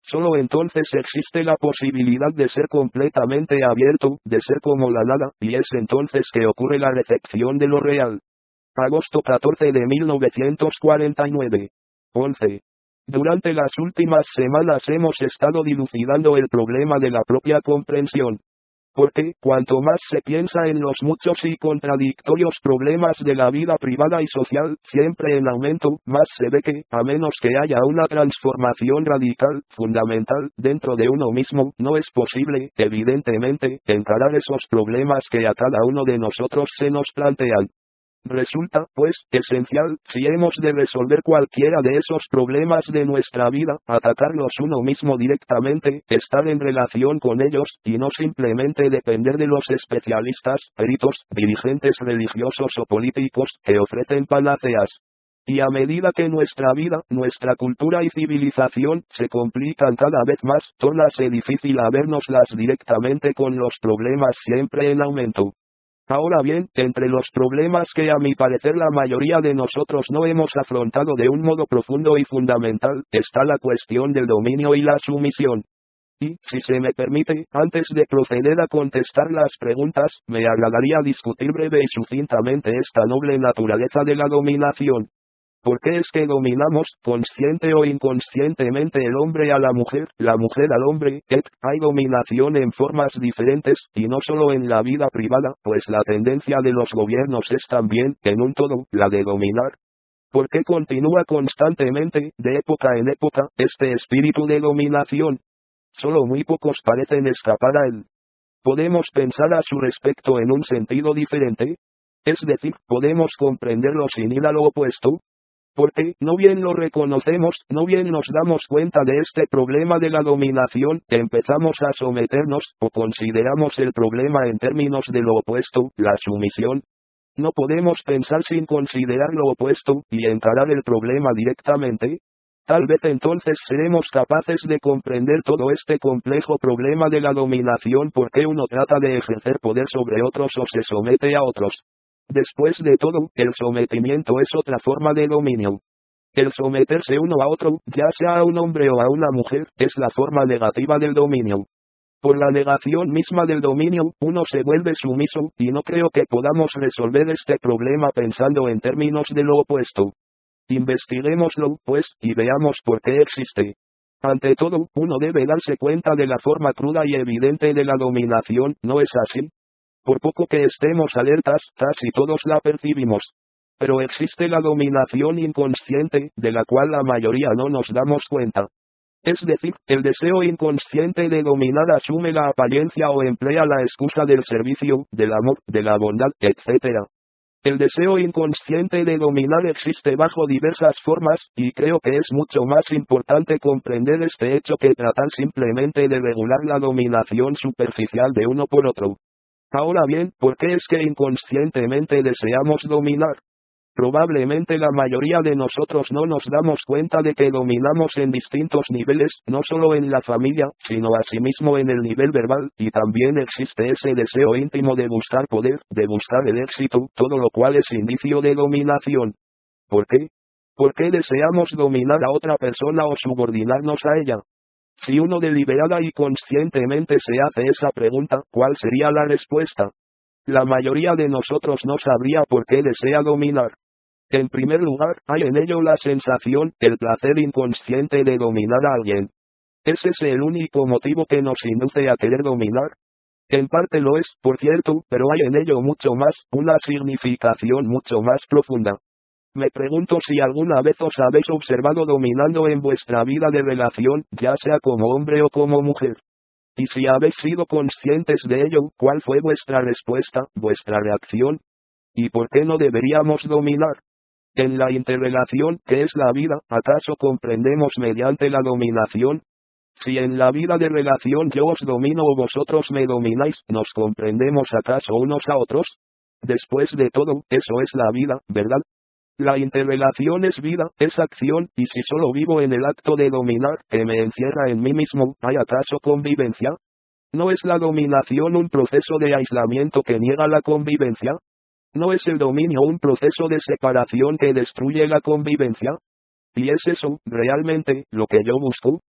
Solo entonces existe la posibilidad de ser completamente abierto, de ser como la nada, y es entonces que ocurre la recepción de lo real. Agosto catorce de mil novecientos cuarenta y nueve. once. Durante las últimas semanas hemos estado dilucidando el problema de la propia comprensión. Porque, cuanto más se piensa en los muchos y contradictorios problemas de la vida privada y social, siempre en aumento, más se ve que, a menos que haya una transformación radical, fundamental, dentro de uno mismo, no es posible, evidentemente, encarar esos problemas que a cada uno de nosotros se nos plantean. Resulta, pues, esencial, si hemos de resolver cualquiera de esos problemas de nuestra vida, atacarlos uno mismo directamente, estar en relación con ellos, y no simplemente depender de los especialistas, peritos, dirigentes religiosos o políticos, que ofrecen panaceas. Y a medida que nuestra vida, nuestra cultura y civilización, se complican cada vez más, tornase difícil habernoslas directamente con los problemas siempre en aumento. Ahora bien, entre los problemas que a mi parecer la mayoría de nosotros no hemos afrontado de un modo profundo y fundamental, está la cuestión del dominio y la sumisión. Y, si se me permite, antes de proceder a contestar las preguntas, me agradaría discutir breve y sucintamente esta noble naturaleza de la dominación. ¿Por qué es que dominamos, consciente o inconscientemente, el hombre a la mujer, la mujer al hombre? Et, hay dominación en formas diferentes, y no solo en la vida privada, pues la tendencia de los gobiernos es también, en un todo, la de dominar. ¿Por qué continúa constantemente, de época en época, este espíritu de dominación? Solo muy pocos parecen escapar a él. ¿Podemos pensar a su respecto en un sentido diferente? Es decir, ¿podemos comprenderlo sin ir a lo opuesto? Porque, no bien lo reconocemos, no bien nos damos cuenta de este problema de la dominación, empezamos a someternos, o consideramos el problema en términos de lo opuesto, la sumisión. No podemos pensar sin considerar lo opuesto, y encarar el problema directamente. Tal vez entonces seremos capaces de comprender todo este complejo problema de la dominación, porque uno trata de ejercer poder sobre otros o se somete a otros. Después de todo, el sometimiento es otra forma de dominio. El someterse uno a otro, ya sea a un hombre o a una mujer, es la forma negativa del dominio. Por la negación misma del dominio, uno se vuelve sumiso, y no creo que podamos resolver este problema pensando en términos de lo opuesto. Investiguémoslo, pues, y veamos por qué existe. Ante todo, uno debe darse cuenta de la forma cruda y evidente de la dominación, ¿no es así? Por poco que estemos alertas, casi todos la percibimos. Pero existe la dominación inconsciente, de la cual la mayoría no nos damos cuenta. Es decir, el deseo inconsciente de dominar asume la apariencia o emplea la excusa del servicio, del amor, de la bondad, etcétera. El deseo inconsciente de dominar existe bajo diversas formas, y creo que es mucho más importante comprender este hecho que tratar simplemente de regular la dominación superficial de uno por otro. Ahora bien, ¿por qué es que inconscientemente deseamos dominar? Probablemente la mayoría de nosotros no nos damos cuenta de que dominamos en distintos niveles, no solo en la familia, sino asimismo en el nivel verbal, y también existe ese deseo íntimo de buscar poder, de buscar el éxito, todo lo cual es indicio de dominación. ¿Por qué? ¿Por qué deseamos dominar a otra persona o subordinarnos a ella? Si uno deliberada y conscientemente se hace esa pregunta, ¿cuál sería la respuesta? La mayoría de nosotros no sabría por qué desea dominar. En primer lugar, hay en ello la sensación, el placer inconsciente de dominar a alguien. ¿Es ese el único motivo que nos induce a querer dominar? En parte lo es, por cierto, pero hay en ello mucho más, una significación mucho más profunda. Me pregunto si alguna vez os habéis observado dominando en vuestra vida de relación, ya sea como hombre o como mujer. Y si habéis sido conscientes de ello, ¿cuál fue vuestra respuesta, vuestra reacción? ¿Y por qué no deberíamos dominar? En la interrelación, que es la vida, ¿acaso comprendemos mediante la dominación? Si en la vida de relación yo os domino o vosotros me domináis, ¿nos comprendemos acaso unos a otros? Después de todo, eso es la vida, ¿verdad? La interrelación es vida, es acción, y si solo vivo en el acto de dominar, que me encierra en mí mismo, ¿hay acaso convivencia? ¿No es la dominación un proceso de aislamiento que niega la convivencia? ¿No es el dominio un proceso de separación que destruye la convivencia? ¿Y es eso, realmente, lo que yo busco?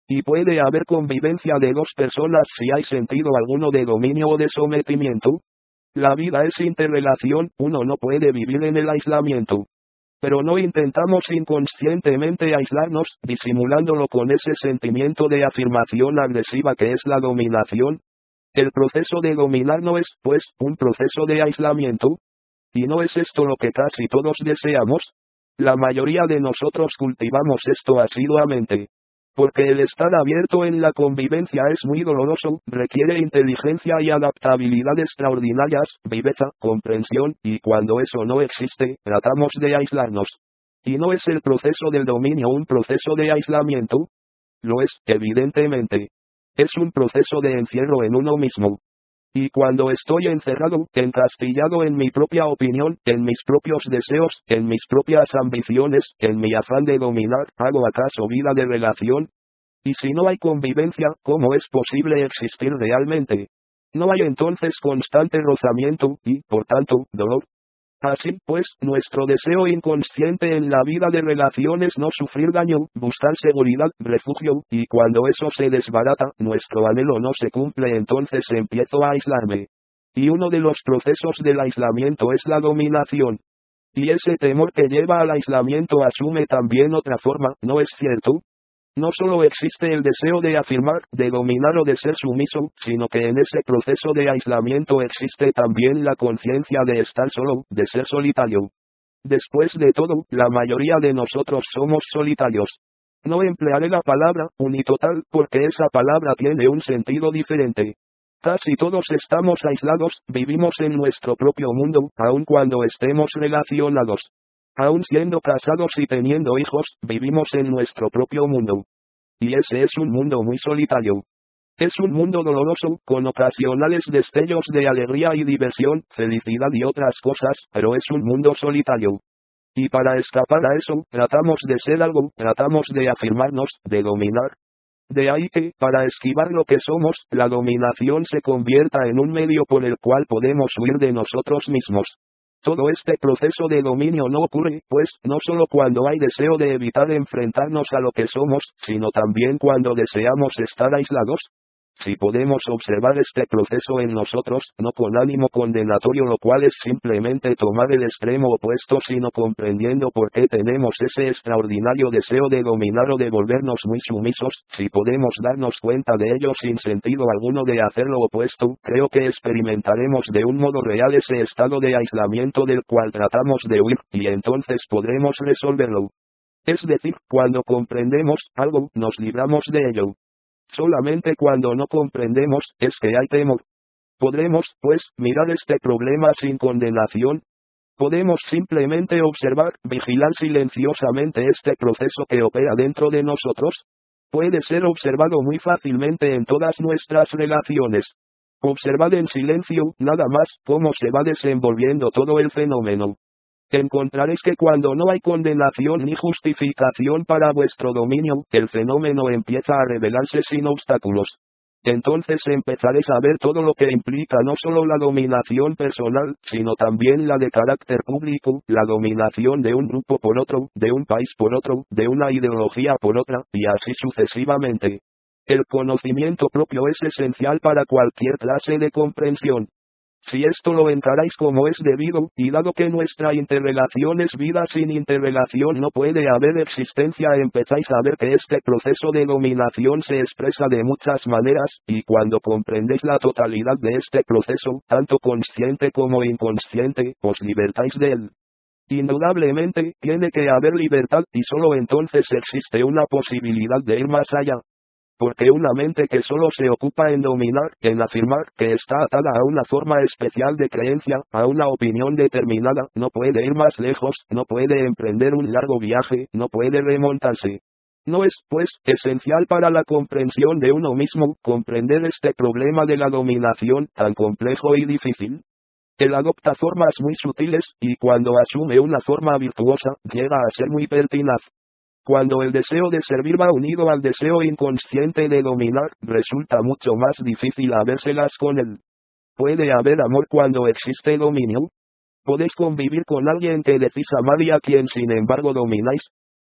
Y puede haber convivencia de dos personas si hay sentido alguno de dominio o de sometimiento. La vida es interrelación, uno no puede vivir en el aislamiento. Pero no intentamos inconscientemente aislarnos, disimulándolo con ese sentimiento de afirmación agresiva que es la dominación. El proceso de dominar no es, pues, un proceso de aislamiento. ¿Y no es esto lo que casi todos deseamos? La mayoría de nosotros cultivamos esto asiduamente. Porque el estar abierto en la convivencia es muy doloroso, requiere inteligencia y adaptabilidad extraordinarias, viveza, comprensión, y cuando eso no existe, tratamos de aislarnos. ¿Y no es el proceso del dominio un proceso de aislamiento? Lo es, evidentemente. Es un proceso de encierro en uno mismo. Y cuando estoy encerrado, encastillado en mi propia opinión, en mis propios deseos, en mis propias ambiciones, en mi afán de dominar, ¿hago acaso vida de relación? Y si no hay convivencia, ¿cómo es posible existir realmente? No hay entonces constante rozamiento, y, por tanto, dolor. Así pues, nuestro deseo inconsciente en la vida de relación es no sufrir daño, buscar seguridad, refugio, y cuando eso se desbarata, nuestro anhelo no se cumple, entonces empiezo a aislarme. Y uno de los procesos del aislamiento es la dominación. Y ese temor que lleva al aislamiento asume también otra forma, ¿no es cierto? No solo existe el deseo de afirmar, de dominar o de ser sumiso, sino que en ese proceso de aislamiento existe también la conciencia de estar solo, de ser solitario. Después de todo, la mayoría de nosotros somos solitarios. No emplearé la palabra unitotal porque esa palabra tiene un sentido diferente. Casi todos estamos aislados, vivimos en nuestro propio mundo, aun cuando estemos relacionados. Aun siendo casados y teniendo hijos, vivimos en nuestro propio mundo. Y ese es un mundo muy solitario. Es un mundo doloroso, con ocasionales destellos de alegría y diversión, felicidad y otras cosas, pero es un mundo solitario. Y para escapar a eso, tratamos de ser algo, tratamos de afirmarnos, de dominar. De ahí que, para esquivar lo que somos, la dominación se convierta en un medio por el cual podemos huir de nosotros mismos. Todo este proceso de dominio no ocurre, pues, no solo cuando hay deseo de evitar enfrentarnos a lo que somos, sino también cuando deseamos estar aislados. Si podemos observar este proceso en nosotros, no con ánimo condenatorio, lo cual es simplemente tomar el extremo opuesto, sino comprendiendo por qué tenemos ese extraordinario deseo de dominar o de volvernos muy sumisos, si podemos darnos cuenta de ello sin sentido alguno de hacer lo opuesto, creo que experimentaremos de un modo real ese estado de aislamiento del cual tratamos de huir, y entonces podremos resolverlo. Es decir, cuando comprendemos algo, nos libramos de ello. Solamente cuando no comprendemos, es que hay temor. ¿Podremos, pues, mirar este problema sin condenación? Podemos simplemente observar, vigilar silenciosamente este proceso que opera dentro de nosotros. Puede ser observado muy fácilmente en todas nuestras relaciones. Observad en silencio, nada más, cómo se va desenvolviendo todo el fenómeno. Encontraréis que cuando no hay condenación ni justificación para vuestro dominio, el fenómeno empieza a revelarse sin obstáculos. Entonces empezaréis a ver todo lo que implica no solo la dominación personal, sino también la de carácter público, la dominación de un grupo por otro, de un país por otro, de una ideología por otra, y así sucesivamente. El conocimiento propio es esencial para cualquier clase de comprensión. Si esto lo encaráis como es debido, y dado que nuestra interrelación es vida sin interrelación no puede haber existencia, empezáis a ver que este proceso de dominación se expresa de muchas maneras, y cuando comprendéis la totalidad de este proceso, tanto consciente como inconsciente, os libertáis de él. Indudablemente, tiene que haber libertad, y solo entonces existe una posibilidad de ir más allá. Porque una mente que solo se ocupa en dominar, en afirmar, que está atada a una forma especial de creencia, a una opinión determinada, no puede ir más lejos, no puede emprender un largo viaje, no puede remontarse. No es, pues, esencial para la comprensión de uno mismo, comprender este problema de la dominación, tan complejo y difícil. Él adopta formas muy sutiles, y cuando asume una forma virtuosa, llega a ser muy pertinaz. Cuando el deseo de servir va unido al deseo inconsciente de dominar, resulta mucho más difícil habérselas con él. ¿Puede haber amor cuando existe dominio? ¿Podéis convivir con alguien que decís amar y a quien sin embargo domináis?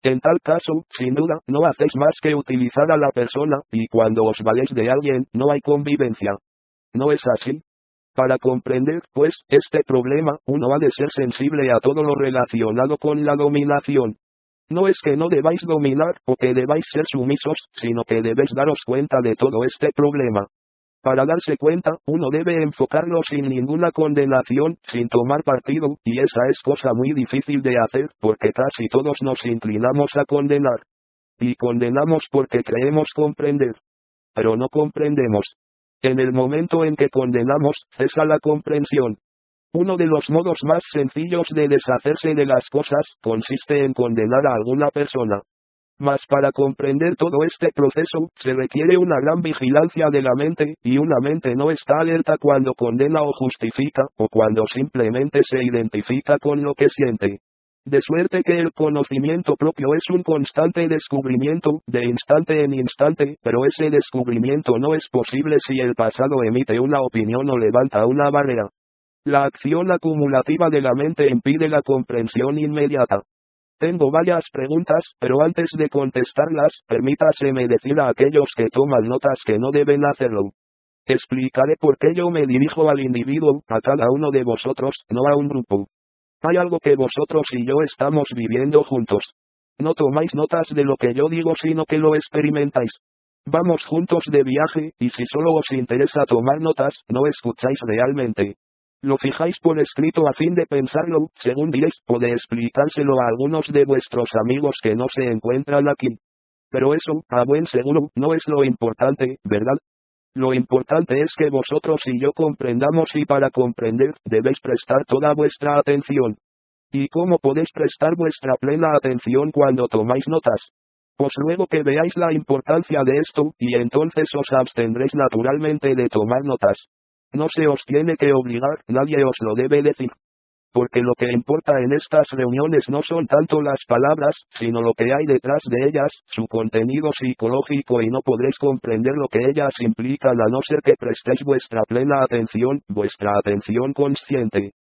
En tal caso, sin duda, no hacéis más que utilizar a la persona, y cuando os valéis de alguien, no hay convivencia. ¿No es así? Para comprender, pues, este problema, uno ha de ser sensible a todo lo relacionado con la dominación. No es que no debáis dominar, o que debáis ser sumisos, sino que debéis daros cuenta de todo este problema. Para darse cuenta, uno debe enfocarlo sin ninguna condenación, sin tomar partido, y esa es cosa muy difícil de hacer, porque casi todos nos inclinamos a condenar. Y condenamos porque creemos comprender. Pero no comprendemos. En el momento en que condenamos, cesa la comprensión. Uno de los modos más sencillos de deshacerse de las cosas, consiste en condenar a alguna persona. Mas para comprender todo este proceso, se requiere una gran vigilancia de la mente, y una mente no está alerta cuando condena o justifica, o cuando simplemente se identifica con lo que siente. De suerte que el conocimiento propio es un constante descubrimiento, de instante en instante, pero ese descubrimiento no es posible si el pasado emite una opinión o levanta una barrera. La acción acumulativa de la mente impide la comprensión inmediata. Tengo varias preguntas, pero antes de contestarlas, permítaseme decir a aquellos que toman notas que no deben hacerlo. Explicaré por qué yo me dirijo al individuo, a cada uno de vosotros, no a un grupo. Hay algo que vosotros y yo estamos viviendo juntos. No tomáis notas de lo que yo digo, sino que lo experimentáis. Vamos juntos de viaje, y si solo os interesa tomar notas, no escucháis realmente. Lo fijáis por escrito a fin de pensarlo, según diréis, o de explicárselo a algunos de vuestros amigos que no se encuentran aquí. Pero eso, a buen seguro, no es lo importante, ¿verdad? Lo importante es que vosotros y yo comprendamos, y para comprender, debéis prestar toda vuestra atención. ¿Y cómo podéis prestar vuestra plena atención cuando tomáis notas? Os ruego que veáis la importancia de esto, y entonces os abstendréis naturalmente de tomar notas. No se os tiene que obligar, nadie os lo debe decir. Porque lo que importa en estas reuniones no son tanto las palabras, sino lo que hay detrás de ellas, su contenido psicológico, y no podréis comprender lo que ellas implican a no ser que prestéis vuestra plena atención, vuestra atención consciente.